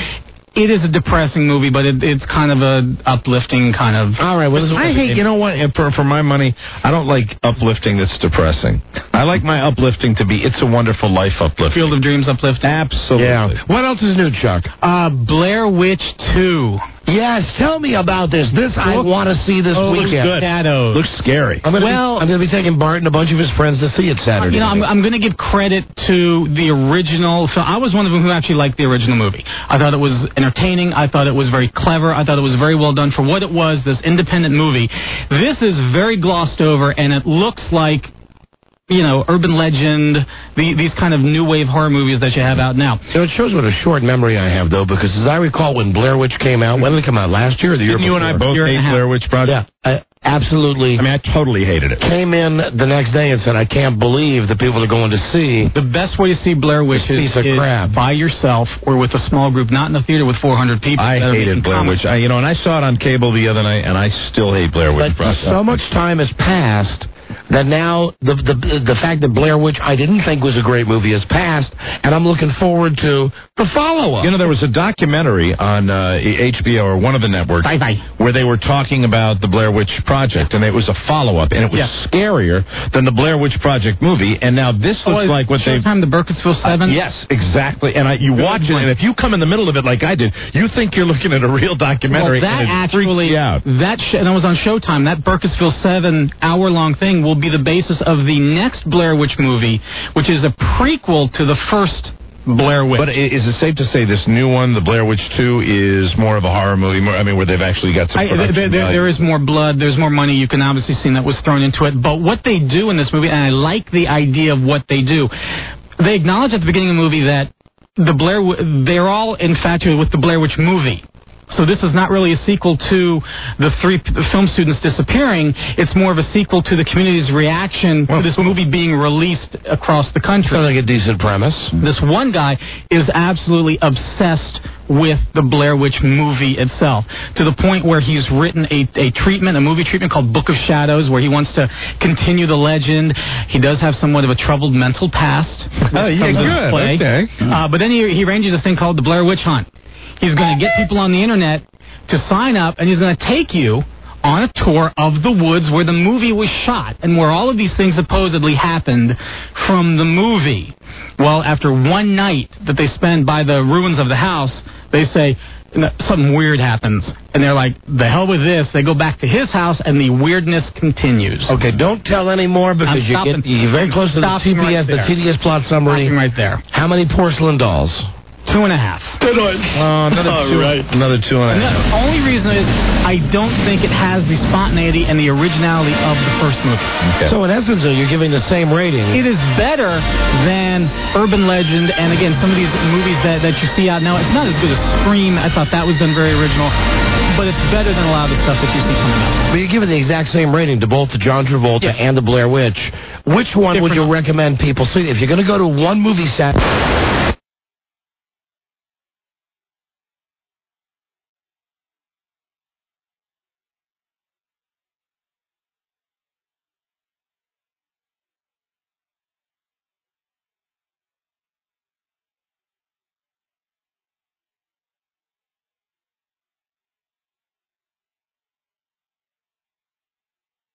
It is a depressing movie, but it's kind of a uplifting kind of. All right. Well, I hate. You know what? For my money, I don't like uplifting that's depressing. I like my uplifting to be It's a Wonderful Life uplifting. Field of Dreams uplifting. Absolutely. Yeah. What else is new, Chuck? Blair Witch 2. Yes, tell me about this. I want to see this weekend. Looks good. Shadows. Looks scary. I'm going to be taking Bart and a bunch of his friends to see it Saturday. You know, I'm going to give credit to the original. So I was one of them who actually liked the original movie. I thought it was entertaining. I thought it was very clever. I thought it was very well done for what it was, this independent movie. This is very glossed over, and it looks like, you know, urban legend, these kind of new wave horror movies that you have out now. So it shows what a short memory I have, though, because as I recall when Blair Witch came out, when did it come out, last year or the year before? You and I both hate Blair Witch Project? Yeah, absolutely. I mean, I totally hated it. Came in the next day and said, I can't believe the people are going to see. The best way to see Blair Witch is by yourself or with a small group, not in a theater with 400 people. I hated Blair Witch. And I saw it on cable the other night, and I still hate Blair Witch Project. So much time has passed that now the fact that Blair Witch I didn't think was a great movie has passed, and I'm looking forward to the follow-up. You know, there was a documentary on HBO or one of the networks where they were talking about the Blair Witch Project, and it was a follow-up, and it was scarier than the Blair Witch Project movie, and now this looks like what they've... Showtime, the Burkittsville 7? Yes, exactly, and you watch it, and if you come in the middle of it like I did, you think you're looking at a real documentary, well, that and it actually, freaks you out. And it was on Showtime. That Burkittsville 7 hour-long thing will be the basis of the next Blair Witch movie, which is a prequel to the first Blair Witch. But is it safe to say this new one, the Blair Witch 2, is more of a horror movie? Where they've actually got some production there is more blood. There's more money. You can obviously see that was thrown into it. But what they do in this movie, and I like the idea of what they do, they acknowledge at the beginning of the movie that they're all infatuated with the Blair Witch movie. So this is not really a sequel to the three film students disappearing. It's more of a sequel to the community's reaction to this movie being released across the country. Sounds like a decent premise. This one guy is absolutely obsessed with the Blair Witch movie itself, to the point where he's written a movie treatment called Book of Shadows, where he wants to continue the legend. He does have somewhat of a troubled mental past. Oh, yeah, good. Play. Okay. But then he arranges a thing called the Blair Witch Hunt. He's going to get people on the internet to sign up, and he's going to take you on a tour of the woods where the movie was shot and where all of these things supposedly happened from the movie. Well, after one night that they spend by the ruins of the house, they say something weird happens. And they're like, the hell with this. They go back to his house, and the weirdness continues. Okay, don't tell any more because you're very close to the TPS, the TDS plot summary. Right there. How many porcelain dolls? 2.5. Good one. Another 2.5. The only reason is I don't think it has the spontaneity and the originality of the first movie. Okay. So in essence, you're giving the same rating. It is better than Urban Legend and, again, some of these movies that you see out now. It's not as good as Scream. I thought that was done very original. But it's better than a lot of the stuff that you see coming out. But you're giving the exact same rating to both the John Travolta and the Blair Witch. Which one would you recommend people see? If you're going to go to one movie set...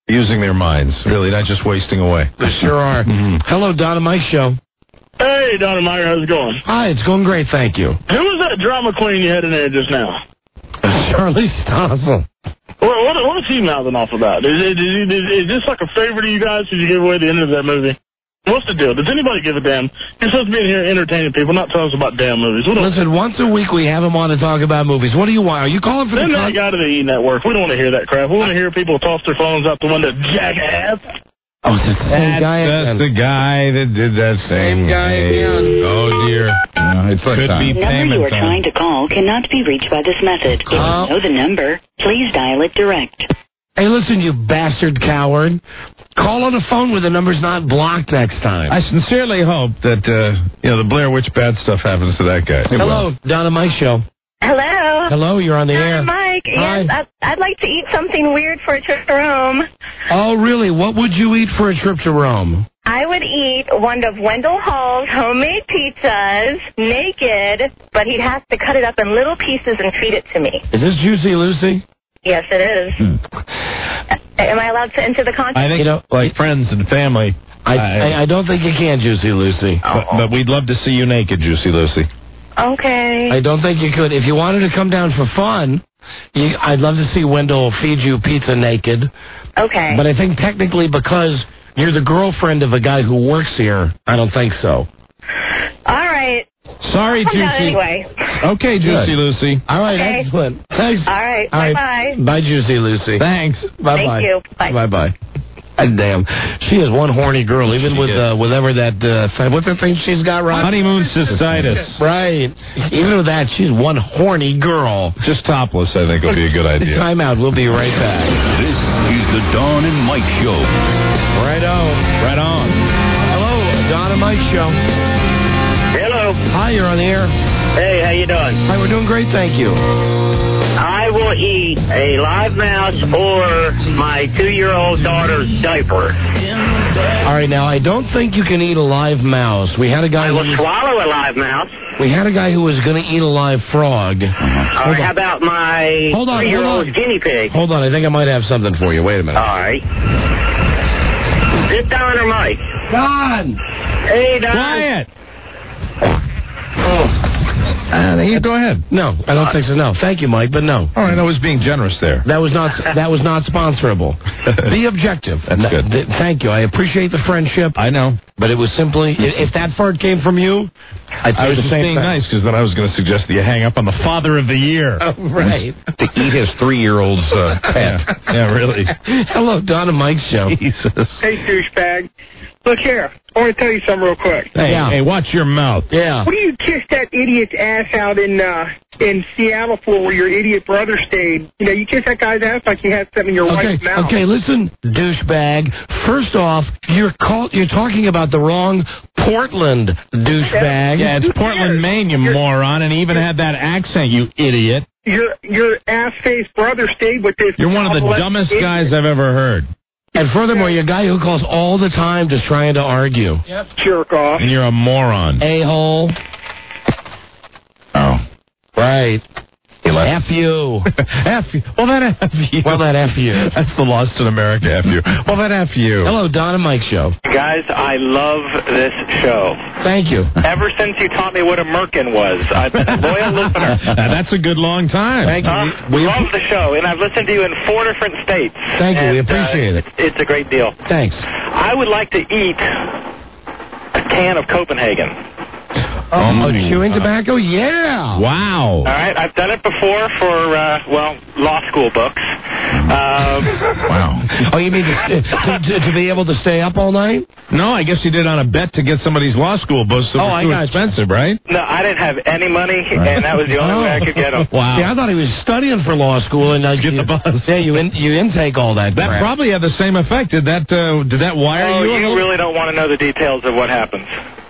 using their minds, really, not just wasting away. They sure are. Hello, Don and Mike Show. Hey, Don and Mike, how's it going? Hi, it's going great, thank you. Who was that drama queen you had in there just now? Charlie Stossel. What is he mouthing off about? Is this like a favorite of you guys? Did you give away the end of that movie? What's the deal? Does anybody give a damn? You're supposed to be in here entertaining people, not telling us about damn movies. Listen, once a week we have him on to talk about movies. What do you want? Are you calling for Send that guy to the E! Network. We don't want to hear that crap. We want to hear people toss their phones out the window. Jackass. Oh, it's the same guy again. That's the guy that did that same guy again. Oh, dear. It's like the number you are trying to call cannot be reached by this method. If you know the number, please dial it direct. Hey, listen, you bastard coward. Call on the phone where the number's not blocked next time. I sincerely hope that, the Blair Witch bad stuff happens to that guy. Hello, Don and Mike Show. Hello. Hello, you're on the air. Mike. Hi. Yes, I'd like to eat something weird for a trip to Rome. Oh, really? What would you eat for a trip to Rome? I would eat one of Wendell Hall's homemade pizzas, naked, but he'd have to cut it up in little pieces and feed it to me. Is this Juicy Lucy? Yes, it is. Am I allowed to enter the contest? I think, like friends and family. I don't think you can, Juicy Lucy. But we'd love to see you naked, Juicy Lucy. Okay. I don't think you could. If you wanted to come down for fun, I'd love to see Wendell feed you pizza naked. Okay. But I think technically because you're the girlfriend of a guy who works here, I don't think so. All right. Sorry, I'll come Juicy. down anyway. Okay, Juicy Lucy. All right, Okay. excellent. Thanks. All right. All right. Bye-bye. Bye, Juicy Lucy. Thanks. Bye-bye. Thank you. Bye. Bye-bye. Damn. She is one horny girl, even with whatever that, what's the thing she's got, Ron? Honeymoon cystitis. Right. Even with that, she's one horny girl. Just topless, I think, would be a good idea. Time out. We'll be right back. This is the Dawn and Mike Show. Right on. Right on. Hello, Dawn and Mike Show. Hello. Hi, you're on the air. Hey, how you doing? Hi, we're doing great, thank you. I will eat a live mouse or my 2-year-old daughter's diaper. All right, now, I don't think you can eat a live mouse. We had a guy I will swallow a live mouse. We had a guy who was going to eat a live frog. Or how about my 3-year-old guinea pig? Hold on, I think I might have something for you. Wait a minute. All right. Is it Don or Mike? Don! Hey, Don. Quiet! You go ahead. No, I don't think so. No, thank you, Mike, but no. All right, I was being generous there. That was not sponsorable. Be objective. That's good. Thank you. I appreciate the friendship. I know, but it was simply if that fart came from you, I'd say I was the just same being thing. nice because then I was going to suggest that you hang up on the Father of the Year. Oh, right. To eat his 3-year-old's pet. Yeah, really. Hello, Don and Mike's show. Jesus. Hey, douchebag. Look here. I want to tell you something real quick. Hey, watch your mouth. Yeah. What do you kiss that idiot's ass out in Seattle for where your idiot brother stayed? You know, you kiss that guy's ass like he had something in your wife's mouth. Okay, listen, douchebag. First off, you're talking about the wrong Portland, douchebag. Yeah, it's Portland, Maine, you moron, and he even had that accent, you idiot. Your ass-faced brother stayed with this. You're one of the dumbest guys I've ever heard. And furthermore, you're a guy who calls all the time just trying to argue. Yep. Jerk off. And you're a moron. A-hole. Oh. Right. F you. F you. Well, that F you. Well, that F you. That's the Lost in America F you. Well, that F you. Hello, Don and Mike show. Guys, I love this show. Thank you. Ever since you taught me what a merkin was, I've been a loyal listener. That's a good long time. Thank you. We love the show, and I've listened to you in 4 different states. Thank you. And, We appreciate it. It's a great deal. Thanks. I would like to eat a can of Copenhagen. Chewing tobacco? Yeah. Wow. All right, I've done it before for, law school books. Wow. Oh, you mean to be able to stay up all night? No, I guess you did on a bet to get somebody's law school books that were too expensive, right? No, I didn't have any money, and that was the only way I could get them. Wow. Yeah, I thought he was studying for law school, and get the bus. Yeah, you intake all that. That crap. probably had the same effect. Did that wire you? You really don't want to know the details of what happens.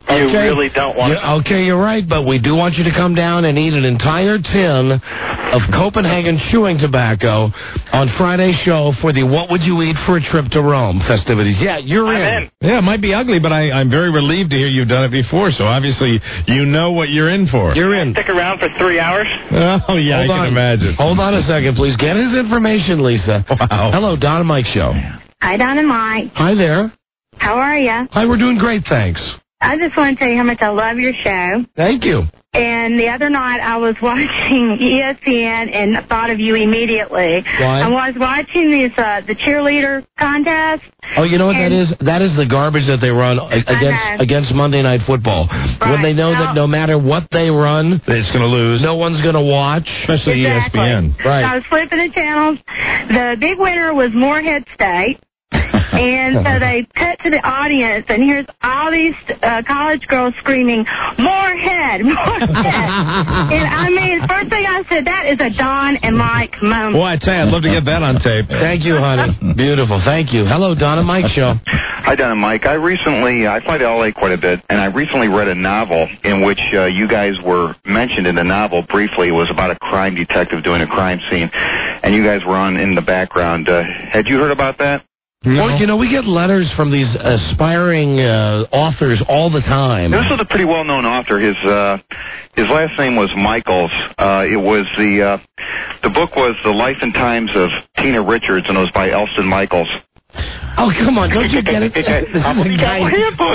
You really don't want to. Okay, you're right, but we do want you to come down and eat an entire tin of Copenhagen chewing tobacco on Friday's show for the What Would You Eat for a Trip to Rome festivities. Yeah, you're in. Yeah, it might be ugly, but I'm very relieved to hear you've done it before, so obviously you know what you're in for. You're in. Stick around for 3 hours? Oh, yeah, I can imagine. Hold on a second, please. Get his information, Lisa. Wow. Hello, Don and Mike Show. Hi, Don and Mike. Hi there. How are you? Hi, we're doing great, thanks. I just want to tell you how much I love your show. Thank you. And the other night I was watching ESPN and thought of you immediately. Why? I was watching this the cheerleader contest. Oh, you know what that is? That is the garbage that they run against Monday Night Football. Right. When they know that no matter what they run, it's going to lose. No one's going to watch. Especially ESPN. Right. So I was flipping the channels. The big winner was Morehead State. And so they cut to the audience, and here's all these college girls screaming, Morehead, Morehead. And I mean, first thing I said, that is a Don and Mike moment. Well, I tell you, I'd love to get that on tape. Thank you, honey. Beautiful. Thank you. Hello, Don and Mike Show. Hi, Don and Mike. I fly to L.A. quite a bit, and I recently read a novel in which you guys were mentioned in the novel briefly. It was about a crime detective doing a crime scene, and you guys were on in the background. Had you heard about that? No. Well, you know, we get letters from these aspiring authors all the time. This was a pretty well-known author. His last name was Michaels. It was the book was The Life and Times of Tina Richards, and it was by Elston Michaels. Oh, come on, don't you get it? This is a guy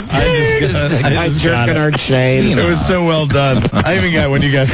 jerking our chain. It was so well done. I even got when you got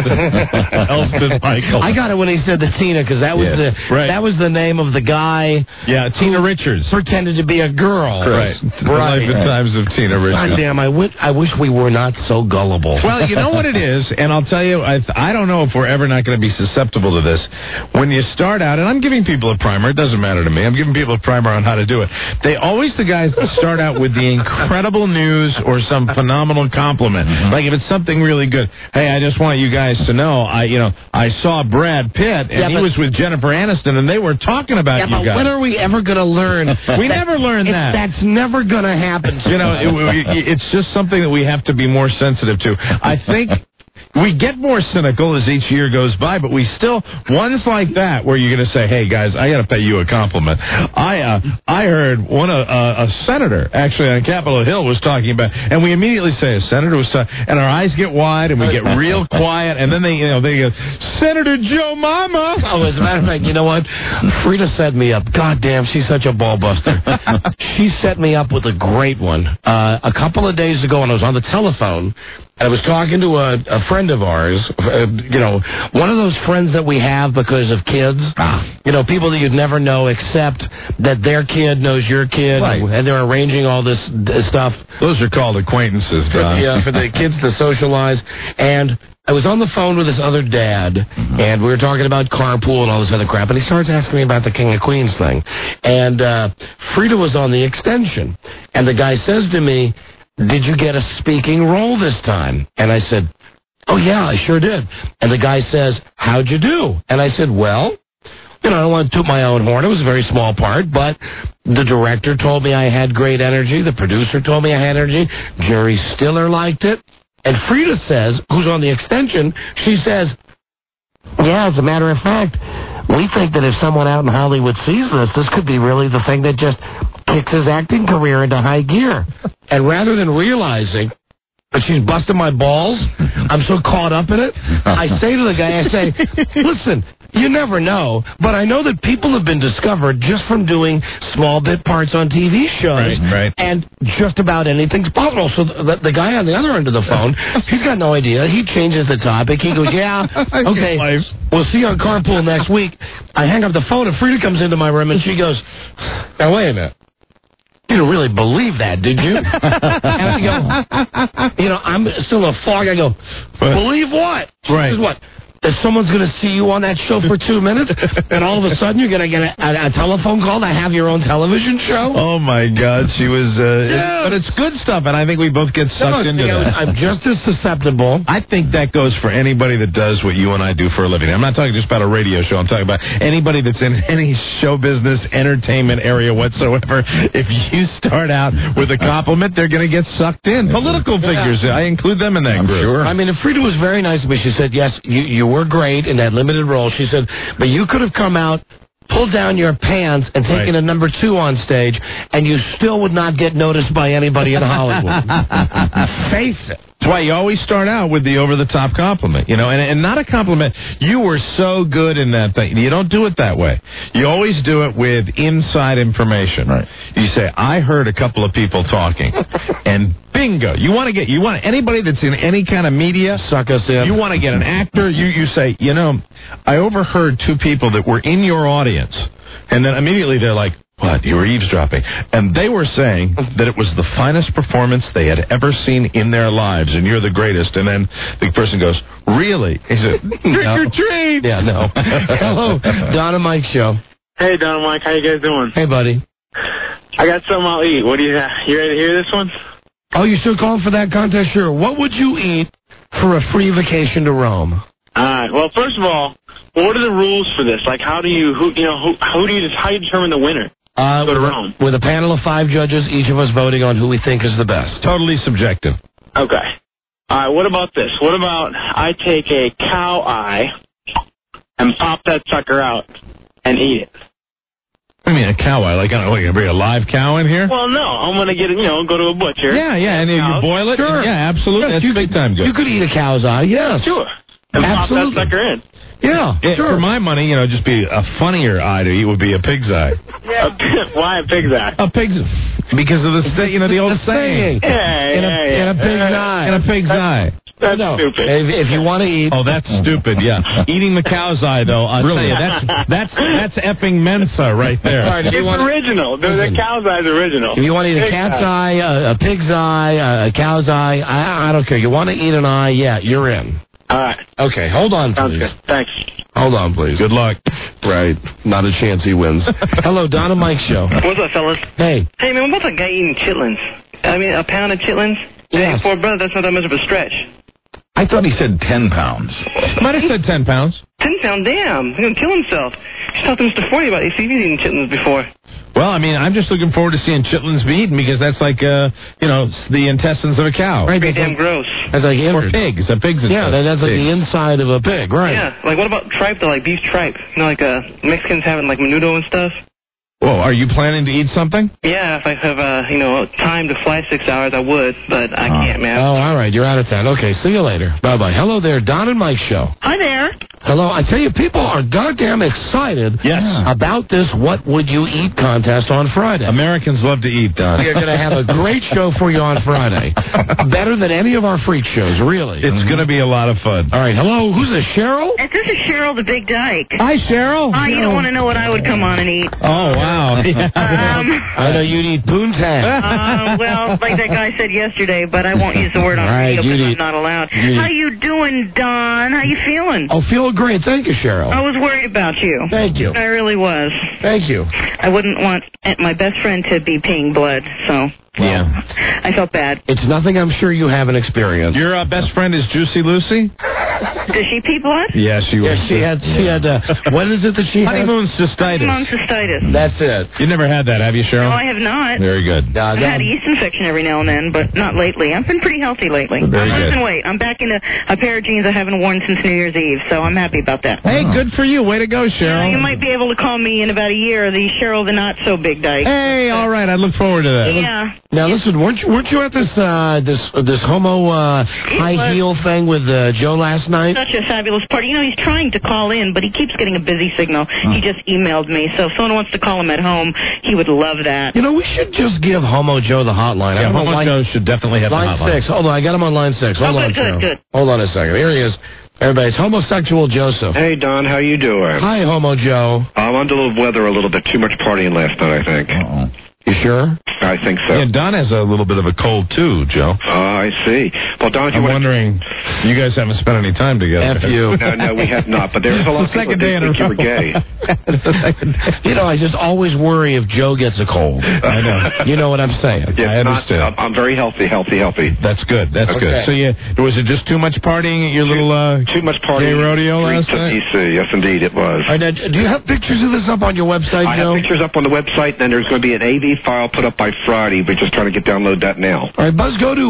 Elston Michaels. I got it when he said the Tina, because that was that was the name of the guy. Yeah, Tina Richards. Pretended to be a girl. Right. The Life and Times of Tina Richards. God damn, I wish we were not so gullible. Well, you know what it is, and I'll tell you, I don't know if we're ever not going to be susceptible to this. When you start out, and I'm giving people a primer, it doesn't matter to me, I'm giving people a primer on how to do it. They always, the guys start out with the incredible news or some phenomenal compliment. Like if it's something really good. Hey, I just want you guys to know, I saw Brad Pitt and he was with Jennifer Aniston and they were talking about you guys. But when are we ever going to learn? We never learn that. That's never going to happen. It's just something that we have to be more sensitive to. I think we get more cynical as each year goes by, but we still, ones like that where you're going to say, hey, guys, I got to pay you a compliment. I heard a senator, actually on Capitol Hill, was talking about, and we immediately say, a senator was, and our eyes get wide, and we get real quiet, and then they go, Senator Joe Mama. Oh, as a matter of fact, you know what? Frida set me up. God damn, she's such a ball buster. She set me up with a great one. A couple of days ago, when I was on the telephone, I was talking to a friend of ours, one of those friends that we have because of kids. People that you'd never know except that their kid knows your kid, right. And they're arranging all this stuff. Those are called acquaintances, Don. Yeah, for the kids to socialize. And I was on the phone with this other dad, and we were talking about carpool and all this other crap, and he starts asking me about the King of Queens thing. And Frida was on the extension, and the guy says to me, did you get a speaking role this time? And I said, oh, yeah, I sure did. And the guy says, how'd you do? And I said, well, I don't want to toot my own horn. It was a very small part, but the director told me I had great energy. The producer told me I had energy. Jerry Stiller liked it. And Frida says, who's on the extension, she says, yeah, as a matter of fact, we think that if someone out in Hollywood sees this could be really the thing that just kicks his acting career into high gear. And rather than realizing that she's busting my balls, I'm so caught up in it, I say to the guy, I say, listen, you never know, but I know that people have been discovered just from doing small bit parts on TV shows, right. And just about anything's possible. So the guy on the other end of the phone, he's got no idea. He changes the topic. He goes, yeah, okay, we'll see you on Carpool next week. I hang up the phone, and Frida comes into my room, and she goes, now, wait a minute. You didn't really believe that, did you? And I go, I'm still in a fog. I go, believe what? Right. This is what? that someone's going to see you on that show for 2 minutes, and all of a sudden you're going to get a telephone call to have your own television show? Oh, my God. She was... but it's good stuff, and I think we both get sucked into that. I'm just as susceptible. I think that goes for anybody that does what you and I do for a living. I'm not talking just about a radio show. I'm talking about anybody that's in any show business, entertainment area whatsoever. If you start out with a compliment, they're going to get sucked in. Political figures, I include them in that group. Sure. I mean, and Frida was very nice to me. She said, yes, you were great in that limited role. She said, but you could have come out, pulled down your pants, and taken a number 2 on stage, and you still would not get noticed by anybody in Hollywood. Face it. That's why you always start out with the over-the-top compliment, you know, and not a compliment. You were so good in that thing. You don't do it that way. You always do it with inside information. Right. You say, I heard a couple of people talking, and bingo. You want anybody that's in any kind of media, suck us in. You want to get an actor, you say, you know, I overheard 2 people that were in your audience, and then immediately they're like, what? You were eavesdropping. And they were saying that it was the finest performance they had ever seen in their lives, and you're the greatest. And then the person goes, really? He said, trick or treat. Yeah, no. Hello, Don and Mike show. Hey, Don and Mike, how you guys doing? Hey, buddy. I got something I'll eat. What do you have? You ready to hear this one? Oh, you still calling for that contest? Sure. What would you eat for a free vacation to Rome? All right. Well, first of all, what are the rules for this? Like, how do you determine the winner? Go to Rome. With a panel of 5 judges, each of us voting on who we think is the best. Totally subjective. Okay. All right, what about this? What about I take a cow eye and pop that sucker out and eat it? I mean, a cow eye? Like, I don't know, what, you going to bring a live cow in here? Well, no. I'm going to get it, go to a butcher. Yeah, and you boil it? Sure. Yeah, absolutely. Yes, that's big time good. You could eat a cow's eye, yes. Sure. And absolutely. pop that sucker in. Yeah, sure. For my money, just be a funnier eye to eat would be a pig's eye. Yeah. Why a pig's eye? A pig's, because of the old saying. In a pig's eye. In a pig's eye. That's stupid. If you want to eat. Oh, that's stupid. Yeah, eating the cow's eye though. I'll tell you, that's effing Mensa right there. Right, it's original. The cow's eye is original. If you want to eat a cat's eye, a pig's eye, a cow's eye, I don't care. You want to eat an eye? Yeah, you're in. All right. Okay, hold on, please. Sounds good. Thanks. Hold on, please. Good luck. Right. Not a chance he wins. Hello, Don and Mike show. What's up, fellas? Hey. Hey, man, what about that guy eating chitlins? I mean, a pound of chitlins? Yes. Hey, for a brother, that's not that much of a stretch. I thought he said 10 pounds. Might have said 10 pounds. 10 pounds, damn. He's going to kill himself. Just talked to Mr. Forty about it. See if he's eaten chitlins before. Well, I mean, I'm just looking forward to seeing chitlins be eaten because that's like, the intestines of a cow. Right, pretty damn gross. That's like or pigs. A pig's intestines. Yeah, that's like the inside of a pig, right? Yeah, like what about tripe though, like beef tripe? Like Mexicans have it like menudo and stuff. Well, are you planning to eat something? Yeah, if I have, time to fly 6 hours, I would, but I can't, man. Oh, all right, you're out of town. Okay, see you later. Bye-bye. Hello there, Don and Mike show. Hi there. Hello. I tell you, people are goddamn excited about this What Would You Eat contest on Friday. Americans love to eat, Don. We are going to have a great show for you on Friday. Better than any of our freak shows, really. It's going to be a lot of fun. All right, hello, who's this, Cheryl? This is Cheryl the Big Dyke. Hi, Cheryl. Oh, you don't want to know what I would come on and eat. Oh, wow. I know you'd eat poontang. Well, like that guy said yesterday, but I won't use the word on radio because I'm not allowed. How you doing, Don? How you feeling? Oh, feeling great. Thank you, Cheryl. I was worried about you. Thank you. I really was. Thank you. I wouldn't want my best friend to be peeing blood, so... Yeah. I felt bad. It's nothing I'm sure you haven't experienced. Your best friend is Juicy Lucy? Does she pee blood? Yeah, she was. Yeah, she had what is it that she had? Honeymoon cystitis. Honeymoon cystitis. That's it. You never had that, have you, Cheryl? No, I have not. Very good. I've had a yeast infection every now and then, but not lately. I've been pretty healthy lately. Very good. Losing weight. I'm back in a pair of jeans I haven't worn since New Year's Eve, so I'm happy about that. Hey, good for you. Way to go, Cheryl. You might be able to call me in about a year, the Cheryl the Not So Big Dyke. Hey, all right. I look forward to that. Yeah. Now, listen, weren't you at this homo high heel thing with Joe last night? Such a fabulous party. He's trying to call in, but he keeps getting a busy signal. He just emailed me, so if someone wants to call him at home, he would love that. We should just give Homo Joe the hotline. Yeah, Homo Joe should definitely have line the hotline. 6. Hold on, I got him on line 6. Hold on, good. Hold on a second. Here he is. Everybody, it's homosexual Joseph. Hey, Don, how you doing? Hi, Homo Joe. I'm under the weather a little bit. Too much partying last night, I think. You sure? I think so. Yeah, Don has a little bit of a cold, too, Joe. I see. Well, Don, I'm wondering, you guys haven't spent any time together. F you. No, we have not, but there's a lot of people that think you were gay. You know, I just always worry if Joe gets a cold. I know. You know what I'm saying? I understand. I'm very healthy. That's good. That's good. So, was it just too much partying at your little too much partying gay rodeo last at night? DC. Yes, indeed, it was. All right, now, do you have pictures of this up on your website, Joe? I have pictures up on the website, and there's going to be an AV file put up by Friday. We're just trying to download that now. All right, Buzz, go to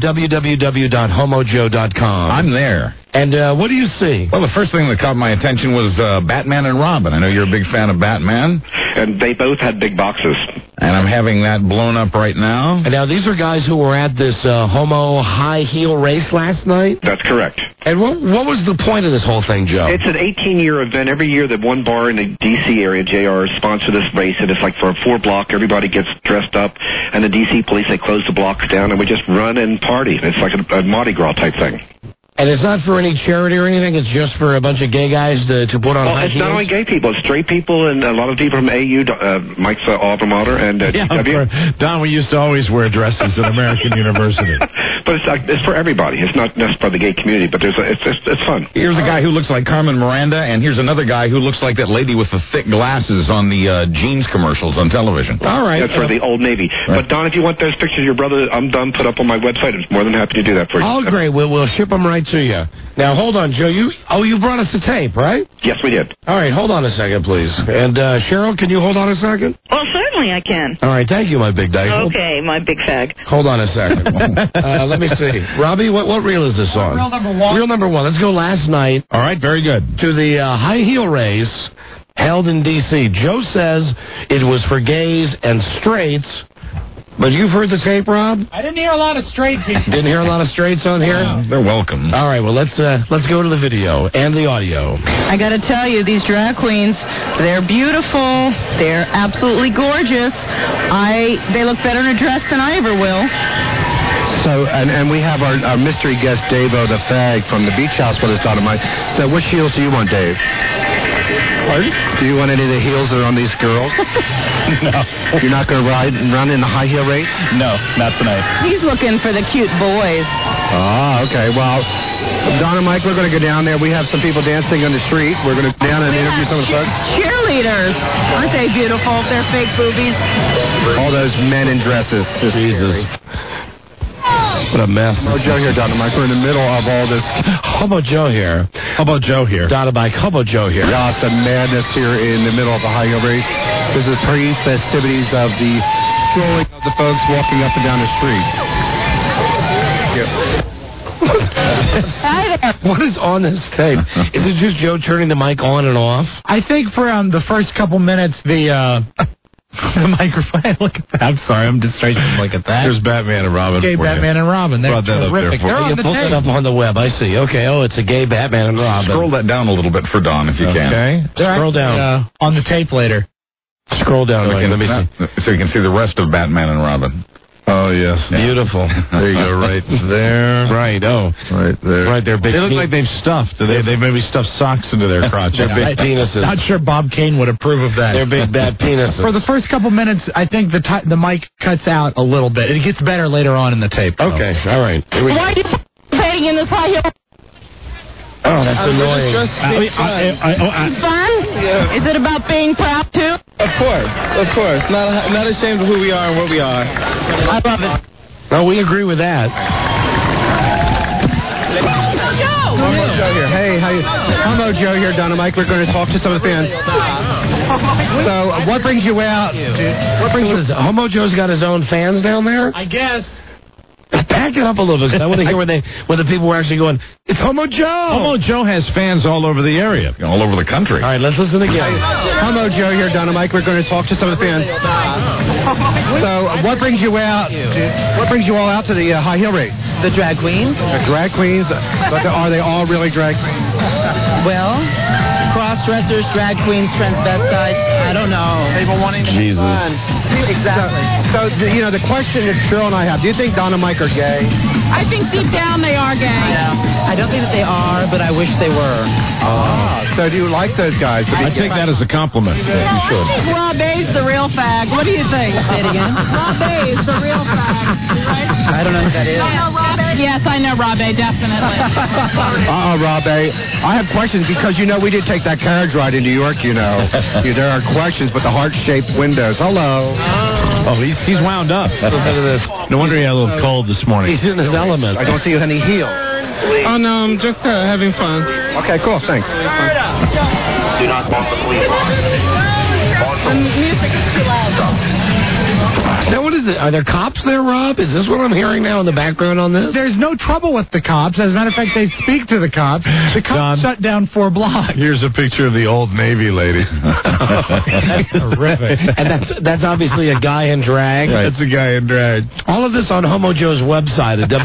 www.homojoe.com. I'm there. And what do you see? Well, the first thing that caught my attention was Batman and Robin. I know you're a big fan of Batman. And they both had big boxes. And I'm having that blown up right now. And now, these are guys who were at this homo high heel race last night? That's correct. And what was the point of this whole thing, Joe? It's an 18-year event. Every year, that one bar in the D.C. area, JR, sponsor this race, and it's like for a 4-block. Everybody gets dressed up, and the D.C. police, they close the blocks down, and we just run and party. It's like a Mardi Gras type thing. And it's not for any charity or anything? It's just for a bunch of gay guys to put on high it's heels? not only gay people. It's straight people and a lot of people from AU, Mike's alma mater, and GW. Don, we used to always wear dresses at American University. But it's for everybody. It's not just for the gay community, but it's fun. Here's a guy who looks like Carmen Miranda, and here's another guy who looks like that lady with the thick glasses on the jeans commercials on television. All right. That's for the Old Navy. Right. But, Don, if you want those pictures of your brother, I'm done, put up on my website. I'm more than happy to do that for you. Oh, great. We'll ship them right to you. Now, hold on, Joe. You brought us the tape, right? Yes, we did. All right, hold on a second, please. And, Cheryl, can you hold on a second? Well, certainly I can. All right, thank you, my big dyke. Okay, my big fag. Hold on a second. Let me see. Robbie, what reel is this on? Reel number 1. Reel number 1. Let's go last night. All right, very good. To the high heel race held in D.C. Joe says it was for gays and straights. But you've heard the tape, Rob? I didn't hear a lot of straight people. Didn't hear a lot of straights on here? They're welcome. All right, well, let's go to the video and the audio. I got to tell you, these drag queens, they're beautiful. They're absolutely gorgeous. They look better in a dress than I ever will. So, and we have our mystery guest, Dave-O the Fag from the Beach House with us, Dynamite. So which heels do you want, Dave? Pardon? Do you want any of the heels that are on these girls? No. You're not going to run in the high heel race? No, not tonight. He's looking for the cute boys. Ah, okay. Well, Don and Mike, we're going to go down there. We have some people dancing on the street. We're going to go down and interview some of the folks. Cheerleaders. Aren't they beautiful? They're fake boobies. All those men in dresses. Jesus. What a mess. Homo Joe here, Donna Mike. We're in the middle of all this. Homo Joe here. Homo Joe here. Donna Mike. Homo Joe here. Yeah, it's a madness here in the middle of the high heel race. This is pre-festivities of the strolling of the folks walking up and down the street. What is on this tape? Is it just Joe turning the mic on and off? I think for the first couple minutes, the microphone. Look at that. I'm sorry, I'm distracted. Look at that. There's Batman and Robin. Gay Batman and Robin. They're terrific. They're on the put that up on the web. I see. Okay. Oh, it's a gay Batman and Robin. Scroll that down a little bit for Don if you can. Okay. Scroll down. On the tape later. Scroll down. Let me see. So you can see the rest of Batman and Robin. Oh, yes. Beautiful. There you go, right there. Right, right there. Right there. They look like they've stuffed. They maybe stuffed socks into their crotch. They're big penises. Not sure Bob Kane would approve of that. They're big bad penises. For the first couple minutes, I think the mic cuts out a little bit. It gets better later on in the tape. Though. Okay, all right. Why are you participating in this high heel? Oh, that's annoying. Fun? Yeah. Is it about being proud too? Of course. Not ashamed of who we are and what we are. I love it. Oh, we agree with that. Homo Joe here. Hey, how you? Homo Joe here, Donna Mike. We're going to talk to some of the fans. So, what brings you out? Homo Joe's got his own fans down there? I guess. Back it up a little bit, because I want to hear when the people were actually going, it's Homo Joe! Homo Joe has fans all over the area. All over the country. All right, let's listen again. Homo Joe here, Donna Mike. We're going to talk to some of the fans. So, what brings you out? What brings you all out to the high heel race? The drag queens. The drag queens? But are they all really drag queens? Well, cross-dressers, drag queens, transvestites, I don't know. People wanting to have fun. Exactly. So, the question that Cheryl and I have, do you think Don and Mike are gay? I think deep down they are gay. I don't think that they are, but I wish they were. So do you like those guys? I take that as a compliment. You should. I think Rob A's the real fag. What do you think? Say it again. Rob A is the real fag. Right? I don't know who that is. You don't know Rob A? Yes, I know Rob A, definitely. Rob A. I have questions because, we did take that carriage ride in New York, There are questions with the heart-shaped windows. Hello. Oh, he's wound up. No wonder he had a little cold this morning. He's in his element. I don't see any heels. Oh, no, I'm just having fun. Okay, cool. Thanks. Do not call the police. The music is too loud. Now, what is it? Are there cops there, Rob? Is this what I'm hearing now in the background on this? There's no trouble with the cops. As a matter of fact, they speak to the cops. The cops shut down 4 blocks. Here's a picture of the old Navy lady. Terrific. And that's obviously a guy in drag. Right. That's a guy in drag. All of this on Homo Joe's website at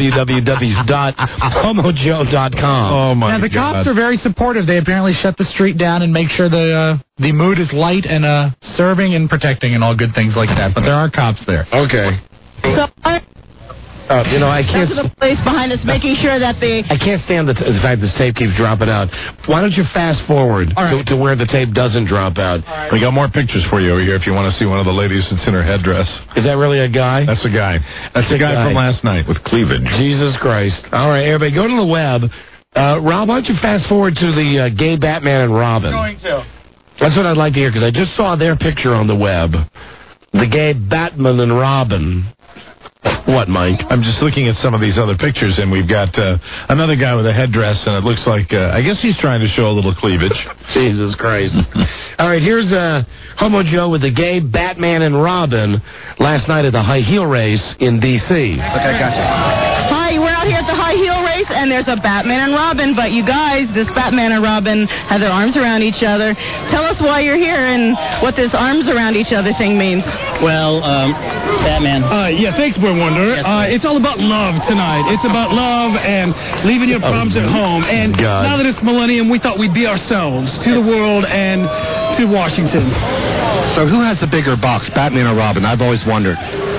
www.homojoe.com. Oh, my God. Now, the cops are very supportive. They apparently shut the street down and make sure the mood is light and serving and protecting and all good things like that. But there are cops there. Okay. So I can't. to the place behind us, making sure that I can't stand the fact this tape keeps dropping out. Why don't you fast forward to where the tape doesn't drop out? Right. We got more pictures for you over here if you want to see one of the ladies that's in her headdress. Is that really a guy? That's a guy. That's a guy from last night with cleavage. Jesus Christ. All right, everybody, go to the web. Rob, why don't you fast forward to the gay Batman and Robin? I'm going to. That's what I'd like to hear, because I just saw their picture on the web. The gay Batman and Robin. What, Mike? I'm just looking at some of these other pictures, and we've got another guy with a headdress, and it looks like, I guess he's trying to show a little cleavage. Jesus Christ. All right, here's Homo Joe with the gay Batman and Robin last night at the high heel race in D.C. Okay, gotcha. Hi, we're out here at the high heel race, and there's a Batman and Robin, but you guys, this Batman and Robin have their arms around each other. Tell us why you're here and what this arms around each other thing means. Well, Batman. Yeah, thanks, Boy Wonder. It's all about love tonight. It's about love and leaving your problems at home. And now that it's millennium, we thought we'd be ourselves to the world and to Washington. So who has the bigger box, Batman or Robin? I've always wondered.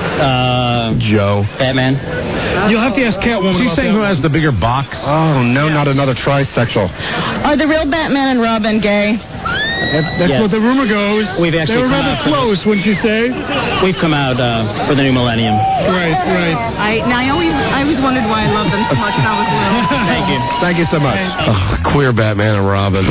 Joe. Batman. You'll have to ask Catwoman. She's saying who has the bigger box? Oh, no, not another trisexual. Are the real Batman and Robin gay? That's what the rumor goes. We've actually they were rather close, wouldn't you say? We've come out for the new millennium. Right. I always wondered why I loved them so much when I was little. Thank you. Thank you so much. Queer Batman and Robin.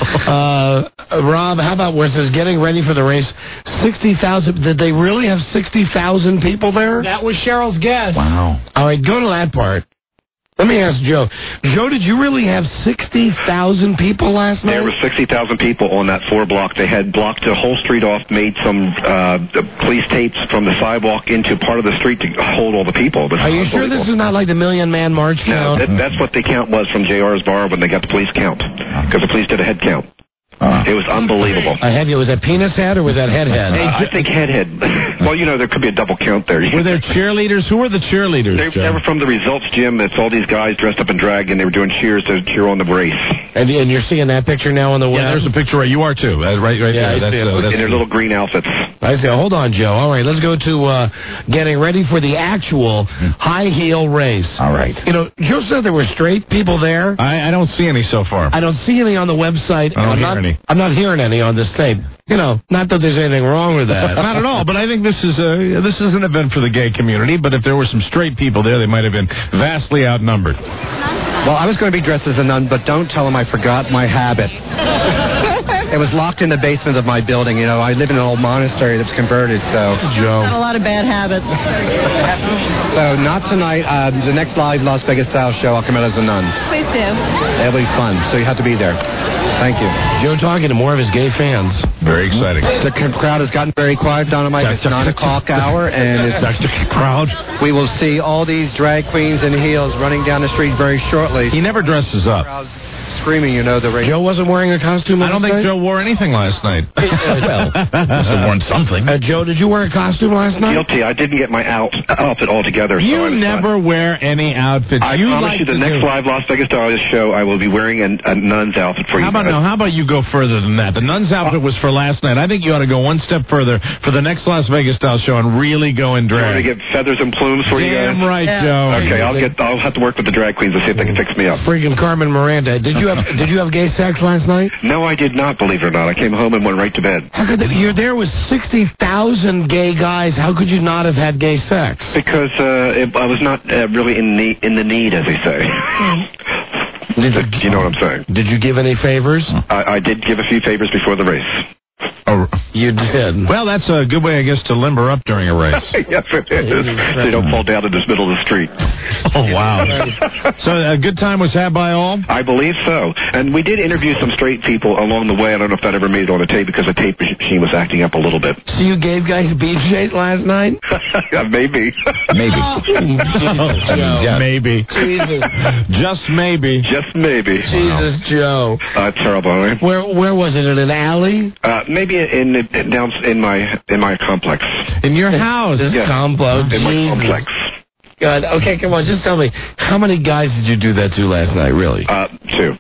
Rob, how about where it says getting ready for the race? 60,000. Did they really have 60,000 people there? That was Cheryl's guess. Wow. All right, go to that part. Let me ask Joe. Joe, did you really have 60,000 people last night? There were 60,000 people on that 4 block. They had blocked the whole street off, made some police tapes from the sidewalk into part of the street to hold all the people. Are you sure this is not like the Million Man March count? No, that's what the count was from JR's bar when they got the police count, because the police did a head count. It was unbelievable. Was that penis head or was that head? I think head. Well, there could be a double count there. Were there cheerleaders? Who were the cheerleaders? They were from the results gym. It's all these guys dressed up in drag, and they were doing cheers to cheer on the race. And you're seeing that picture now on the web? Yeah, there's a picture where you are, too. Right there. That's in their little green outfits. I see. Hold on, Joe. All right, let's go to getting ready for the actual high heel race. All right. Joe said there were straight people there. I don't see any so far. I don't see any on the website. I don't hear any. I'm not hearing any on this tape. Not that there's anything wrong with that. Not at all, but I think this is an event for the gay community, but if there were some straight people there, they might have been vastly outnumbered. Well, I was going to be dressed as a nun, but don't tell them I forgot my habit. It was locked in the basement of my building. I live in an old monastery that's converted, so... Joe. Got a lot of bad habits. So, not tonight. The next live Las Vegas style show, I'll come out as a nun. Please do. It'll be fun, so you have to be there. Thank you. Joe talking to more of his gay fans. Very exciting. The crowd has gotten very quiet, Dynamite. It's 9 o'clock hour, and it's the crowd. We will see all these drag queens in heels running down the street very shortly. He never dresses up. screaming, you know, the radio. Joe wasn't wearing a costume last I don't night? think Joe wore anything last night. Well, must have worn something. Joe, did you wear a costume last night? Guilty. I didn't get my outfit all together. You so I never wear any outfits. I you promise like you the to next do. live Las Vegas Stars show, I will be wearing a nun's outfit for you. How about you go further than that? The nun's outfit was for last night. I think you ought to go one step further for the next Las Vegas style show and really go in You want drag. to get feathers and plumes for you guys? Damn right, Joe. Okay, I'll have to work with the drag queens and see if they can fix me up. Freaking Carmen Miranda. Did you have gay sex last night? No, I did not, believe it or not. I came home and went right to bed. How could you're there with 60,000 gay guys. How could you not have had gay sex? Because I was not really in the need, as they say. Do you know what I'm saying? Did you give any favors? I did give a few favors before the race. Oh, you did. Well, that's a good way, I guess, to limber up during a race. Yes, it is. So you don't fall down in the middle of the street. Oh, wow. So a good time was had by all? I believe so. And we did interview some straight people along the way. I don't know if that ever made it on the tape because the tape machine was acting up a little bit. So you gave guys BJ's last night? Maybe. Maybe. Maybe. Jesus. Just maybe. Just maybe. Jesus, Joe. Terrible, right? Where was it? In an alley? Maybe down in my complex. In your house? Yes. Complex. In my complex. God. Okay, come on. Just tell me, how many guys did you do that to last night, really? 2.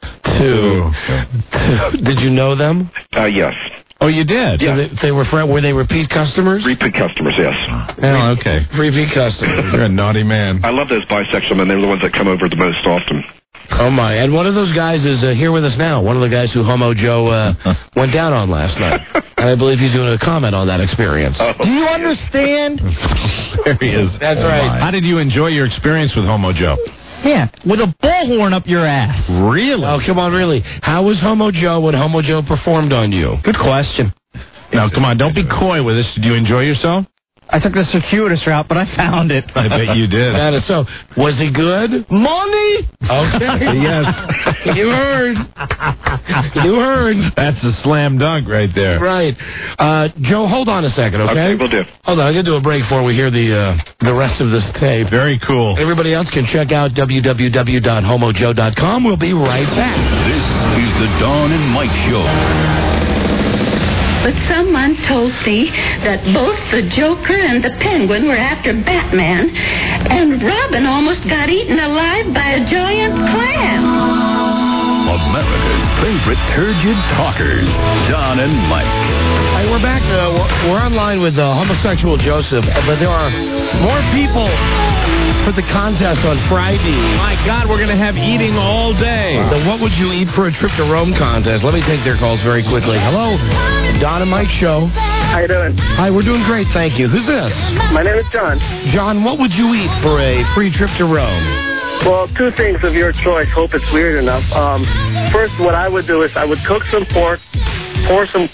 2. Did you know them? Yes. Oh, you did? Yeah. So were they repeat customers? Repeat customers, yes. Oh, okay. Repeat customers. You're a naughty man. I love those bisexual men. They're the ones that come over the most often. Oh, my. And one of those guys is here with us now. One of the guys who Homo Joe went down on last night. And I believe he's doing a comment on that experience. Do you understand? There he is. That's right. How did you enjoy your experience with Homo Joe? Yeah, with a bullhorn up your ass. Really? Oh, come on, really. How was Homo Joe when Homo Joe performed on you? Good question. Now, come on, don't be coy with us. Did you enjoy yourself? I took the circuitous route, but I found it. I bet you did. That is so. Was he good? Money? Okay. Yes. You heard. You heard. That's a slam dunk right there. Right. Joe, hold on a second, okay? Okay, we'll do. Hold on. I'm going to do a break before we hear the rest of this tape. Very cool. Everybody else can check out www.homojoe.com. We'll be right back. This is the Dawn and Mike Show. But someone told me that both the Joker and the Penguin were after Batman, and Robin almost got eaten alive by a giant clam. America's favorite turgid talkers, Don and Mike. Hey, we're back. We're online with homosexual Joseph, but there are more people for the contest on Friday. My God, we're going to have eating all day. The What Would You Eat for a Trip to Rome contest. Let me take their calls very quickly. Hello, Don and Mike Show. How you doing? Hi, we're doing great, thank you. Who's this? My name is John. John, what would you eat for a free trip to Rome? Well, 2 things of your choice. Hope it's weird enough. First, what I would do is I would cook some pork, pour some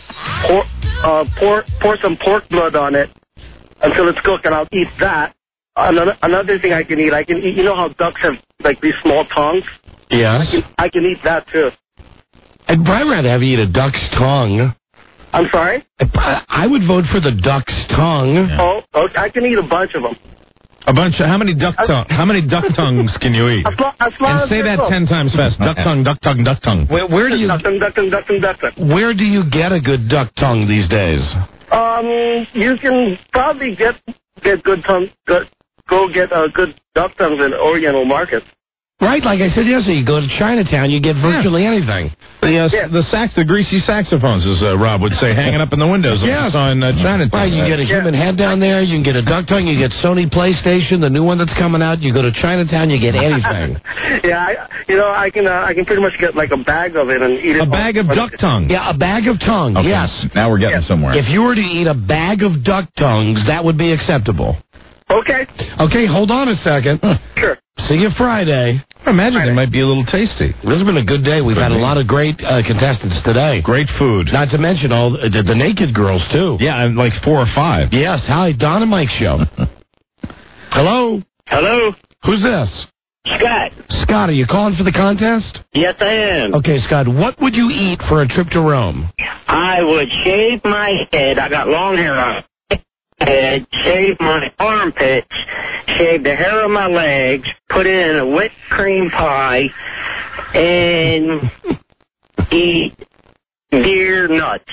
pork blood on it until it's cooked, and I'll eat that. Another thing I can eat, you know how ducks have like these small tongues? Yes. I can eat that too. I'd probably rather have you eat a duck's tongue. I'm sorry? I would vote for the duck's tongue. Oh, okay. I can eat a bunch of them. A bunch of how many duck tongues can you eat? As long And as say they're that cooked. 10 times fast. Duck tongue, duck tongue, duck tongue. Where do you duck tongue. Where do you get a good duck tongue these days? You can probably get good tongue. Go get good duck tongues in Oriental markets. Right, like I said yesterday, you go to Chinatown, you get virtually anything. The greasy saxophones, as Rob would say, hanging up in the windows of the sign Chinatown. Right, you get a human head down there, you can get a duck tongue, you get Sony PlayStation, the new one that's coming out. You go to Chinatown, you get anything. I can pretty much get like a bag of it and eat it. A bag of duck tongue. Yeah, a bag of tongue. Okay, yes. Now we're getting somewhere. If you were to eat a bag of duck tongues, that would be acceptable. Okay. Okay, hold on a second. Sure. See you Friday. I imagine they might be a little tasty. This has been a good day. We've had a lot of great contestants today. Great food. Not to mention all the naked girls, too. Yeah, and like 4 or 5. Yes. Hi, Don and Mike Show. Hello? Hello? Who's this? Scott. Scott, are you calling for the contest? Yes, I am. Okay, Scott, what would you eat for a trip to Rome? I would shave my head. I got long hair on my head, shave my armpits, shave the hair of my legs, put it in a whipped cream pie, and eat deer nuts.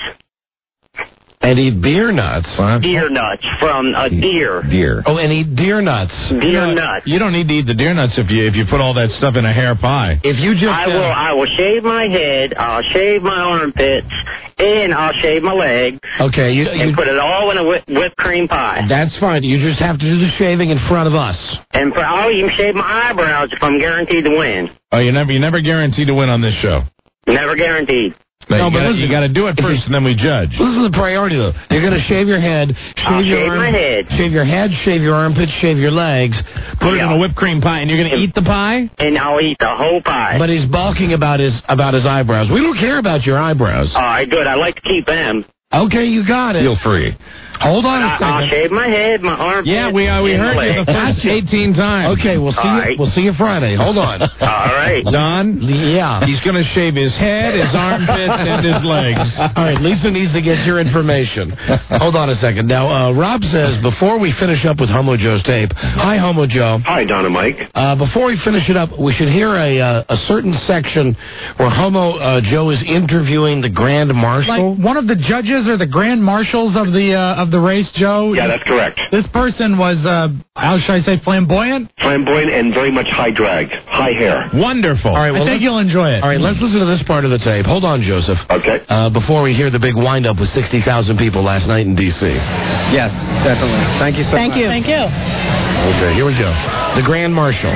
And eat beer nuts. Deer nuts from a deer. Deer. Oh, and eat deer nuts. Deer nuts. You don't need to eat the deer nuts if you put all that stuff in a hair pie. If you just I will shave my head, I'll shave my armpits, and I'll shave my legs. Okay, and put it all in a whipped cream pie. That's fine. You just have to do the shaving in front of us. And I'll even shave my eyebrows if I'm guaranteed to win. Oh, you're never guaranteed to win on this show. Never guaranteed. No, but you got to do it first, and then we judge. This is the priority, though. You're going to shave your head, I'll shave my head. Shave your head, shave your armpits, shave your legs, put it in a whipped cream pie, and you're going to eat the pie? And I'll eat the whole pie. But he's balking about his eyebrows. We don't care about your eyebrows. All right, good. I like to keep them. Okay, you got it. Feel free. Hold on a second. I'll shave my head, my armpits. Yeah, we heard you the first 18 times. Okay, we'll see you. We'll see you Friday. Hold on. All right. Don? Yeah. He's going to shave his head, his armpits, and his legs. All right, Lisa needs to get your information. Hold on a second. Now, Rob says, before we finish up with Homo Joe's tape, hi, Homo Joe. Hi, Don and Mike. Before we finish it up, we should hear a certain section where Homo Joe is interviewing the Grand Marshal. Like one of the judges or the Grand Marshals of the race, Joe? Yeah, that's correct. This person was, how should I say, flamboyant? Flamboyant and very much high drag, high hair. Wonderful. All right, I think you'll enjoy it. All right, let's listen to this part of the tape. Hold on, Joseph. Okay. Before we hear the big wind-up with 60,000 people last night in D.C. Yes, definitely. Thank you so much. Thank you. Okay, here we go. The Grand Marshal.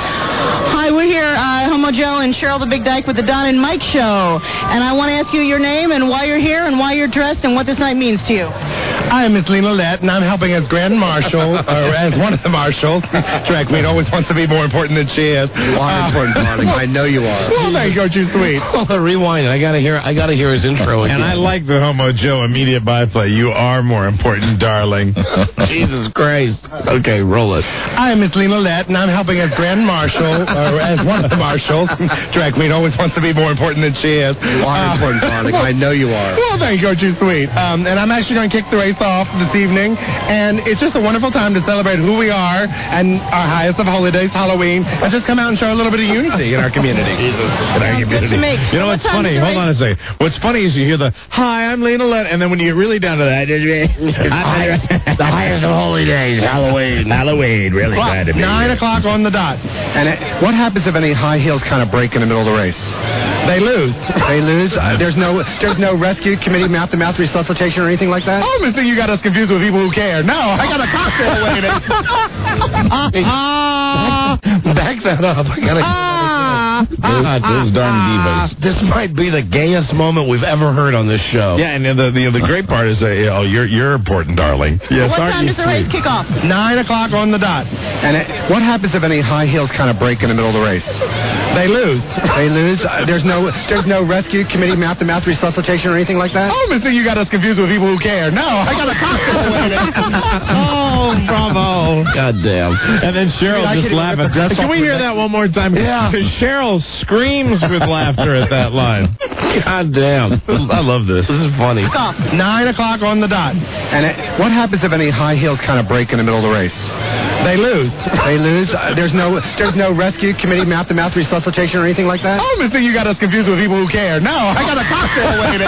Hi, we're here, Homo Joe and Cheryl the Big Dyke with the Don and Mike Show. And I want to ask you your name and why you're here and why you're dressed and what this night means to you. I'm Miss Lena Lett, and I'm helping as Grand Marshal, or as one of the marshals. Drag queen always wants to be more important than she is. You are important, darling. I know you are. Well, thank you. Aren't you sweet? Well, rewind it. I gotta hear his intro again. And I like the Homo Joe immediate byplay. You are more important, darling. Jesus Christ. Okay, roll it. I'm Miss Lena Lett, and I'm helping as Grand Marshal, or as one of the marshals. Drag queen always wants to be more important than she is. You are important, darling. I know you are. Well, thank you. Aren't you sweet? And I'm actually going to kick the race off this evening, and it's just a wonderful time to celebrate who we are and our highest of holidays, Halloween, and just come out and show a little bit of unity in our community. You know what's funny? Hold on a second. What's funny is you hear the, hi, I'm Lena Lett, and then when you get really down to that, the highest of holidays, Halloween, really glad to be 9 o'clock on the dot. And what happens if any high heels kind of break in the middle of the race? They lose. They lose? There's no rescue committee, mouth-to-mouth resuscitation or anything like that? Oh, Mr. You got us confused with people who care. No, I got a cocktail waiting. Back that up. I gotta those darn divas. This might be the gayest moment we've ever heard on this show. Yeah, and the great part is, you're important, darling. Yes, what time does the race kick off? 9 o'clock on the dot. And what happens if any high heels kind of break in the middle of the race? They lose. They lose? There's no rescue committee, mouth-to-mouth resuscitation or anything like that? Oh, Mr. You got us confused with people who care. No, I got a cocktail waiting. Oh, bravo. God damn. And then Cheryl just laughing. Can we hear that one more time? Yeah. Because Cheryl screams with laughter at that line. God damn. I love this. This is funny. 9 o'clock on the dot. And what happens if any high heels kind of break in the middle of the race? They lose. They lose? There's no rescue committee, mouth-to-mouth resuscitation or anything like that? Oh, Mr. You got us confused with people who care. No, I got a cocktail waiting.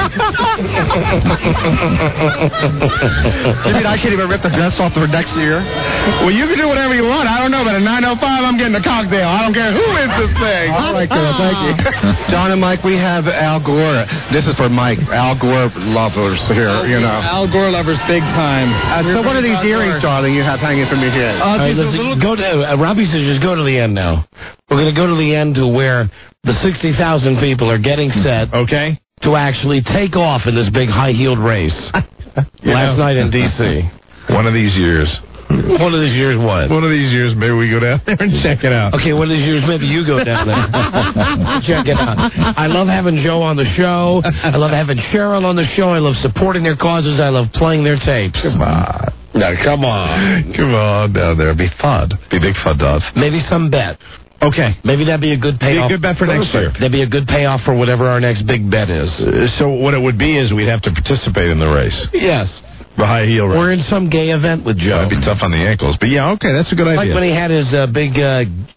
You mean I can't even rip the dress off for next year? Well, you can do whatever you want. I don't know, but at 9:05, I'm getting a cocktail. I don't care who wins this thing. All right, girl. Thank you. John and Mike, we have Al Gore. This is for Mike. Al Gore lovers here, you know. Al Gore lovers big time. So what are these earrings, darling, you have hanging from your head? Go to Robbie says just go to the end now. We're going to go to the end to where the 60,000 people are getting set. Okay. To actually take off in this big high-heeled race. Last night in D.C. One of these years. One of these years what? One of these years, maybe we go down there and check it out. Okay, one of these years, maybe you go down there. Check it out. I love having Joe on the show. I love having Cheryl on the show. I love supporting their causes. I love playing their tapes. Come on. No, come on. Come on down there. Be fun. Be big fun, Dove. Maybe some bet. Okay. Maybe that'd be a good payoff. Be a good bet for next year. That'd be a good payoff for whatever our next big bet is. So what it would be is we'd have to participate in the race. Yes. The high heel race. We're in some gay event with Joe. That'd be tough on the ankles. But yeah, okay, that's a good idea. Like when he had his big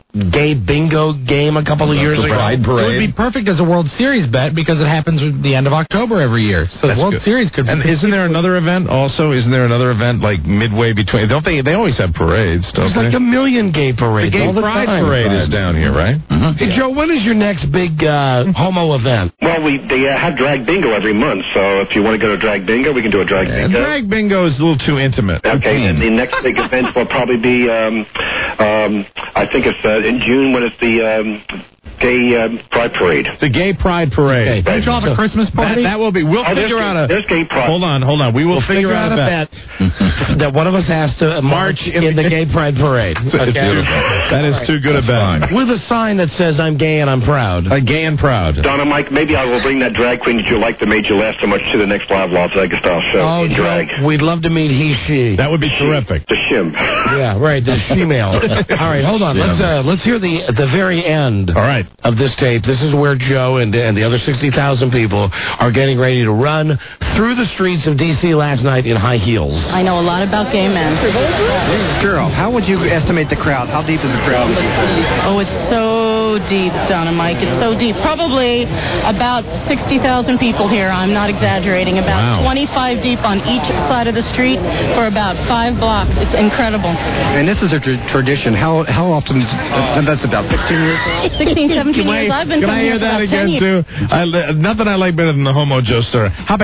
gay bingo game a couple of years ago. It would be perfect as a World Series bet because it happens at the end of October every year. So the World Series could be. And isn't there another event also? Isn't there another event like midway between? Don't they? They always have parades, don't There's like they? a million gay parades. The Gay all the Pride time. Parade is down here, right? Hey, Joe, when is your next big homo event? Well, they have drag bingo every month, so if you want to go to drag bingo, we can do a drag bingo. Drag bingo is a little too intimate. Okay, and the next big event will probably be, I think it's in June when it's the Gay Pride Parade. The Gay Pride Parade. Don't you have a Christmas party? That will be. We'll figure out a. There's Gay Pride. Hold on. We will figure out a bet that one of us has to march in the Gay Pride Parade. Okay? That is too good a bet. With a sign that says "I'm gay and I'm proud." Gay and proud. Donna, Mike, maybe I will bring that drag queen that you like that made you laugh so much to the next live Las Vegas style show. Oh, in drag. Joe, we'd love to meet he, she. That would be terrific. The shim. Yeah, right. The female. All right, hold on. Let's hear the very end. All right. Of this tape. This is where Joe and the other 60,000 people are getting ready to run through the streets of D.C. last night in high heels. I know a lot about gay men. Girl, how would you estimate the crowd? How deep is the crowd? Oh, it's so deep, Don and Mike. It's so deep. Probably about 60,000 people here. I'm not exaggerating. About 25 deep on each side of the street for about 5 blocks. It's incredible. And this is a tradition. How often? That's about 16 years. 16, 17 years. I've been Can I coming hear here for that about 10 again years. too? Nothing I like better than the homo Joe story. Got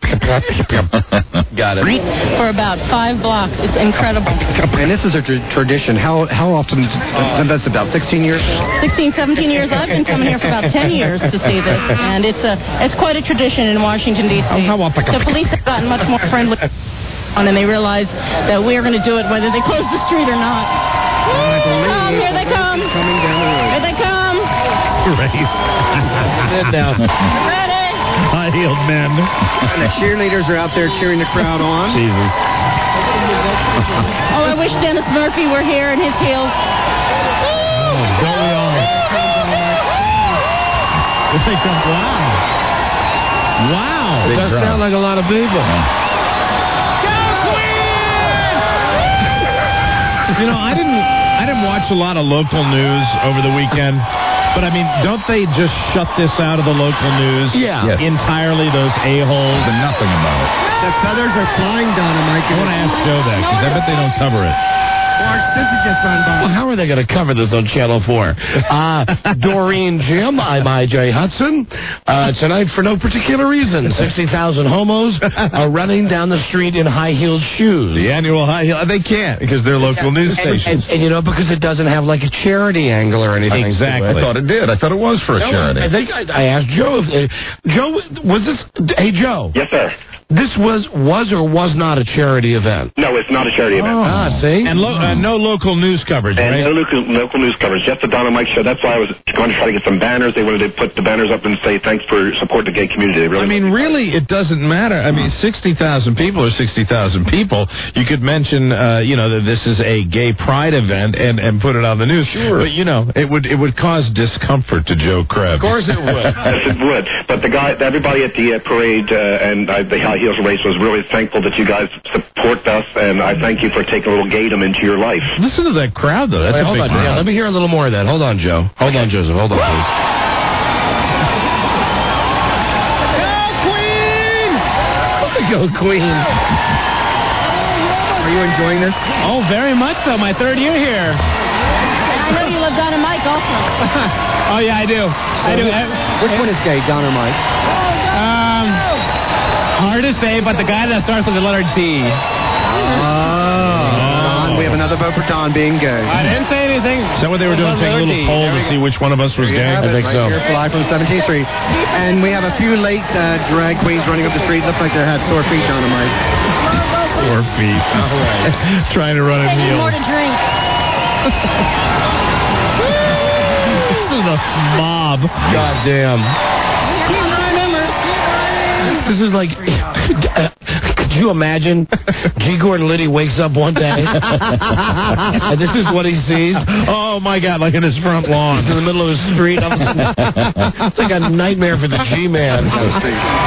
it. For about 5 blocks. It's incredible. And this is a tradition. How often? That's about 16 years. 16, 17 years. I've been coming here for about 10 years to see this, and it's quite a tradition in Washington D.C. The police have gotten much more friendly, and they realize that we're going to do it whether they close the street or not. Here they come. Here they come. Great. Now. Ready? High-heeled men. And the cheerleaders are out there cheering the crowd on. Jesus. Oh, I wish Dennis Murphy were here in his heels. Don't we all? Wow. It does sound like a lot of people. You know, I didn't watch a lot of local news over the weekend, but I mean, don't they just shut this out of the local news? Yeah. Entirely, those a-holes and nothing about it. The feathers are flying, Donna, Mike. I want to ask Joe that, because I bet they don't cover it. Well, how are they going to cover this on Channel 4? Doreen Jim, I'm I.J. Hudson. Tonight, for no particular reason, 60,000 homos are running down the street in high-heeled shoes. The annual high heel. They can't, because they're local news stations. And you know, because it doesn't have like a charity angle or anything. Exactly. I thought it did. I thought it was for a charity. I asked Joe. Joe, was this? Hey, Joe. Yes, sir. This was or was not a charity event? No, it's not a charity event. See? And no local news coverage, and right? no local news coverage. Just the Don and Mike show. That's why I was going to try to get some banners. They wanted to put the banners up and say thanks for support the gay community. I mean, really, it doesn't matter. I mean, 60,000 people are 60,000 people. You could mention, that this is a gay pride event and put it on the news. Sure. But, it would cause discomfort to Joe Krebs. Of course it would. Yes, it would. But everybody at the parade and the high heels race was really thankful that you guys support us, and I thank you for taking a little gaydom into your life. Listen to that crowd, though. That's a hold big on. crowd. Yeah, let me hear a little more of that. Hold on, Joe. Hold on, Joseph. Hold on, please. Go Queen! Are you enjoying this? Oh, very much so. My 3rd year here. I know you love Don and Mike also. Oh, yeah, I do. Which one is gay, Don or Mike? Hard to say, but the guy that starts with the letter D. Don, we have another vote for Don being gay. I didn't say anything. Is that what they were doing? Taking a little poll to see which one of us was gay? I think so. Here, live from 17th Street. And we have a few late drag queens running up the street. Looks like they had sore feet, Don and Mike. Sore feet. Trying to run in heels. More to drink. This is a mob. God damn. This is like, could you imagine? G. Gordon Liddy wakes up one day, and this is what he sees. Oh, my God, like in his front lawn. He's in the middle of the street. It's like a nightmare for the G-Man.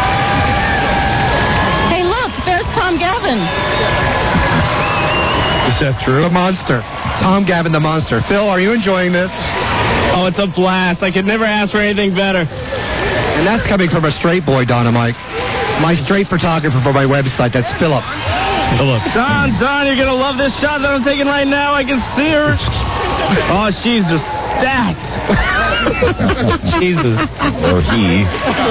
Hey, look, there's Tom Gavin. Is that true? The monster. Tom Gavin, the monster. Phil, are you enjoying this? Oh, it's a blast. I could never ask for anything better. And that's coming from a straight boy, Don and Mike. My straight photographer for my website. That's Philip. Don, you're going to love this shot that I'm taking right now. I can see her. Oh, she's just stacked. Jesus. Or he.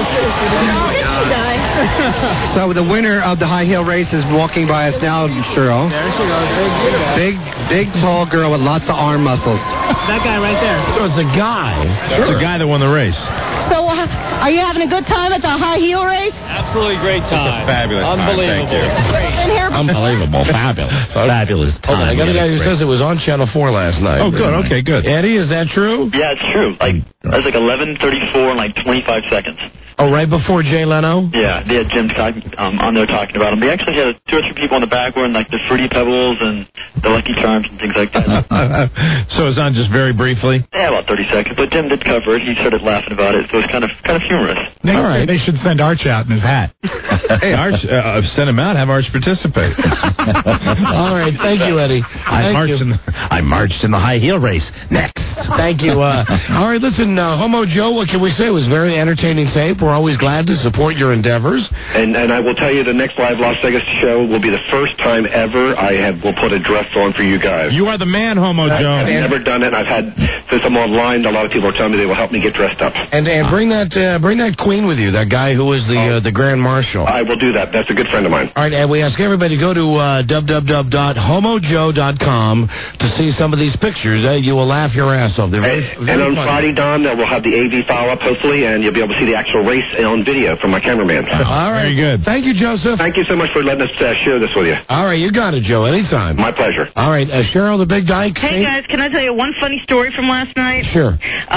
So the winner of the high heel race is walking by us now, Cheryl. There she goes. Big, tall girl with lots of arm muscles. That guy right there. So it's a guy. It's the guy that won the race. So, are you having a good time at the high heel race? Absolutely great time. Fabulous time. Unbelievable. Thank you. And here, Unbelievable. Fabulous time. I got a guy who says it was on Channel 4 last night. Oh, good. Okay, good. Eddie, is that true? Yeah, it's true. Like, it was like 11:34 in like 25 seconds. Oh, right before Jay Leno? Yeah, they had Jim on there talking about him. They actually had 2 or 3 people in the back wearing like the Fruity Pebbles and the Lucky Charms and things like that. So it's on just very briefly? Yeah, about 30 seconds. But Jim did cover it. He started laughing about it. So it was kind of humorous. All right. They should send Arch out in his hat. Hey, Arch, send him out. Have Arch participate. All right. Thank you, Eddie. I marched in the high heel race. Next. Thank you. All right, listen, Homo Joe, what can we say? It was very entertaining tape. We're always glad to support your endeavors. And I will tell you, the next live Las Vegas show will be the first time ever will put a dress on for you guys. You are the man, Homo Joe. I've never done it. Since I'm online, a lot of people are telling me they will help me get dressed up. And bring that queen with you, that guy who was the Grand Marshal. I will do that. That's a good friend of mine. All right, and we ask everybody to go to www.homojoe.com to see some of these pictures. You will laugh your ass off. And on Friday, Don, we'll have the AV file up, hopefully, and you'll be able to see the actual race on video from my cameraman. All right. Very good. Thank you, Joseph. Thank you so much for letting us share this with you. All right, you got it, Joe. Anytime. My pleasure. All right, Cheryl, the Big Dyke. Hey, guys, can I tell you one funny story from last night? Sure.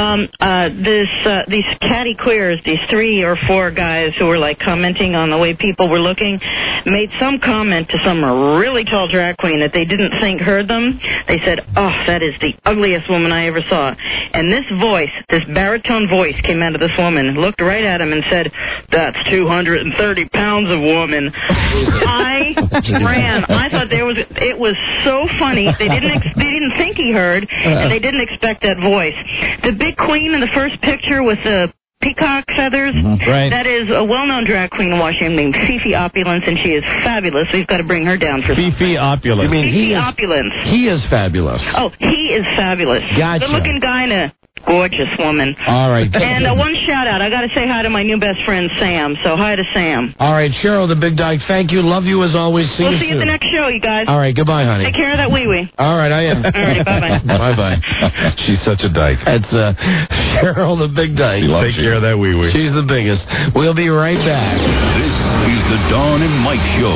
These catty queers, these 3 or 4 guys who were like commenting on the way people were looking, made some comment to some really tall drag queen that they didn't think heard them. They said, "Oh, that is the ugliest woman I ever saw." And this voice, this baritone voice, came out of this woman, looked right at him and said, "That's 230 pounds of woman." I ran. I thought it was so funny. They didn't think he heard, and they didn't expect that voice. The big queen in the first picture with the peacock feathers. Right. That is a well-known drag queen in Washington named Fifi Opulence, and she is fabulous. We've got to bring her down for Fifi Opulence. You mean Fifi Opulence. He is fabulous. Oh, he is fabulous. Gotcha. Good-looking guy and a gorgeous woman. All right. And one shout-out. I got to say hi to my new best friend, Sam. So hi to Sam. All right, Cheryl, the Big Dyke, thank you. Love you as always. We'll see you soon. at the next show, you guys. All right, goodbye, honey. Take care of that wee-wee. All right, I am. All right, bye-bye. Bye-bye. She's such a dyke. It's Cheryl, the Big Dyke. Take care of that wee-wee. She's the biggest. We'll be right back. This is the Dawn and Mike Show.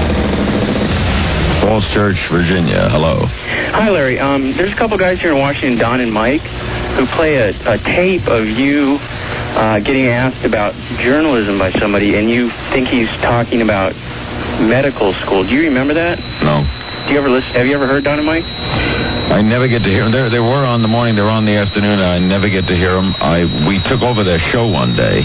Falls Church, Virginia. Hello. Hi, Larry. There's a couple guys here in Washington, Don and Mike, who play a tape of you getting asked about journalism by somebody, and you think he's talking about medical school. Do you remember that? No. Do you ever listen? Have you ever heard Don and Mike? I never get to hear them. They were on the morning, they were on the afternoon. I never get to hear them. We took over their show one day.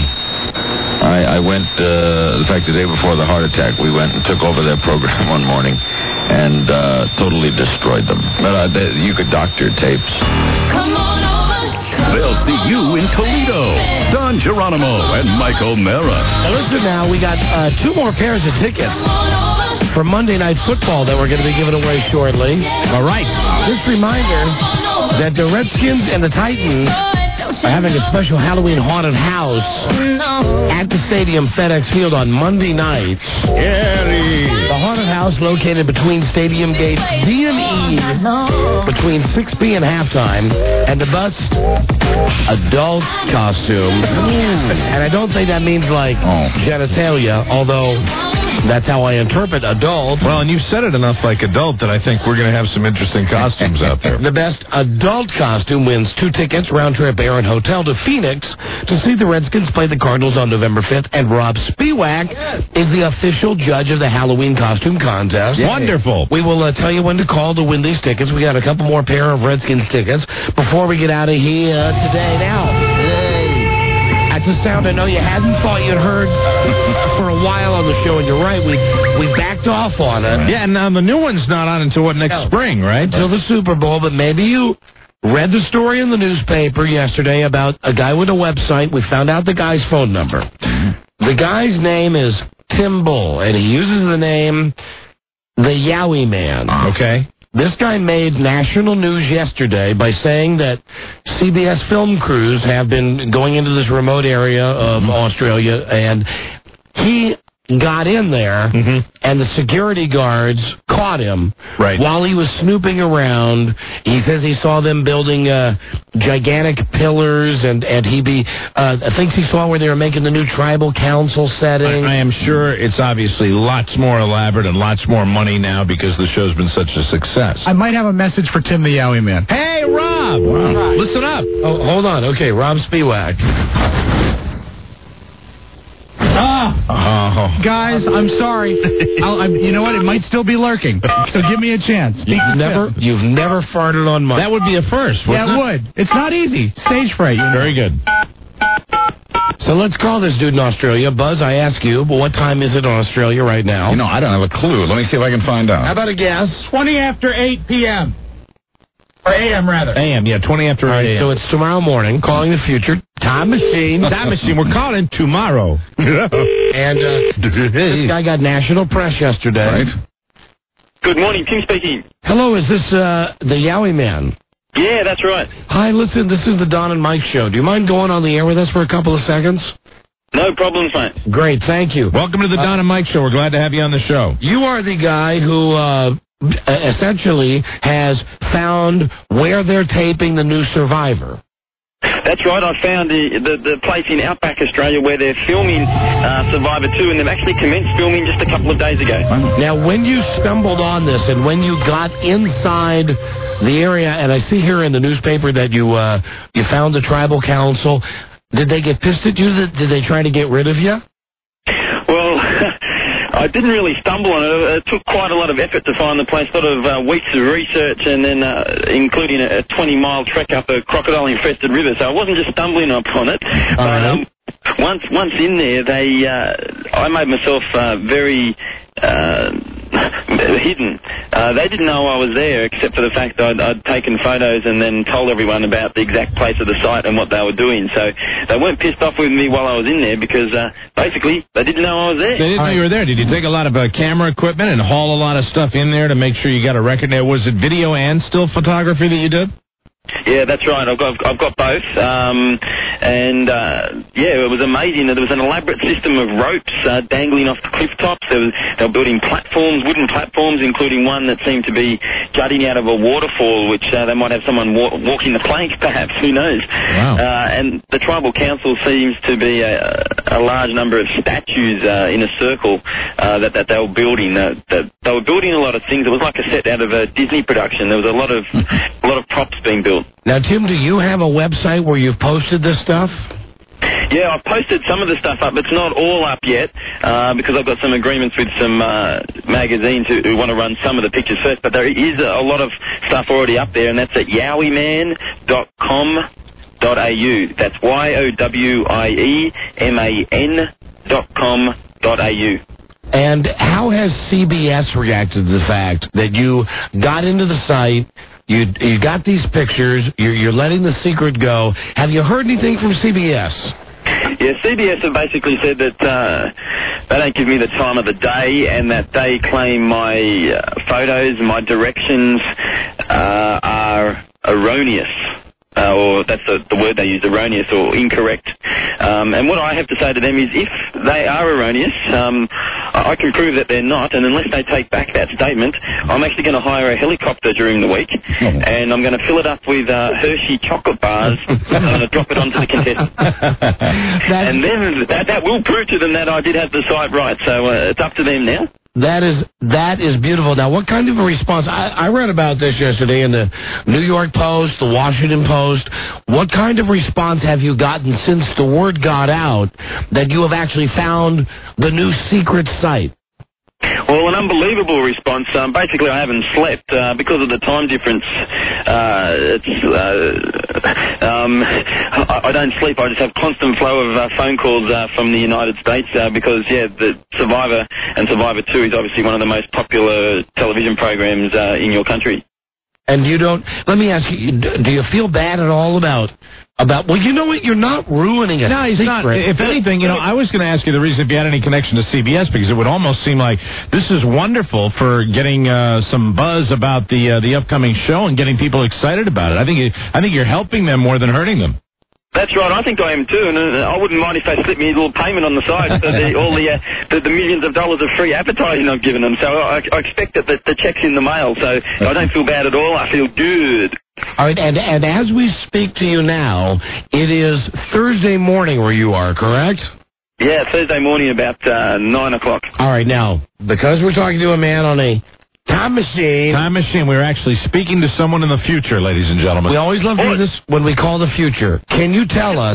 I went, in fact, the day before the heart attack, we went and took over their program one morning and totally destroyed them. But you could doctor tapes. Come on over. They'll see you in Toledo. Don Geronimo and Mike O'Mara. Now listen now, we got 2 more pairs of tickets for Monday Night Football that we're going to be giving away shortly. All right. Just a reminder that the Redskins and the Titans are having a special Halloween haunted house at the stadium FedEx Field on Monday night. Scary. The haunted house located between stadium gates D and E between 6 p.m. and halftime, and the bus adult costume. And I don't think that means like genitalia, although that's how I interpret adult. Well, and you've said it enough like adult that I think we're going to have some interesting costumes out there. The best adult costume wins 2 tickets, round-trip air and hotel to Phoenix to see the Redskins play the Cardinals on November 5th. And Rob Spiewak is the official judge of the Halloween costume contest. Yay. Wonderful. We will tell you when to call to win these tickets. We got a couple more pair of Redskins tickets before we get out of here today. Now, That's a sound I know you hadn't thought you'd heard for a while on the show, and you're right. We backed off on it. Yeah, and now the new one's not on until next spring, right? Until the Super Bowl, but maybe you read the story in the newspaper yesterday about a guy with a website. We found out the guy's phone number. The guy's name is Tim Bull, and he uses the name The Yowie Man. Okay. This guy made national news yesterday by saying that CBS film crews have been going into this remote area of Australia, and he got in there, and the security guards caught him while he was snooping around. He says he saw them building gigantic pillars, and he thinks he saw where they were making the new tribal council setting. I am sure it's obviously lots more elaborate and lots more money now because the show's been such a success. I might have a message for Tim the Yowie Man. Hey, Rob! Listen up. Oh, hold on. Okay, Rob Spiewak. Guys, I'm sorry. You know what? It might still be lurking. So give me a chance. You've never farted on mic. That would be a first. Yeah, it would. It's not easy. Stage fright. Very good. So let's call this dude in Australia. Buzz, I ask you, but what time is it in Australia right now? You know, I don't have a clue. Let me see if I can find out. How about a guess? 20 after 8 p.m. Or a.m. rather. A.m., yeah, 20 after 8 a.m. So it's tomorrow morning, calling the future. Time machine. We're calling tomorrow. And this guy got national press yesterday. Right. Good morning, Tim speaking. Hello, is this the Yowie Man? Yeah, that's right. Hi, listen, this is the Don and Mike Show. Do you mind going on the air with us for a couple of seconds? No problems, mate. Great, thank you. Welcome to the Don and Mike Show. We're glad to have you on the show. You are the guy who essentially has found where they're taping the new Survivor. That's right. I found the place in Outback Australia where they're filming Survivor 2, and they've actually commenced filming just a couple of days ago. Now, when you stumbled on this and when you got inside the area, and I see here in the newspaper that you found the tribal council, did they get pissed at you? Did they try to get rid of you? Well, I didn't really stumble on it. It took quite a lot of effort to find the place, a lot of weeks of research, and then including a 20-mile trek up a crocodile-infested river. So I wasn't just stumbling upon it. Once in there, I made myself very hidden. They didn't know I was there, except for the fact that I'd taken photos and then told everyone about the exact place of the site and what they were doing. So they weren't pissed off with me while I was in there because basically they didn't know I was there. They didn't know you were there. Did you take a lot of camera equipment and haul a lot of stuff in there to make sure you got a record? Now, was it video and still photography that you did? Yeah, that's right. I've got both. It was amazing. There was an elaborate system of ropes dangling off the cliff tops. They were building platforms, wooden platforms, including one that seemed to be jutting out of a waterfall, which they might have someone walking the plank, perhaps. Who knows? Wow. And the tribal council seems to be a large number of statues in a circle that they were building. They were building a lot of things. It was like a set out of a Disney production. There was a lot of props being built. Now, Tim, do you have a website where you've posted this stuff? Yeah, I've posted some of the stuff up. It's not all up yet because I've got some agreements with some magazines who want to run some of the pictures first. But there is a lot of stuff already up there, and that's at yowieman.com.au. That's YOWIEMAN.com.au. And how has CBS reacted to the fact that you got into the site, you got these pictures, you're letting the secret go? Have you heard anything from CBS? Yeah, CBS have basically said that they don't give me the time of the day and that they claim my photos and my directions are erroneous. Or that's the word they use, erroneous or incorrect. And what I have to say to them is if they are erroneous, I can prove that they're not, and unless they take back that statement, I'm actually going to hire a helicopter during the week, and I'm going to fill it up with Hershey chocolate bars, and I'm going to drop it onto the contestant. And then that will prove to them that I did have the site right, so it's up to them now. That is beautiful. Now, what kind of a response? I read about this yesterday in the New York Post, the Washington Post. What kind of response have you gotten since the word got out that you have actually found the new secret site? Well, an unbelievable response. Basically, I haven't slept because of the time difference. I don't sleep. I just have constant flow of phone calls from the United States because, the Survivor and Survivor 2 is obviously one of the most popular television programs in your country. And you don't, let me ask you, do you feel bad at all about, well, you know what, you're not ruining it. No, he's not. If anything, I was going to ask you the reason if you had any connection to CBS, because it would almost seem like this is wonderful for getting some buzz about the upcoming show and getting people excited about it. I think you're helping them more than hurting them. That's right. I think I am too, and I wouldn't mind if they slipped me a little payment on the side for all the millions of dollars of free advertising I've given them. So I expect that the check's in the mail. So I don't feel bad at all. I feel good. All right, and as we speak to you now, it is Thursday morning where you are, correct? Yeah, Thursday morning about 9 o'clock. All right, now, because we're talking to a man on a time machine. Time machine. We're actually speaking to someone in the future, ladies and gentlemen. We always love to do this when we call the future. Can you tell us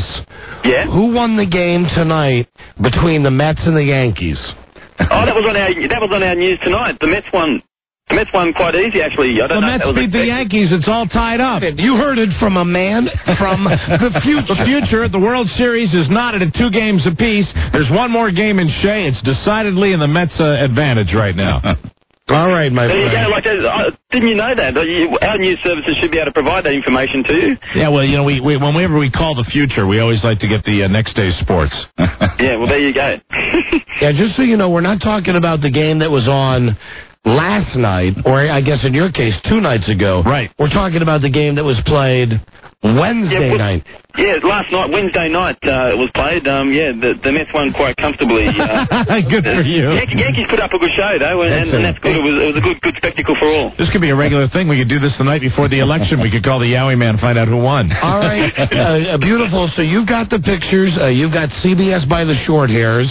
who won the game tonight between the Mets and the Yankees? Oh, that was on our news tonight. The Mets won. The Mets won quite easy, actually. I don't know. The Mets beat the Yankees. It's all tied up. You heard it from a man from the future. The future. The World Series is knotted at 2 games apiece. There's one more game in Shea. It's decidedly in the Mets' advantage right now. All right, my friend. Didn't you know that? Our news services should be able to provide that information to you. Yeah, well, whenever we call the future, we always like to get the next day's sports. Yeah, well, there you go. Yeah, just so you know, we're not talking about the game that was on last night, or I guess in your case, 2 nights ago. Right. We're talking about the game that was played Wednesday night. Yeah, last night, Wednesday night, it was played. The Mets won quite comfortably. Good for you. Yankees put up a good show, though, and that's good. It was a good spectacle for all. This could be a regular thing. We could do this the night before the election. We could call the Yowie Man and find out who won. All right. Beautiful. So you've got the pictures. You've got CBS by the short hairs.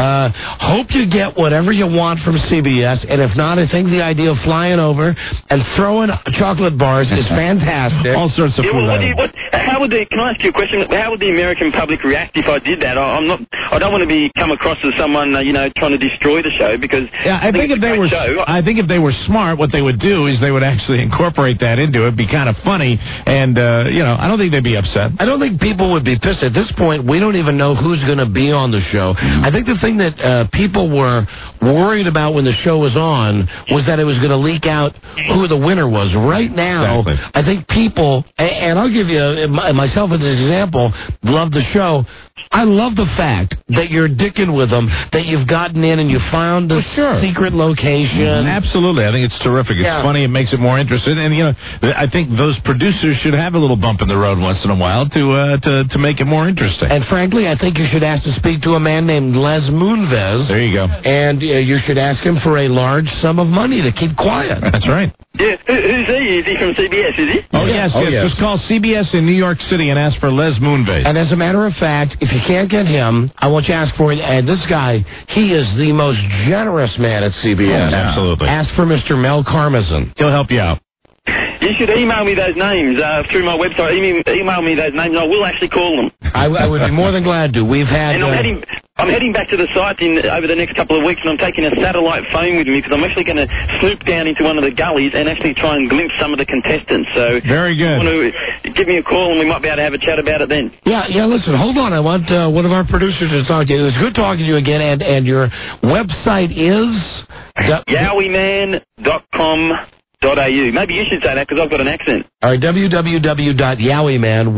Hope you get whatever you want from CBS. And if not, I think the idea of flying over and throwing chocolate bars is fantastic. All sorts of food. Can I ask you a question? How would the American public react if I did that? I don't want to come across as someone, trying to destroy the show because I think if they were smart, what they would do is they would actually incorporate that into it. Be kind of funny, and I don't think they'd be upset. I don't think people would be pissed at this point. We don't even know who's going to be on the show. I think the thing that people were worried about when the show was on was that it was going to leak out who the winner was. Right now, I think people, and I'll give you myself as an example, love the show. I love the fact that you're dicking with them, that you've gotten in and you found a secret location. Absolutely. I think it's terrific. It's funny. It makes it more interesting. And, I think those producers should have a little bump in the road once in a while to make it more interesting. And frankly, I think you should ask to speak to a man named Les Moonves. There you go. And you should ask him for a large sum of money to keep quiet. That's right. Yeah. Who's he? Is he from CBS, is he? Oh, yes. Just call CBS in New York City and ask for Les Moonves. And as a matter of fact, if you can't get him, I want you to ask for it. And this guy, he is the most generous man at CBS. Absolutely. Ask for Mr. Mel Karmazin. He'll help you out. You should email me those names through my website. Email me those names. I will actually call them. I would be more than glad to. We've had... And I'm heading back to the site over the next couple of weeks, and I'm taking a satellite phone with me because I'm actually going to snoop down into one of the gullies and actually try and glimpse some of the contestants. So very good. You want to give me a call, and we might be able to have a chat about it then. Yeah. Listen, hold on. I want one of our producers to talk to you. It was good talking to you again, and your website is YowieMan.com. Maybe you should say that because I've got an accent. All right, www.yowieman,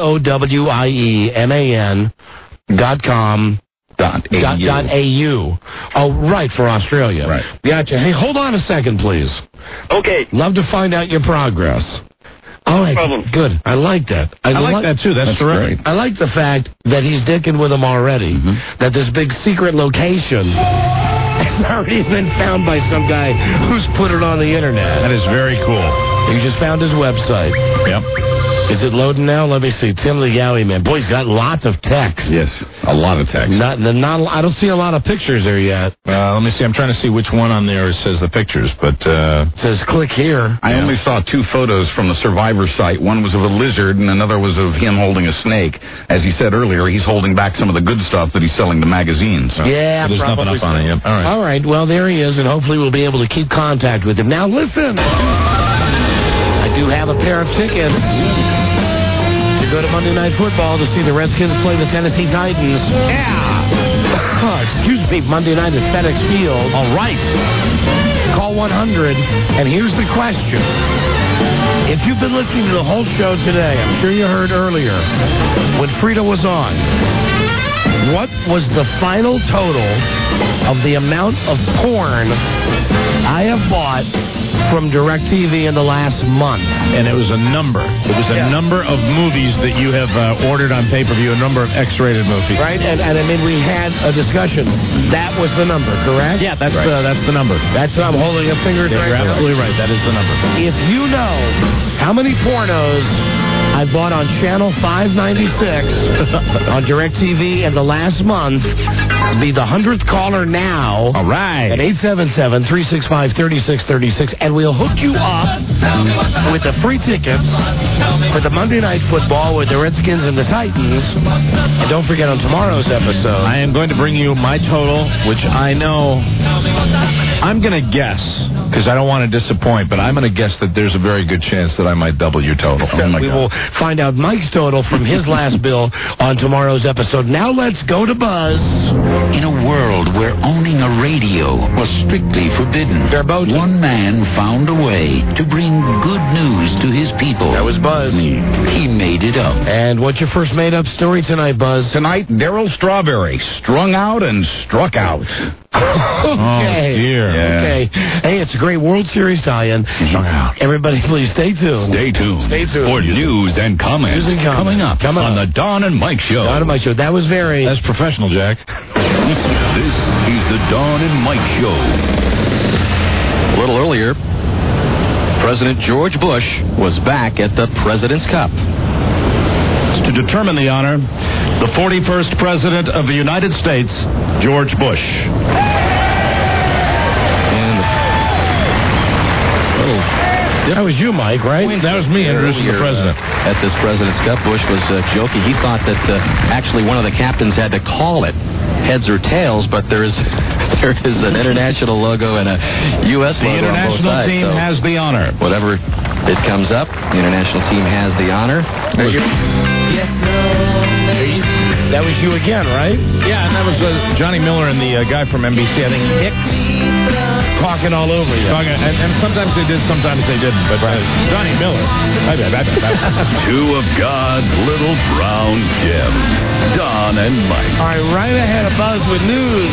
YOWIEMAN.com. .au. Oh, right, for Australia. Right. Gotcha. Hey, hold on a second, please. Okay. Love to find out your progress. All right. No problem. Good. I like that. I like that, too. That's terrific. I like the fact that he's dicking with them already, that this big secret location has already been found by some guy who's put it on the internet. That is very cool. You just found his website. Yep. Is it loading now? Let me see. Tim the Yowie Man. Boy, he's got lots of text. Yes, a lot of text. I don't see a lot of pictures there yet. Let me see. I'm trying to see which one on there says the pictures, but it says click here. I only saw 2 photos from the Survivor site. One was of a lizard, and another was of him holding a snake. As he said earlier, he's holding back some of the good stuff that he's selling to magazines. So. Yeah, so there's nothing up on it. Yep. All right. Well, there he is, and hopefully we'll be able to keep contact with him. Now, listen. I do have a pair of tickets to go to Monday Monday Night Football to see the Redskins play the Tennessee Titans. Yeah. Excuse me, Monday night at FedEx Field. All right. Call 100, and here's the question. If you've been listening to the whole show today, I'm sure you heard earlier when Frida was on, what was the final total of the amount of porn I have bought from DirecTV in the last month? And it was a number. It was a number of movies that you have ordered on pay-per-view, a number of X-rated movies. Right, and I mean, we had a discussion. That was the number, correct? Yeah, that's the number. That's what I'm holding a finger to. Yeah, you're absolutely right. That is the number. If you know how many pornos I bought on Channel 596 on DirecTV in the last month, be the 100th caller now. All right. At 877-365-3636, and we'll hook you up with the free tickets for the Monday Night Football with the Redskins and the Titans. And don't forget on tomorrow's episode, I am going to bring you my total, which I know I'm going to guess, because I don't want to disappoint, but I'm going to guess that there's a very good chance that I might double your total. Oh my we God. will find out Mike's total from his last bill on tomorrow's episode. Now let's go to Buzz. In a world where owning a radio was strictly forbidden, one man found a way to bring good news to his people. That was Buzz. He made it up. And what's your first made-up story tonight, Buzz? Tonight, Daryl Strawberry strung out and struck out. Okay. Oh, dear. Yeah. Okay. Hey, it's a great World Series tie-in. Everybody, please stay tuned. Stay tuned. Stay tuned. For news and comments. News and comments. Coming up on the Don and Mike Show. Don and Mike Show. That was very... That's professional, Jack. This is the Don and Mike Show. A little earlier, President George Bush was back at the President's Cup. To determine the honor, the 41st President of the United States, George Bush. That was you, Mike, right? That was me introducing the President. At this President's Cup, Bush was joking. He thought that actually one of the captains had to call it heads or tails, but there is an international logo and a U.S. logo on both sides. The international team has the honor. Whatever it comes up, the international team has the honor. That was you again, right? Yeah, and that was Johnny Miller and the guy from NBC, I think Hicks, talking all over you. And sometimes they did, sometimes they didn't. But Johnny Miller. Two of God's little brown gems, Don and Mike. All right, right ahead of Buzz with news.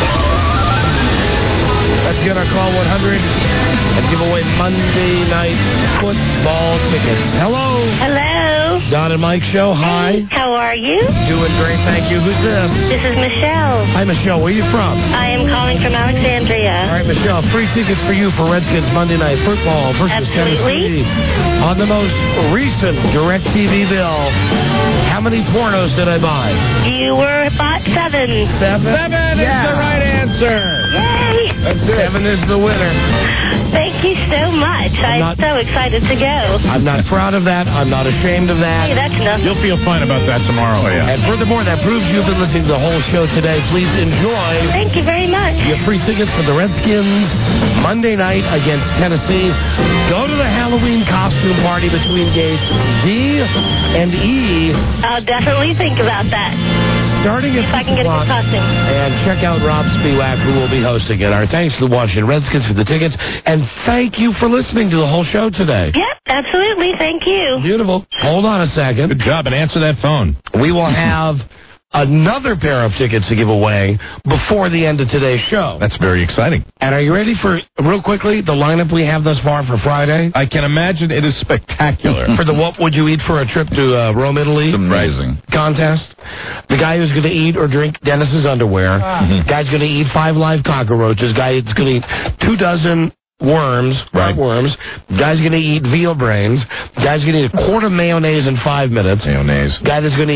Let's get our call 100 and give away Monday Night Football tickets. Hello. Hello. Don and Mike Show. Hi. Hey, how are you? Doing great, thank you. Who's this? This is Michelle. Hi, Michelle. Where are you from? I am calling from Alexandria. All right, Michelle. Free tickets for you for Redskins Monday Night Football versus Tennessee. On the most recent DirecTV bill, how many pornos did I buy? You were bought 7. 7? 7 is the right answer. Yay! That's 7 is the winner. Thank you so much. I'm so excited to go. I'm not proud of that. I'm not ashamed of that. Hey, that's nothing. You'll feel fine about that tomorrow. And furthermore, that proves you've been listening to the whole show today. Please enjoy. Thank you very much. Your free tickets for the Redskins Monday night against Tennessee. Go to the Halloween costume party between gates D and E. I'll definitely think about that. Starting at 6 if I can get a good costume. And check out Rob Spiewak, who will be hosting it. Our thanks to the Washington Redskins for the tickets. And thank you for listening to the whole show today. Yep, absolutely. Thank you. Beautiful. Hold on a second. Good job, and answer that phone. We will have another pair of tickets to give away before the end of today's show. That's very exciting. And are you ready for, real quickly, the lineup we have thus far for Friday? I can imagine it is spectacular. For the What Would You Eat for a Trip to Rome, Italy? It's amazing. Contest. The guy who's going to eat or drink Dennis's underwear. Guy's going to eat 5 live cockroaches. Guy's going to eat 2 dozen worms, worms. Guy's going to eat veal brains. Guy's going to eat a quart of mayonnaise in 5 minutes. Mayonnaise. Guy that's going to eat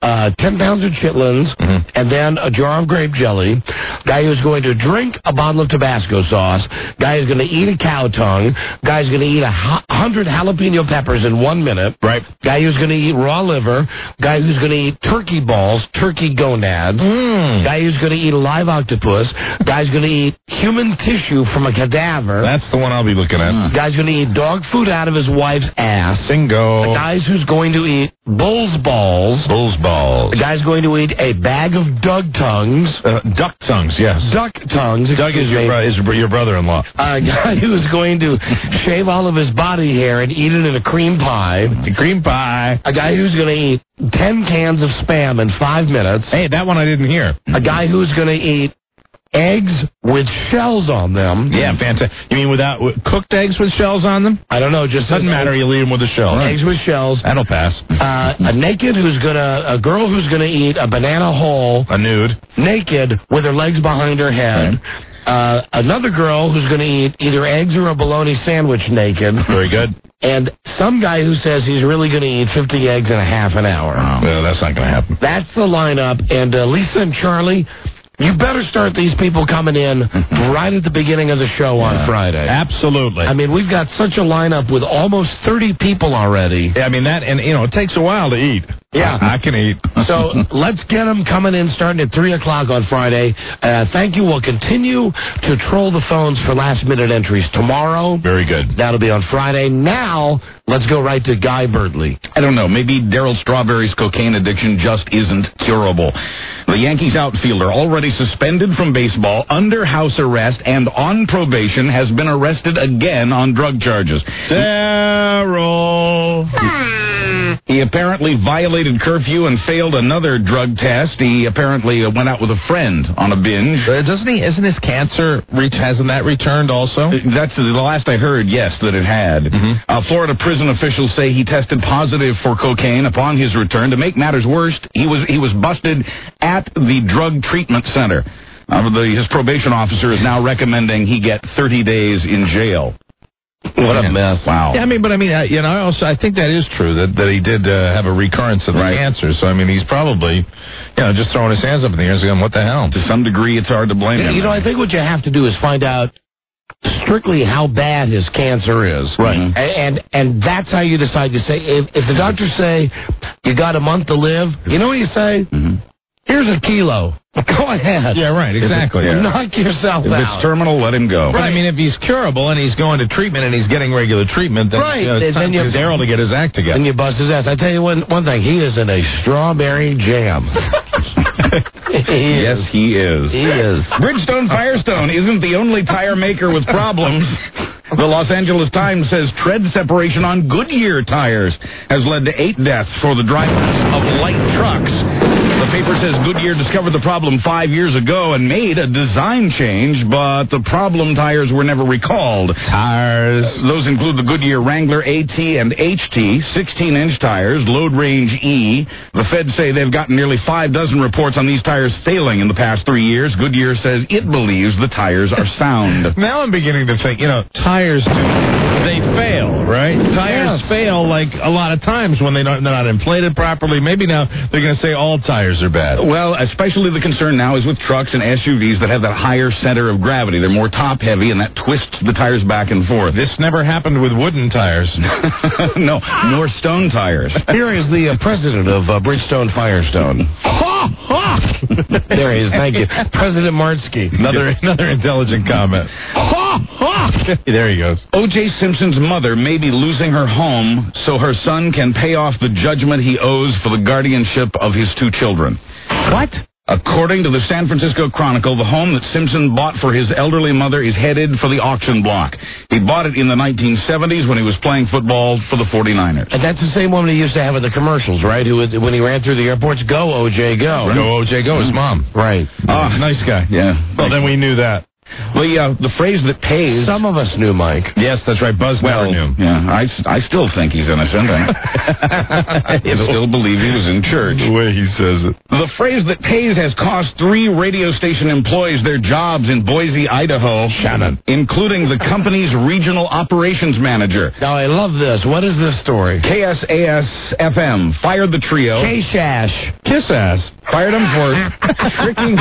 10 pounds of chitlins, and then a jar of grape jelly. Guy who's going to drink a bottle of Tabasco sauce. Guy who's going to eat a cow tongue. Guy's going to eat 100 jalapeno peppers in 1 minute. Right. Guy who's going to eat raw liver. Guy who's going to eat turkey balls, turkey gonads. Guy who's going to eat a live octopus. Guy's going to eat human tissue from a cadaver. That's the one I'll be looking at. Guy's going to eat dog food out of his wife's ass. Bingo. The guy's who's going to eat bull's balls. Bull's balls. The guy's going to eat a bag of Doug tongues. Duck tongues, yes. Duck tongues. Doug is your brother-in-law. A guy who's going to shave all of his body hair and eat it in a cream pie. Cream pie. A guy who's going to eat 10 cans of Spam in 5 minutes. Hey, that one I didn't hear. A guy who's going to eat eggs with shells on them. Yeah, fantastic. You mean cooked eggs with shells on them? I don't know. Just doesn't matter. You leave them with the shell. Eggs with shells. That'll pass. A girl who's gonna eat a banana whole. A nude. Naked with her legs behind her head. Right. Another girl who's gonna eat either eggs or a bologna sandwich naked. Very good. And some guy who says he's really going to eat 50 eggs in a half an hour. Oh, well, that's not going to happen. That's the lineup. And Lisa and Charlie, you better start these people coming in right at the beginning of the show on Friday. Absolutely. I mean, we've got such a lineup with almost 30 people already. Yeah, I mean, it takes a while to eat. Yeah. I can eat. So let's get them coming in starting at 3 o'clock on Friday. Thank you. We'll continue to troll the phones for last-minute entries tomorrow. Very good. That'll be on Friday. Now, let's go right to Guy Birdley. I don't know. Maybe Darryl Strawberry's cocaine addiction just isn't curable. The Yankees outfielder, already suspended from baseball, under house arrest, and on probation, has been arrested again on drug charges. Darryl. He apparently violated curfew and failed another drug test. He apparently went out with a friend on a binge. Isn't his cancer, hasn't that returned also? That's the last I heard, yes, that it had. Florida prison officials say he tested positive for cocaine upon his return. To make matters worse, he was busted at the drug treatment center. His probation officer is now recommending he get 30 days in jail. What a mess. Wow. Yeah, I think that is true, that he did have a recurrence of the cancer. So, I mean, he's probably, just throwing his hands up in the air and saying, what the hell? To some degree, it's hard to blame him. I think what you have to do is find out strictly how bad his cancer is. Right. And that's how you decide. You say, if the doctors say you got a month to live, you know what you say? Here's a kilo. Go ahead. Yeah, right, exactly. Knock yourself out. If it's terminal, let him go. Right. But, I mean, if he's curable and he's going to treatment and he's getting regular treament, then it's time for Darryl to get his act together. Then you bust his ass. I tell you one thing, he is in a strawberry jam. Yes, he is. He is. Bridgestone Firestone isn't the only tire maker with problems. The Los Angeles Times says tread separation on Goodyear tires has led to 8 deaths for the drivers of light trucks. The paper says Goodyear discovered the problem 5 years ago and made a design change, but the problem tires were never recalled. Tires. Those include the Goodyear Wrangler AT and HT, 16-inch tires, load range E. The feds say they've gotten nearly 6 reports on these tires failing in the past 3 years. Goodyear says it believes the tires are sound. Now I'm beginning to think, tires, they fail, right? Tires fail like a lot of times when they're not inflated properly. Maybe now they're going to say all tires are bad. Well, especially the concern now is with trucks and SUVs that have that higher center of gravity. They're more top-heavy, and that twists the tires back and forth. This never happened with wooden tires. No, nor stone tires. Here is the president of Bridgestone Firestone. There he is. Thank you. President Martsky. Another intelligent comment. There he goes. O.J. Simpson's mother may be losing her home so her son can pay off the judgment he owes for the guardianship of his 2 children. What? According to the San Francisco Chronicle, the home that Simpson bought for his elderly mother is headed for the auction block. He bought it in the 1970s when he was playing football for the 49ers. And that's the same woman he used to have in the commercials, right? Who, when he ran through the airports, go, O.J., go. Go, O.J., go, his mom. Right. Nice guy. Yeah. Well, then we knew that. The phrase that pays... Some of us knew, Mike. Yes, that's right. Buzz never knew. Yeah, I still think he's innocent. I still believe he was in church. The way he says it. The phrase that pays has cost 3 radio station employees their jobs in Boise, Idaho. Shannon. Including the company's regional operations manager. Now, I love this. What is this story? KSAS-FM fired the trio. K-Shash. Kiss-Ass. Fired him for tricking...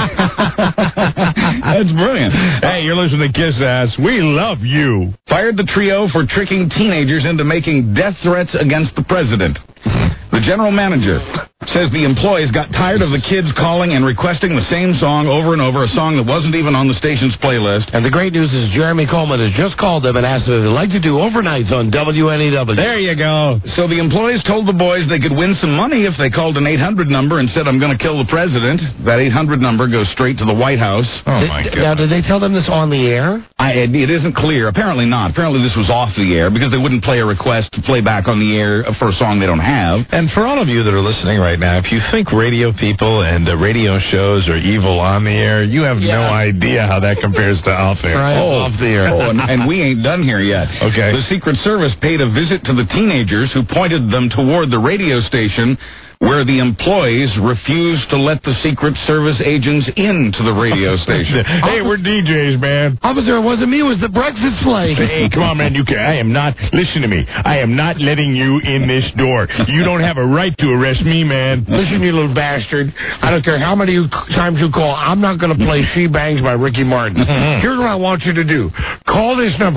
That's brilliant. Hey, you're listening to Kiss-Ass. We love you. Fired the trio for tricking teenagers into making death threats against the president. The general manager says the employees got tired of the kids calling and requesting the same song over and over, a song that wasn't even on the station's playlist. And the great news is Jeremy Coleman has just called them and asked if they'd like to do overnights on WNEW. There you go. So the employees told the boys they could win some money if they called an 800 number and said, I'm going to kill the president. That 800 number goes straight to the White House. Oh, my God. Now, did they tell them this on the air? It isn't clear. Apparently not. Apparently this was off the air because they wouldn't play a request to play back on the air for a song they don't have. And for all of you that are listening right now, if you think radio people and radio shows are evil on the air, you have no idea how that compares to off air. Right, off the air. And we ain't done here yet. Okay. The Secret Service paid a visit to the teenagers who pointed them toward the radio station where the employees refused to let the Secret Service agents into the radio station. Hey, we're DJs, man. Officer, it wasn't me. It was the breakfast place. Hey, come on, man. I am not... Listen to me. I am not letting you in this door. You don't have a right to arrest me, man. Listen, you little bastard. I don't care how many times you call. I'm not going to play She Bangs by Ricky Martin. Here's what I want you to do. Call this number,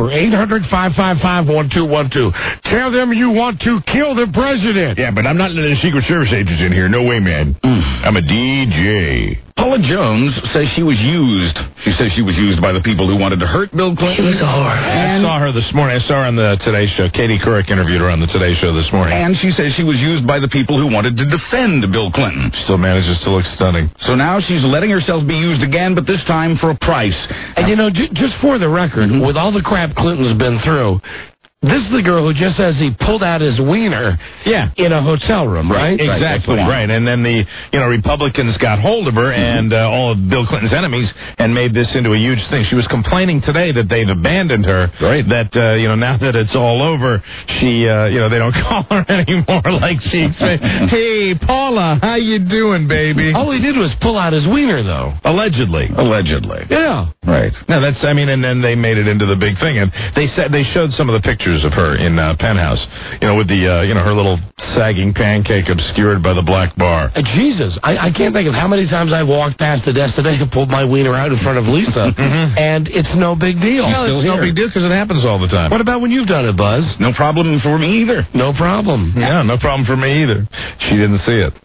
800-555-1212. Tell them you want to kill the president. Yeah, but I'm not letting the Secret Service agents in here. No way, man. I'm a DJ. Paula Jones says she was used. She says she was used by the people who wanted to hurt Bill Clinton. I saw her this morning. I saw her on the Today Show. Katie Couric interviewed her on the Today Show this morning. And she says she was used by the people who wanted to defend Bill Clinton. Still manages to look stunning. So now she's letting herself be used again, but this time for a price. And, just for the record, with all the crap Clinton's been through, this is the girl who just says he pulled out his wiener in a hotel room, right? Exactly, right. And then the Republicans got hold of her and all of Bill Clinton's enemies and made this into a huge thing. She was complaining today that they've abandoned her, that, now that it's all over, she, they don't call her anymore like she'd say, hey, Paula, how you doing, baby? All he did was pull out his wiener, though. Allegedly. Yeah. Right. No, that's, and then they made it into the big thing. And they showed some of the pictures of her in Penthouse, with the, her little sagging pancake obscured by the black bar. Jesus, I can't think of how many times I've walked past the desk today and pulled my wiener out in front of Lisa, and it's no big deal. No, it's no big deal because it happens all the time. What about when you've done it, Buzz? No problem for me either. No problem. Yeah, no problem for me either. She didn't see it.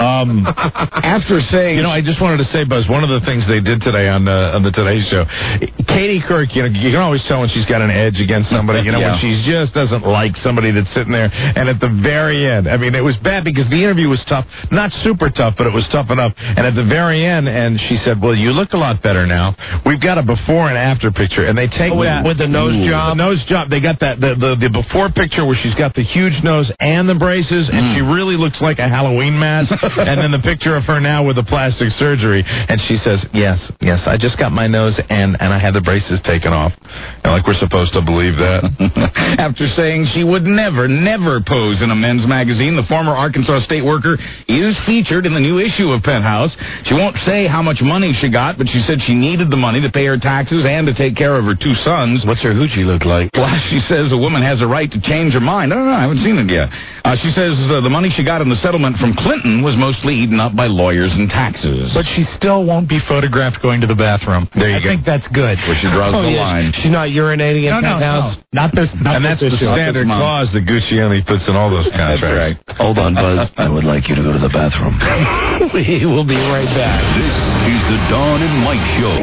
After saying... I just wanted to say, Buzz, one of the things they did today on the Today Show, Katie Couric, you can always tell when she's got an edge against somebody, when she just doesn't like somebody that's sitting there. And at the very end, it was bad because the interview was tough. Not super tough, but it was tough enough. And at the very end, and she said, well, you look a lot better now. We've got a before and after picture. And they take that. With the nose job? The nose job. They got that, the before picture where she's got the huge nose and the braces, and she really looks like a Halloween mask. And then the picture of her now with the plastic surgery. And she says, yes, I just got my nose and I had the braces taken off. Like we're supposed to believe that. After saying she would never pose in a men's magazine, the former Arkansas state worker is featured in the new issue of Penthouse. She won't say how much money she got, but she said she needed the money to pay her taxes and to take care of her 2 sons. What's her hoochie look like? Well, she says a woman has a right to change her mind. I don't know. I haven't seen it yet. She says the money she got in the settlement from Clinton was mostly eaten up by lawyers and taxes. But she still won't be photographed going to the bathroom. There you go. I think that's good. Where she draws the line. She's not urinating in Penthouse? No. Not this. And that's the standard clause that Guccione puts in all those contracts. That's right. Hold on, Buzz. I would like you to go to the bathroom. We will be right back. This is the Dawn and Mike Show.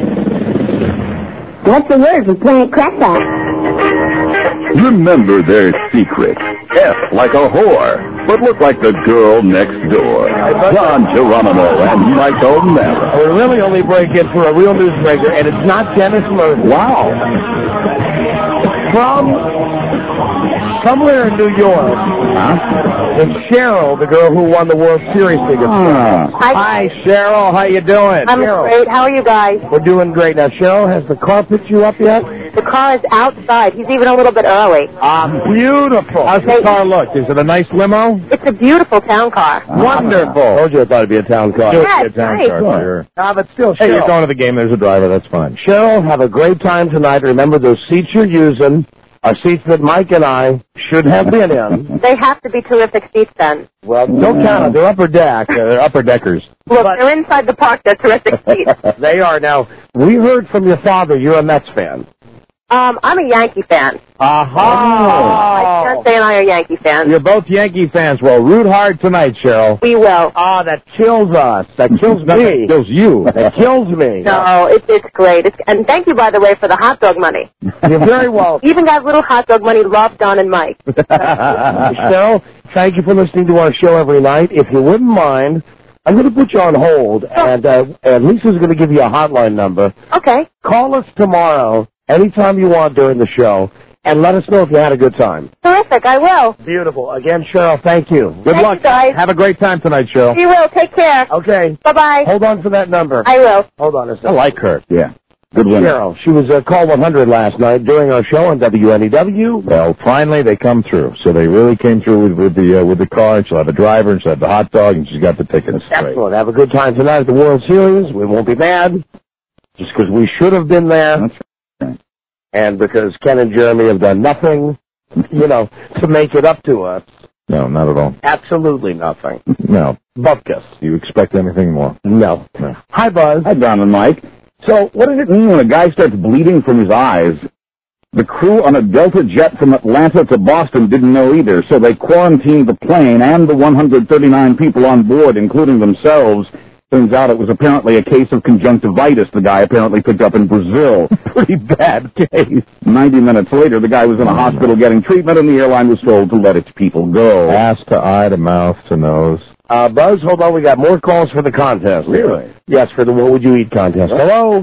What's the word for Planet Crackpot? Remember their secret. F like a whore, but look like the girl next door. Don Geronimo and Michael Mara. We're really only breaking for a real newsmaker, and it's not Dennis Murphy. Wow. From somewhere in New York, is Cheryl, the girl who won the World Series tickets. Hi, Cheryl. How you doing? I'm great. How are you guys? We're doing great. Now, Cheryl, has the car picked you up yet? The car is outside. He's even a little bit early. Beautiful. How's the car look? Is it a nice limo? It's a beautiful town car. Wonderful. Told you I thought it'd be a town car. Yes, a town nice. car, sure. But still, Hey, you're Cheryl. going to the game. There's a driver. That's fine. Cheryl, have a great time tonight. Remember, those seats you're using are seats that Mike and I should have been in. They have to be terrific seats then. Well, don't count them. They're upper deck. They're upper deckers. Look, they're inside the park. They're terrific seats. They are. Now, we heard from your father you're a Mets fan. I'm a Yankee fan. My fiancé and I are Yankee fans. You're both Yankee fans. Well, root hard tonight, Cheryl. We will. That kills us. That kills me. That kills you. That kills me. No, it's great. And thank you, by the way, for the hot dog money. You're very welcome. Even got little hot dog money. Love Don and Mike. Cheryl, thank you for listening to our show every night. If you wouldn't mind, I'm going to put you on hold, and Lisa's going to give you a hotline number. Okay. Call us tomorrow, anytime you want during the show, and let us know if you had a good time. Terrific. I will. Beautiful. Again, Cheryl, thank you. Good Thank luck. you, guys. Have a great time tonight, Cheryl. You will. Take care. Okay. Bye-bye. Hold on for that number. I will. Hold on a second. I like her. Yeah. Good winner. Cheryl, she was call 100 last night during our show on WNEW. Well, finally they come through. So they really came through with the car. And she'll have a driver, and she'll have the hot dog, and she's got the tickets. Excellent. Have a good time tonight at the World Series. We won't be mad, just because we should have been there. That's right. And because Ken and Jeremy have done nothing, to make it up to us. No, not at all. Absolutely nothing. No. Bupkis. You expect anything more? No. Hi, Buzz. Hi, Don and Mike. So, what does it mean when a guy starts bleeding from his eyes? The crew on a Delta jet from Atlanta to Boston didn't know either, so they quarantined the plane and the 139 people on board, including themselves. Turns out it was apparently a case of conjunctivitis the guy apparently picked up in Brazil. Pretty bad case. 90 minutes later, the guy was in a hospital getting treatment, and the airline was told to let its people go. Ass to eye to mouth to nose. Buzz, hold on. We got more calls for the contest. Really? Yes, for the What Would You Eat contest. Hello?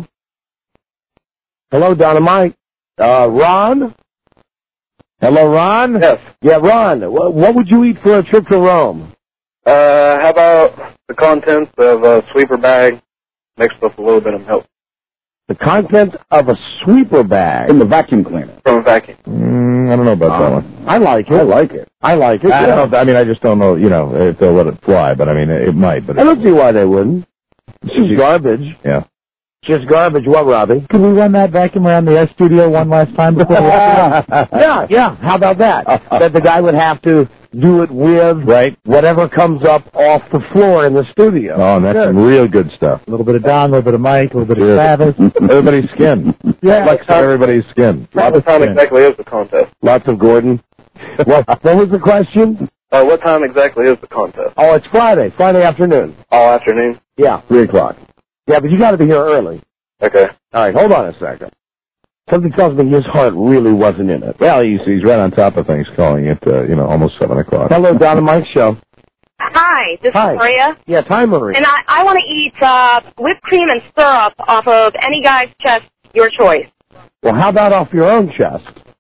Hello, Don and Mike. Ron? Hello, Ron? Yes. Yeah, Ron. What would you eat for a trip to Rome? How about the contents of a sweeper bag mixed with a little bit of milk? The contents of a sweeper bag? In the vacuum cleaner. From a vacuum. I don't know about that one. I like it. I like it. I like it. I don't know. I mean, I just don't know, if they'll let it fly, but I mean, it might. But I don't see why they wouldn't. It's just garbage. Yeah. Just garbage. What, Robbie? Can we run that vacuum around the S studio one last time before we Yeah. How about that? That the guy would have to do it with whatever comes up off the floor in the studio. Oh, and that's some real good stuff. A little bit of Don, a little bit of Mike, a little bit of Travis. Everybody's skin. Yeah. Flex everybody's skin. What time exactly is the contest? Lots of Gordon. What was the question? What time exactly is the contest? Oh, it's Friday afternoon. All afternoon? Yeah. 3 o'clock. Yeah, but you got to be here early. Okay. All right, hold on a second. Something tells me his heart really wasn't in it. Well, he's right on top of things, calling it, almost 7 o'clock. Hello, Don and Mike Show. Hi, this Hi. is Maria. Yes, hi, Maria. And I want to eat whipped cream and syrup off of any guy's chest, your choice. Well, how about off your own chest?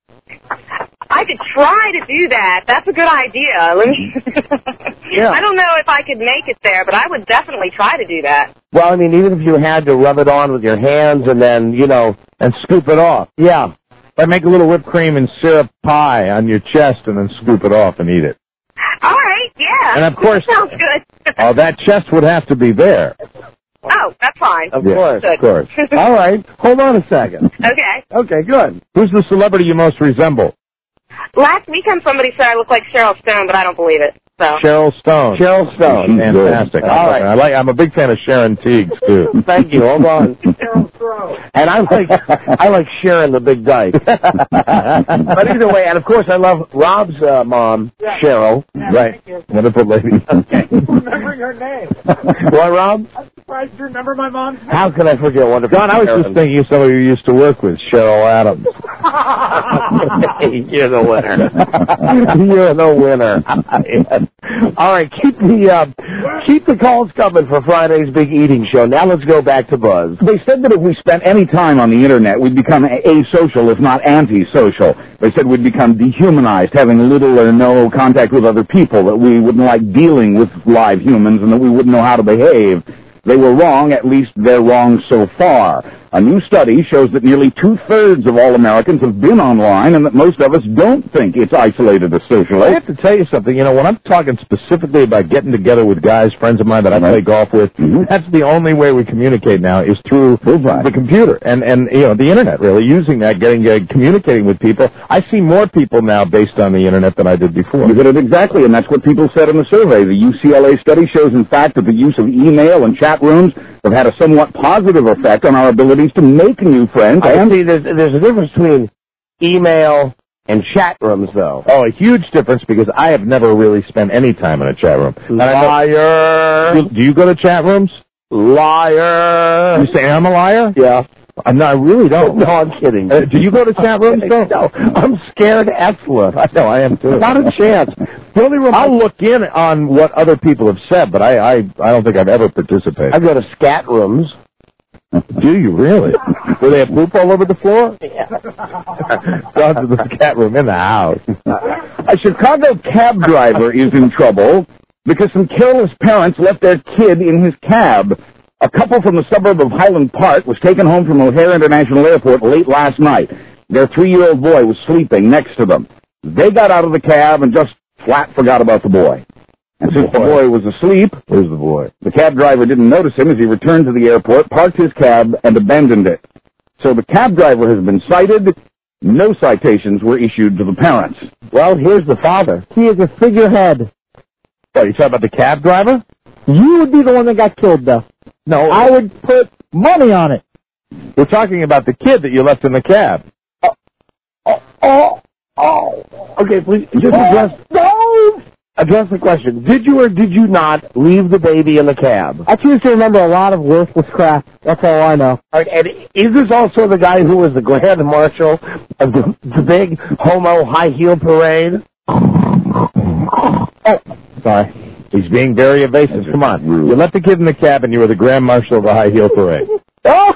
I could try to do that. That's a good idea. Let me. Yeah. I don't know if I could make it there, but I would definitely try to do that. Well, I mean, even if you had to rub it on with your hands and then, and scoop it off. Yeah. But make a little whipped cream and syrup pie on your chest and then scoop it off and eat it. All right, yeah. And of course, that sounds good. Oh, that chest would have to be there. Oh, that's fine. Of Yeah, course. of course. All right. Hold on a second. Okay. Okay, good. Who's the celebrity you most resemble? Last weekend somebody said I look like Cheryl Stone, but I don't believe it. So. Cheryl Stone. Sheryl Stone. Fantastic. All right. I'm a big fan of Sharon Teagues too. Thank you. Hold on. And I like Sharon the Big Dyke. But either way, and of course I love Rob's mom, Cheryl. Right. Wonderful lady. Okay. Remembering her name. What, Rob? I'm surprised you remember my mom's name. How can I forget wonderful John, I was just thinking of somebody you used to work with, Cheryl Adams. You're the winner. You're the winner. All right, keep the calls coming for Friday's Big Eating Show. Now let's go back to Buzz. They said that if we spent any time on the Internet, we'd become asocial, if not antisocial. They said we'd become dehumanized, having little or no contact with other people, that we wouldn't like dealing with live humans, and that we wouldn't know how to behave. They were wrong, at least they're wrong so far. A new study shows that nearly 2/3 of all Americans have been online, and that most of us don't think it's isolated as social. I have to tell you something. You know, when I'm talking specifically about getting together with guys, friends of mine that I play golf with, that's the only way we communicate now is through the computer and you know, the Internet, really, using that, communicating with people. I see more people now based on the Internet than I did before. You hit it exactly, and that's what people said in the survey. The UCLA study shows, in fact, that the use of email and chat rooms have had a somewhat positive effect on our abilities to make new friends. I see there's a difference between email and chat rooms, though. Oh, a huge difference, because I have never really spent any time in a chat room. Liar! Do you go to chat rooms? Liar! You say I'm a liar? Yeah. No, I really don't. No, I'm kidding. Do you go to chat rooms, though? No, I'm scared effluent. I know, I am too. Not a chance. The only room I'll look in on what other people have said, but I don't think I've ever participated. I go to scat rooms. Do you really? Do they have poop all over the floor? Yeah. Gone to the scat room in the house. A Chicago cab driver is in trouble because some careless parents left their kid in his cab. A couple from the suburb of Highland Park was taken home from O'Hare International Airport late last night. Their 3-year-old boy was sleeping next to them. They got out of the cab and just flat forgot about the boy. And since the boy was asleep, where's the boy? The cab driver didn't notice him as he returned to the airport, parked his cab, and abandoned it. So the cab driver has been cited. No citations were issued to the parents. Well, here's the father. He is a figurehead. What, you talking about the cab driver? You would be the one that got killed, though. No. I would put money on it. We're talking about the kid that you left in the cab. Okay, please, just address the question. Did you or did you not leave the baby in the cab? I choose to remember a lot of worthless crap. That's all I know. All right, and is this also the guy who was the grand marshal of the big homo high heel parade? Oh, sorry. He's being very evasive. Come on. You left the kid in the cab and you were the grand marshal of the high heel parade. Oh!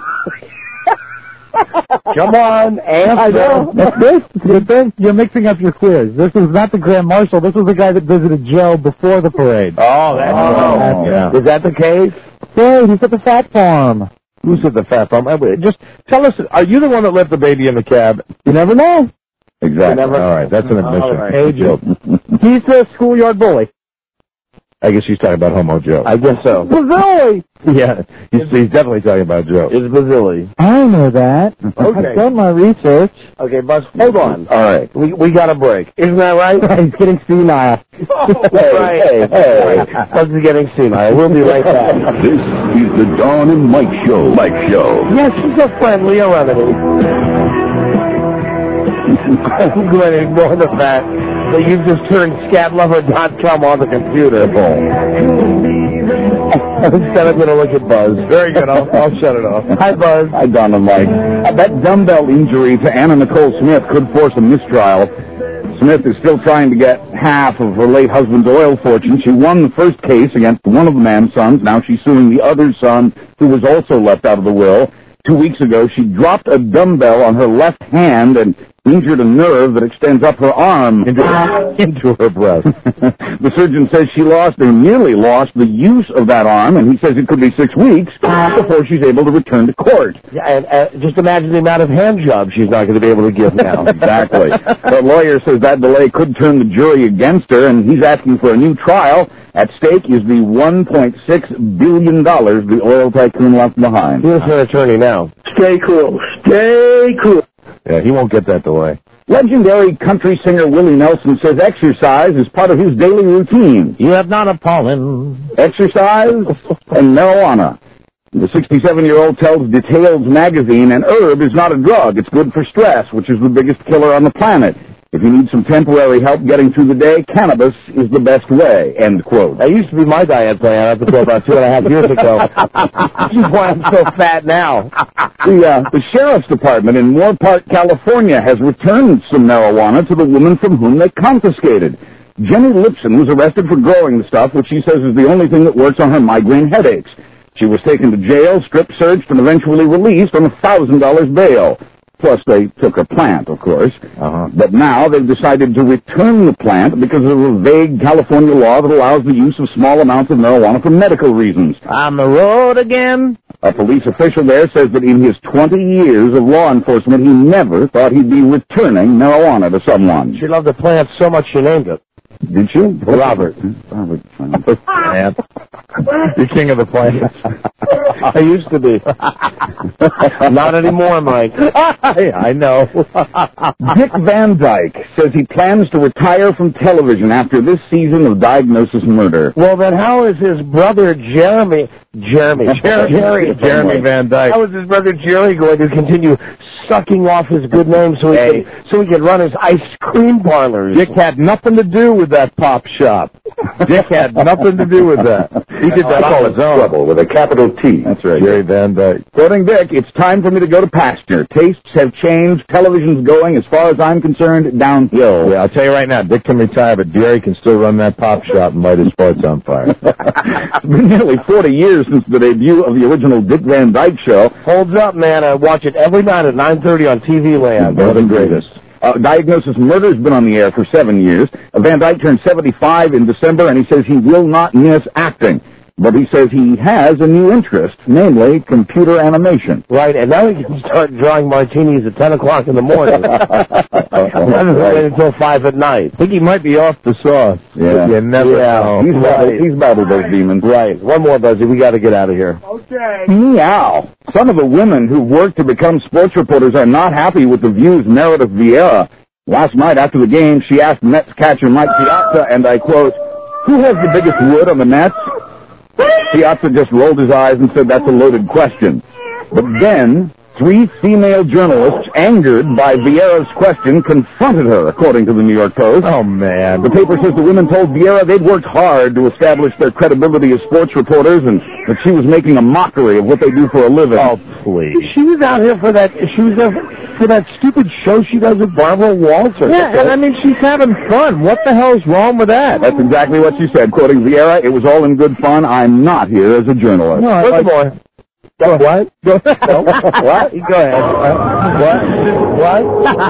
Come on, answer. I know. That's good. It's a good thing. You're mixing up your quiz. This is not the grand marshal. This was the guy that visited Joe before the parade. Oh, that's right. Yeah. Is that the case? Hey, he's at the fat farm. Who's at the fat farm? Just tell us, are you the one that left the baby in the cab? You never know. Exactly. All right, that's an admission. Right. Hey, Joe. He's the schoolyard bully. I guess she's talking about Homo Joe. I guess so. Bazilli! Yeah, he's definitely talking about Joe. It's Bazilli. I know that. Okay. I've done my research. Okay, Buzz, hold on. All right. We got a break. Isn't that right? He's getting senile. Hey. Buzz is getting senile. We'll be right back. This is the Dawn and Mike Show. Yes, she's a friendly remedy. I'm going to ignore the fact that you've just turned scatlover.com on the computer. Instead, I'm going to look at Buzz. Very good. I'll shut it off. Hi, Buzz. Hi, Don and Mike. That dumbbell injury to Anna Nicole Smith could force a mistrial. Smith is still trying to get half of her late husband's oil fortune. She won the first case against one of the man's sons. Now she's suing the other son, who was also left out of the will. 2 weeks ago, she dropped a dumbbell on her left hand and injured a nerve that extends up her arm into her breast. The surgeon says she lost or nearly lost the use of that arm, and he says it could be 6 weeks before she's able to return to court. Yeah, and just imagine the amount of hand jobs she's not going to be able to give now. Exactly. The lawyer says that delay could turn the jury against her, and he's asking for a new trial. At stake is the $1.6 billion the oil tycoon left behind. Here's her attorney now. Stay cool. Stay cool. Yeah, he won't get that delay. Legendary country singer Willie Nelson says exercise is part of his daily routine. You have not a pollen. Exercise and marijuana. The 67-year-old tells Details magazine an herb is not a drug. It's good for stress, which is the biggest killer on the planet. If you need some temporary help getting through the day, cannabis is the best way, end quote. That used to be my diet plan up until about 2.5 years ago. This is why I'm so fat now. The sheriff's department in Moore Park, California, has returned some marijuana to the woman from whom they confiscated. Jenny Lipson was arrested for growing the stuff, which she says is the only thing that works on her migraine headaches. She was taken to jail, strip-searched, and eventually released on $1,000 bail. Plus, they took her plant, of course. But now they've decided to return the plant because of a vague California law that allows the use of small amounts of marijuana for medical reasons. On the road again? A police official there says that in his 20 years of law enforcement, he never thought he'd be returning marijuana to someone. She loved the plant so much she named it. Did you? Robert. Robert. Man. The king of the plants. I used to be. Not anymore, Mike. I know. Dick Van Dyke says he plans to retire from television after this season of Diagnosis Murder. Well, then how is his brother Jerry Van Dyke. How is his brother Jerry going to continue sucking off his good name so he can run his ice cream parlors? Dick had nothing to do with that pop shop. Dick had nothing to do with that. He did that on his own. Trouble with a capital T. That's right. Jerry Van Dyke. Quoting Dick, it's time for me to go to pasture. Tastes have changed. Television's going, as far as I'm concerned, downhill. Yeah, I'll tell you right now, Dick can retire, but Jerry can still run that pop shop and light his farts on fire. It's been nearly 40 years since the debut of the original Dick Van Dyke Show. Holds up, man. I watch it every night at 9:30 on TV Land. One of the greatest. Diagnosis Murder's been on the air for 7 years. Van Dyke turned 75 in December, and he says he will not miss acting. But he says he has a new interest, namely computer animation. Right, and now he can start drawing martinis at 10 o'clock in the morning. Rather than wait until 5 at night. I think he might be off the sauce. Yeah. You never know. He's battled those demons. Right. One more, Buzzy. We got to get out of here. Okay. Meow. Some of the women who work to become sports reporters are not happy with the View's Meredith Vieira. Last night after the game, she asked Mets catcher Mike Piazza, and I quote, "Who has the biggest wood on the Mets?" Piazza just rolled his eyes and said that's a loaded question. But then, 3 female journalists, angered by Vieira's question, confronted her, according to the New York Post. Oh, man. The paper says the women told Vieira they'd worked hard to establish their credibility as sports reporters and that she was making a mockery of what they do for a living. Oh, please. She was out here for that. She was there for that stupid show she does with Barbara Walters. Yeah, and I mean, she's having fun. What the hell is wrong with that? That's exactly what she said. Quoting Vieira, "It was all in good fun. I'm not here as a journalist." No, what? What? What? Go ahead. What?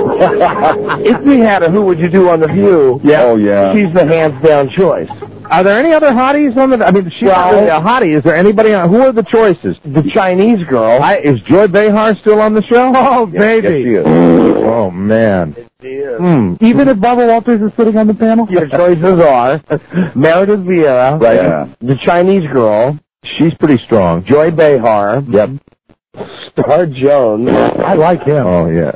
If we had a Who Would You Do on The View, Oh, yeah. she's the hands-down choice. Are there any other hotties on the... I mean, she's not really a hottie. Is there anybody on... Who are the choices? The Chinese girl. Is Joy Behar still on the show? Oh, baby. Yes, she is. Oh, man. Even if Barbara Walters is sitting on the panel? Your choices are Meredith Vieira, Right. Yeah. the Chinese girl, She's pretty strong. Joy Behar, Yep. Star Jones. I like him. Oh, yeah.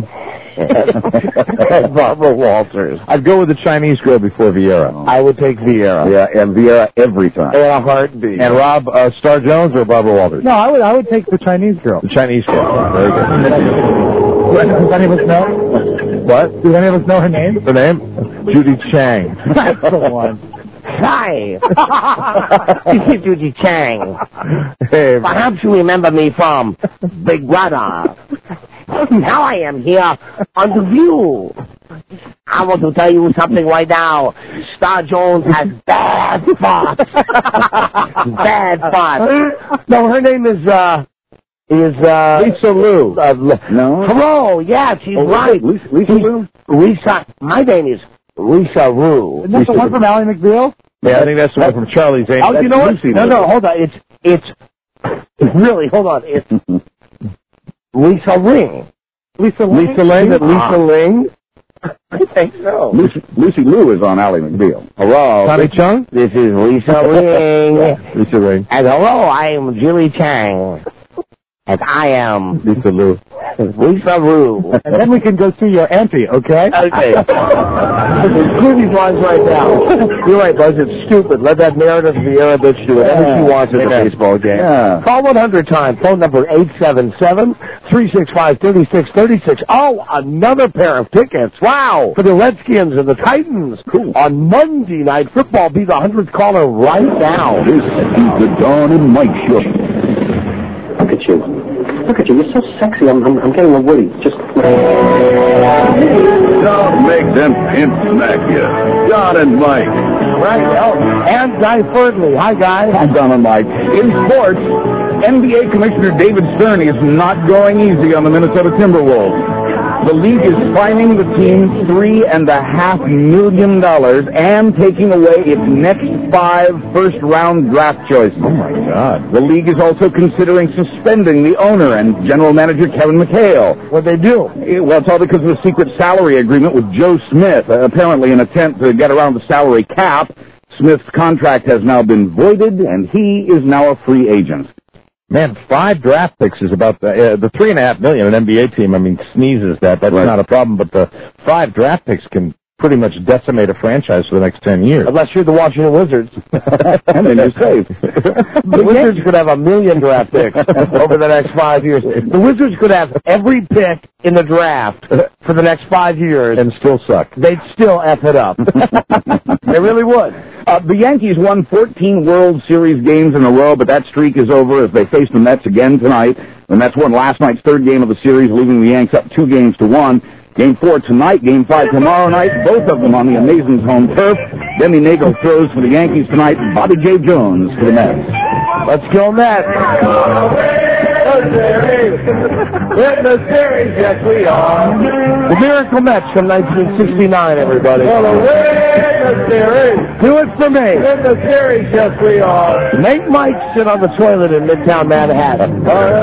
and Barbara Walters. I'd go with the Chinese girl before Vieira. I would take Vieira. Yeah, and Vieira every time. In a heartbeat. And Rob, Star Jones or Barbara Walters? No, I would take the Chinese girl. The Chinese girl. Very good. Does any of us know? What? Do any of us know her name? Her name? Judy Chang. That's the one. Hi. This is Judy Chang. Hey, Perhaps you remember me from Big Brother. Now I am here on The View. I want to tell you something right now. Star Jones has bad thoughts. Bad thoughts. No, her name is Lisa Liu. No? Hello, yeah, she's right. Lisa Liu? Lisa, my name is Lisa Rue. Isn't that the one from Ally McBeal? Yeah, I think that's the one from Charlie's Angels. Oh, you know what? No, hold on. It's really, hold on. It's Lisa Ring. Lisa Ling? Lisa Ling? Lisa Ling? I think so. Lucy Liu is on Ally McBeal. Hello. Tommy Chung? This is Lisa Ring. Lisa Ring. And hello, I am Julie Chang. And I am Lisa Liu. Lisa Rue. And then we can go see your auntie, okay? Okay. Screw these lines right now. You're right, Buzz. It's stupid. Let that Meredith Vieira bitch do whatever she wants at the baseball game. Yeah. Call 100 time. Phone number 877-365-3636. Oh, another pair of tickets. Wow. For the Redskins and the Titans. Cool. On Monday Night Football. Be the 100th caller right now. This is the Dawn and Mike Show. Look at you. Look at you. You're so sexy. I'm getting a woody. Just... Don't make them pimps smack you. John and Mike. Right. Oh, and Guy Ferdley. Hi, Guy. I'm John and Mike. In sports, NBA Commissioner David Stern is not going easy on the Minnesota Timberwolves. The league is fining the team $3.5 million and taking away its next 5 first-round draft choices. Oh, my God. The league is also considering suspending the owner and general manager Kevin McHale. What'd they do? Well, it's all because of a secret salary agreement with Joe Smith, apparently an attempt to get around the salary cap. Smith's contract has now been voided, and he is now a free agent. Man, 5 draft picks is about the $3.5 million an NBA team. I mean, sneezes that. That's not a problem. But the 5 draft picks can pretty much decimate a franchise for the next 10 years. Unless you're the Washington Wizards. And then you're safe. The Wizards could have 1 million draft picks over the next 5 years. The Wizards could have every pick in the draft for the next 5 years. And still suck. They'd still F it up. They really would. The Yankees won 14 World Series games in a row, but that streak is over as they face the Mets again tonight. The Mets won last night's 3rd game of the series, leaving the Yanks up 2-1. Game 4 tonight, Game 5 tomorrow night, both of them on the Amazing's home turf. Demi Nagle throws for the Yankees tonight, Bobby J. Jones for the Mets. Let's go, Mets. In the series, yes we are. The Miracle Mets from 1969, everybody. In the series. Do it for me. In the series, yes we are. Make Mike sit on the toilet in Midtown Manhattan.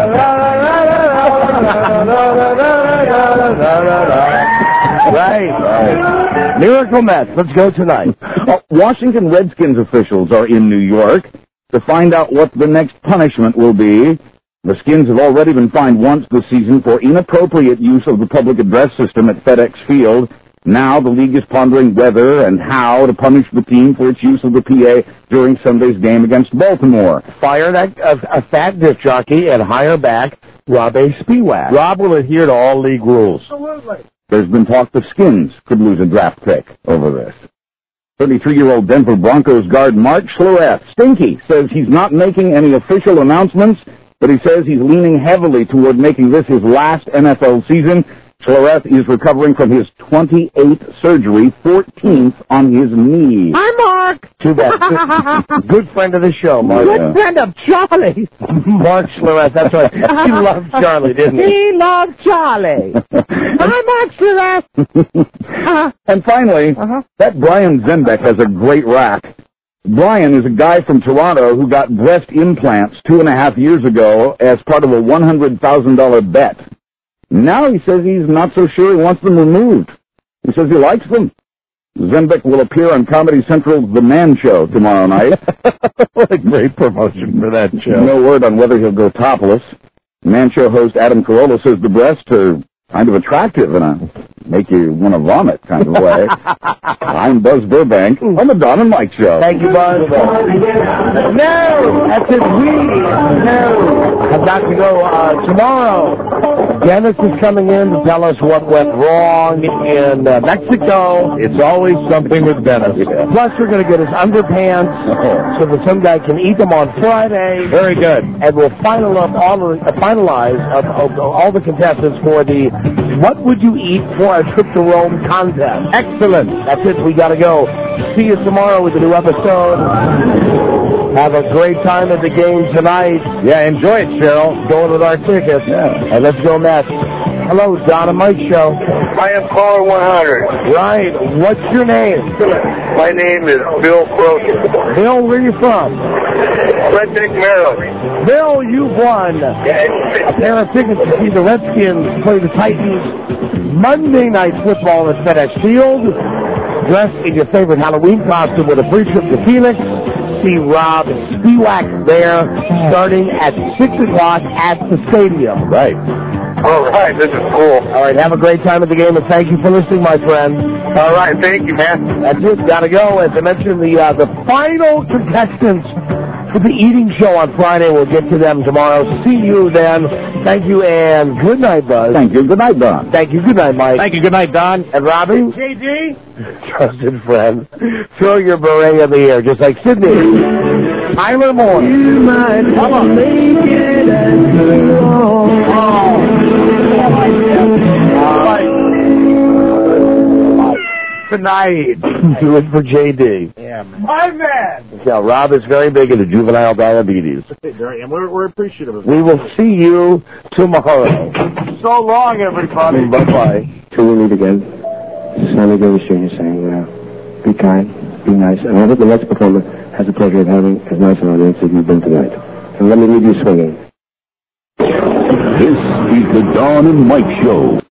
Right. Miracle Mets. Let's go tonight. Washington Redskins officials are in New York to find out what the next punishment will be. The Skins have already been fined once this season for inappropriate use of the public address system at FedEx Field. Now the league is pondering whether and how to punish the team for its use of the PA during Sunday's game against Baltimore. Fire that a fat disc jockey and hire back Rob A. Spiewak. Rob will adhere to all league rules. Absolutely. There's been talk the Skins could lose a draft pick over this. 33-year-old Denver Broncos guard Mark Schlereth, Stinky, says he's not making any official announcements, but he says he's leaning heavily toward making this his last NFL season. Schlereth is recovering from his 28th surgery, 14th on his knee. Hi, Mark. Too bad. Good friend of the show, Mark. Good friend of Charlie. Mark Schlereth, that's right. He loved Charlie, didn't he? He loved Charlie. Hi, Mark Schlereth. And finally, that Brian Zenbeck has a great rack. Brian is a guy from Toronto who got breast implants 2.5 years ago as part of a $100,000 bet. Now he says he's not so sure he wants them removed. He says he likes them. Zenbeck will appear on Comedy Central's The Man Show tomorrow night. What a great promotion for that show. No word on whether he'll go topless. Man Show host Adam Carolla says the breasts are kind of attractive in a make you want to vomit kind of way. I'm Buzz Burbank on the Don and Mike Show. Thank you, Buzz. No, that's it. No. I've got to go tomorrow. Dennis is coming in to tell us what went wrong in Mexico. It's always something with Dennis. Yeah. Plus, we're going to get his underpants so that some guy can eat them on Friday. Very good. And we'll finalize all the contestants for the What Would You Eat for a Trip to Rome contest. Excellent. That's it. We got to go. See you tomorrow with a new episode. Have a great time at the game tonight. Yeah, enjoy it, Cheryl. Going with our tickets. Yeah. And let's go, Mets. Hello, Don and Mike Show. I am caller 100. Right. What's your name? My name is Bill Croker. Bill, where are you from? Frederick, Maryland. Bill, you've won a pair of tickets to see the Redskins play the Titans Monday Night Football at FedEx Field. Dressed in your favorite Halloween costume with a free trip to Phoenix. See Rob Spiewak there starting at 6 o'clock at the stadium. Right. All right, this is cool. All right, have a great time at the game, and thank you for listening, my friend. All right, thank you, man. That's it. Gotta go. As I mentioned, the final contestants for the eating show on Friday. We'll get to them tomorrow. See you then. Thank you, and good night, Buzz. Thank you. Good night, Don. Thank you. Good night, Mike. Thank you. Good night, Don. And Robbie? JD? Trusted friend. Throw your beret in the air, just like Sydney. Tyler Moore. You might make it as tonight. Do it for JD. Yeah, man. My man! Yeah, Rob is very big into juvenile diabetes. And we're appreciative of it. We will see you tomorrow. So long, everybody. Bye-bye. Till we meet again. Sammy Davis Jr. saying, be kind, be nice, and I hope the next performer has the pleasure of having as nice an audience as you've been tonight. And let me leave you swinging. This is the Dawn and Mike Show.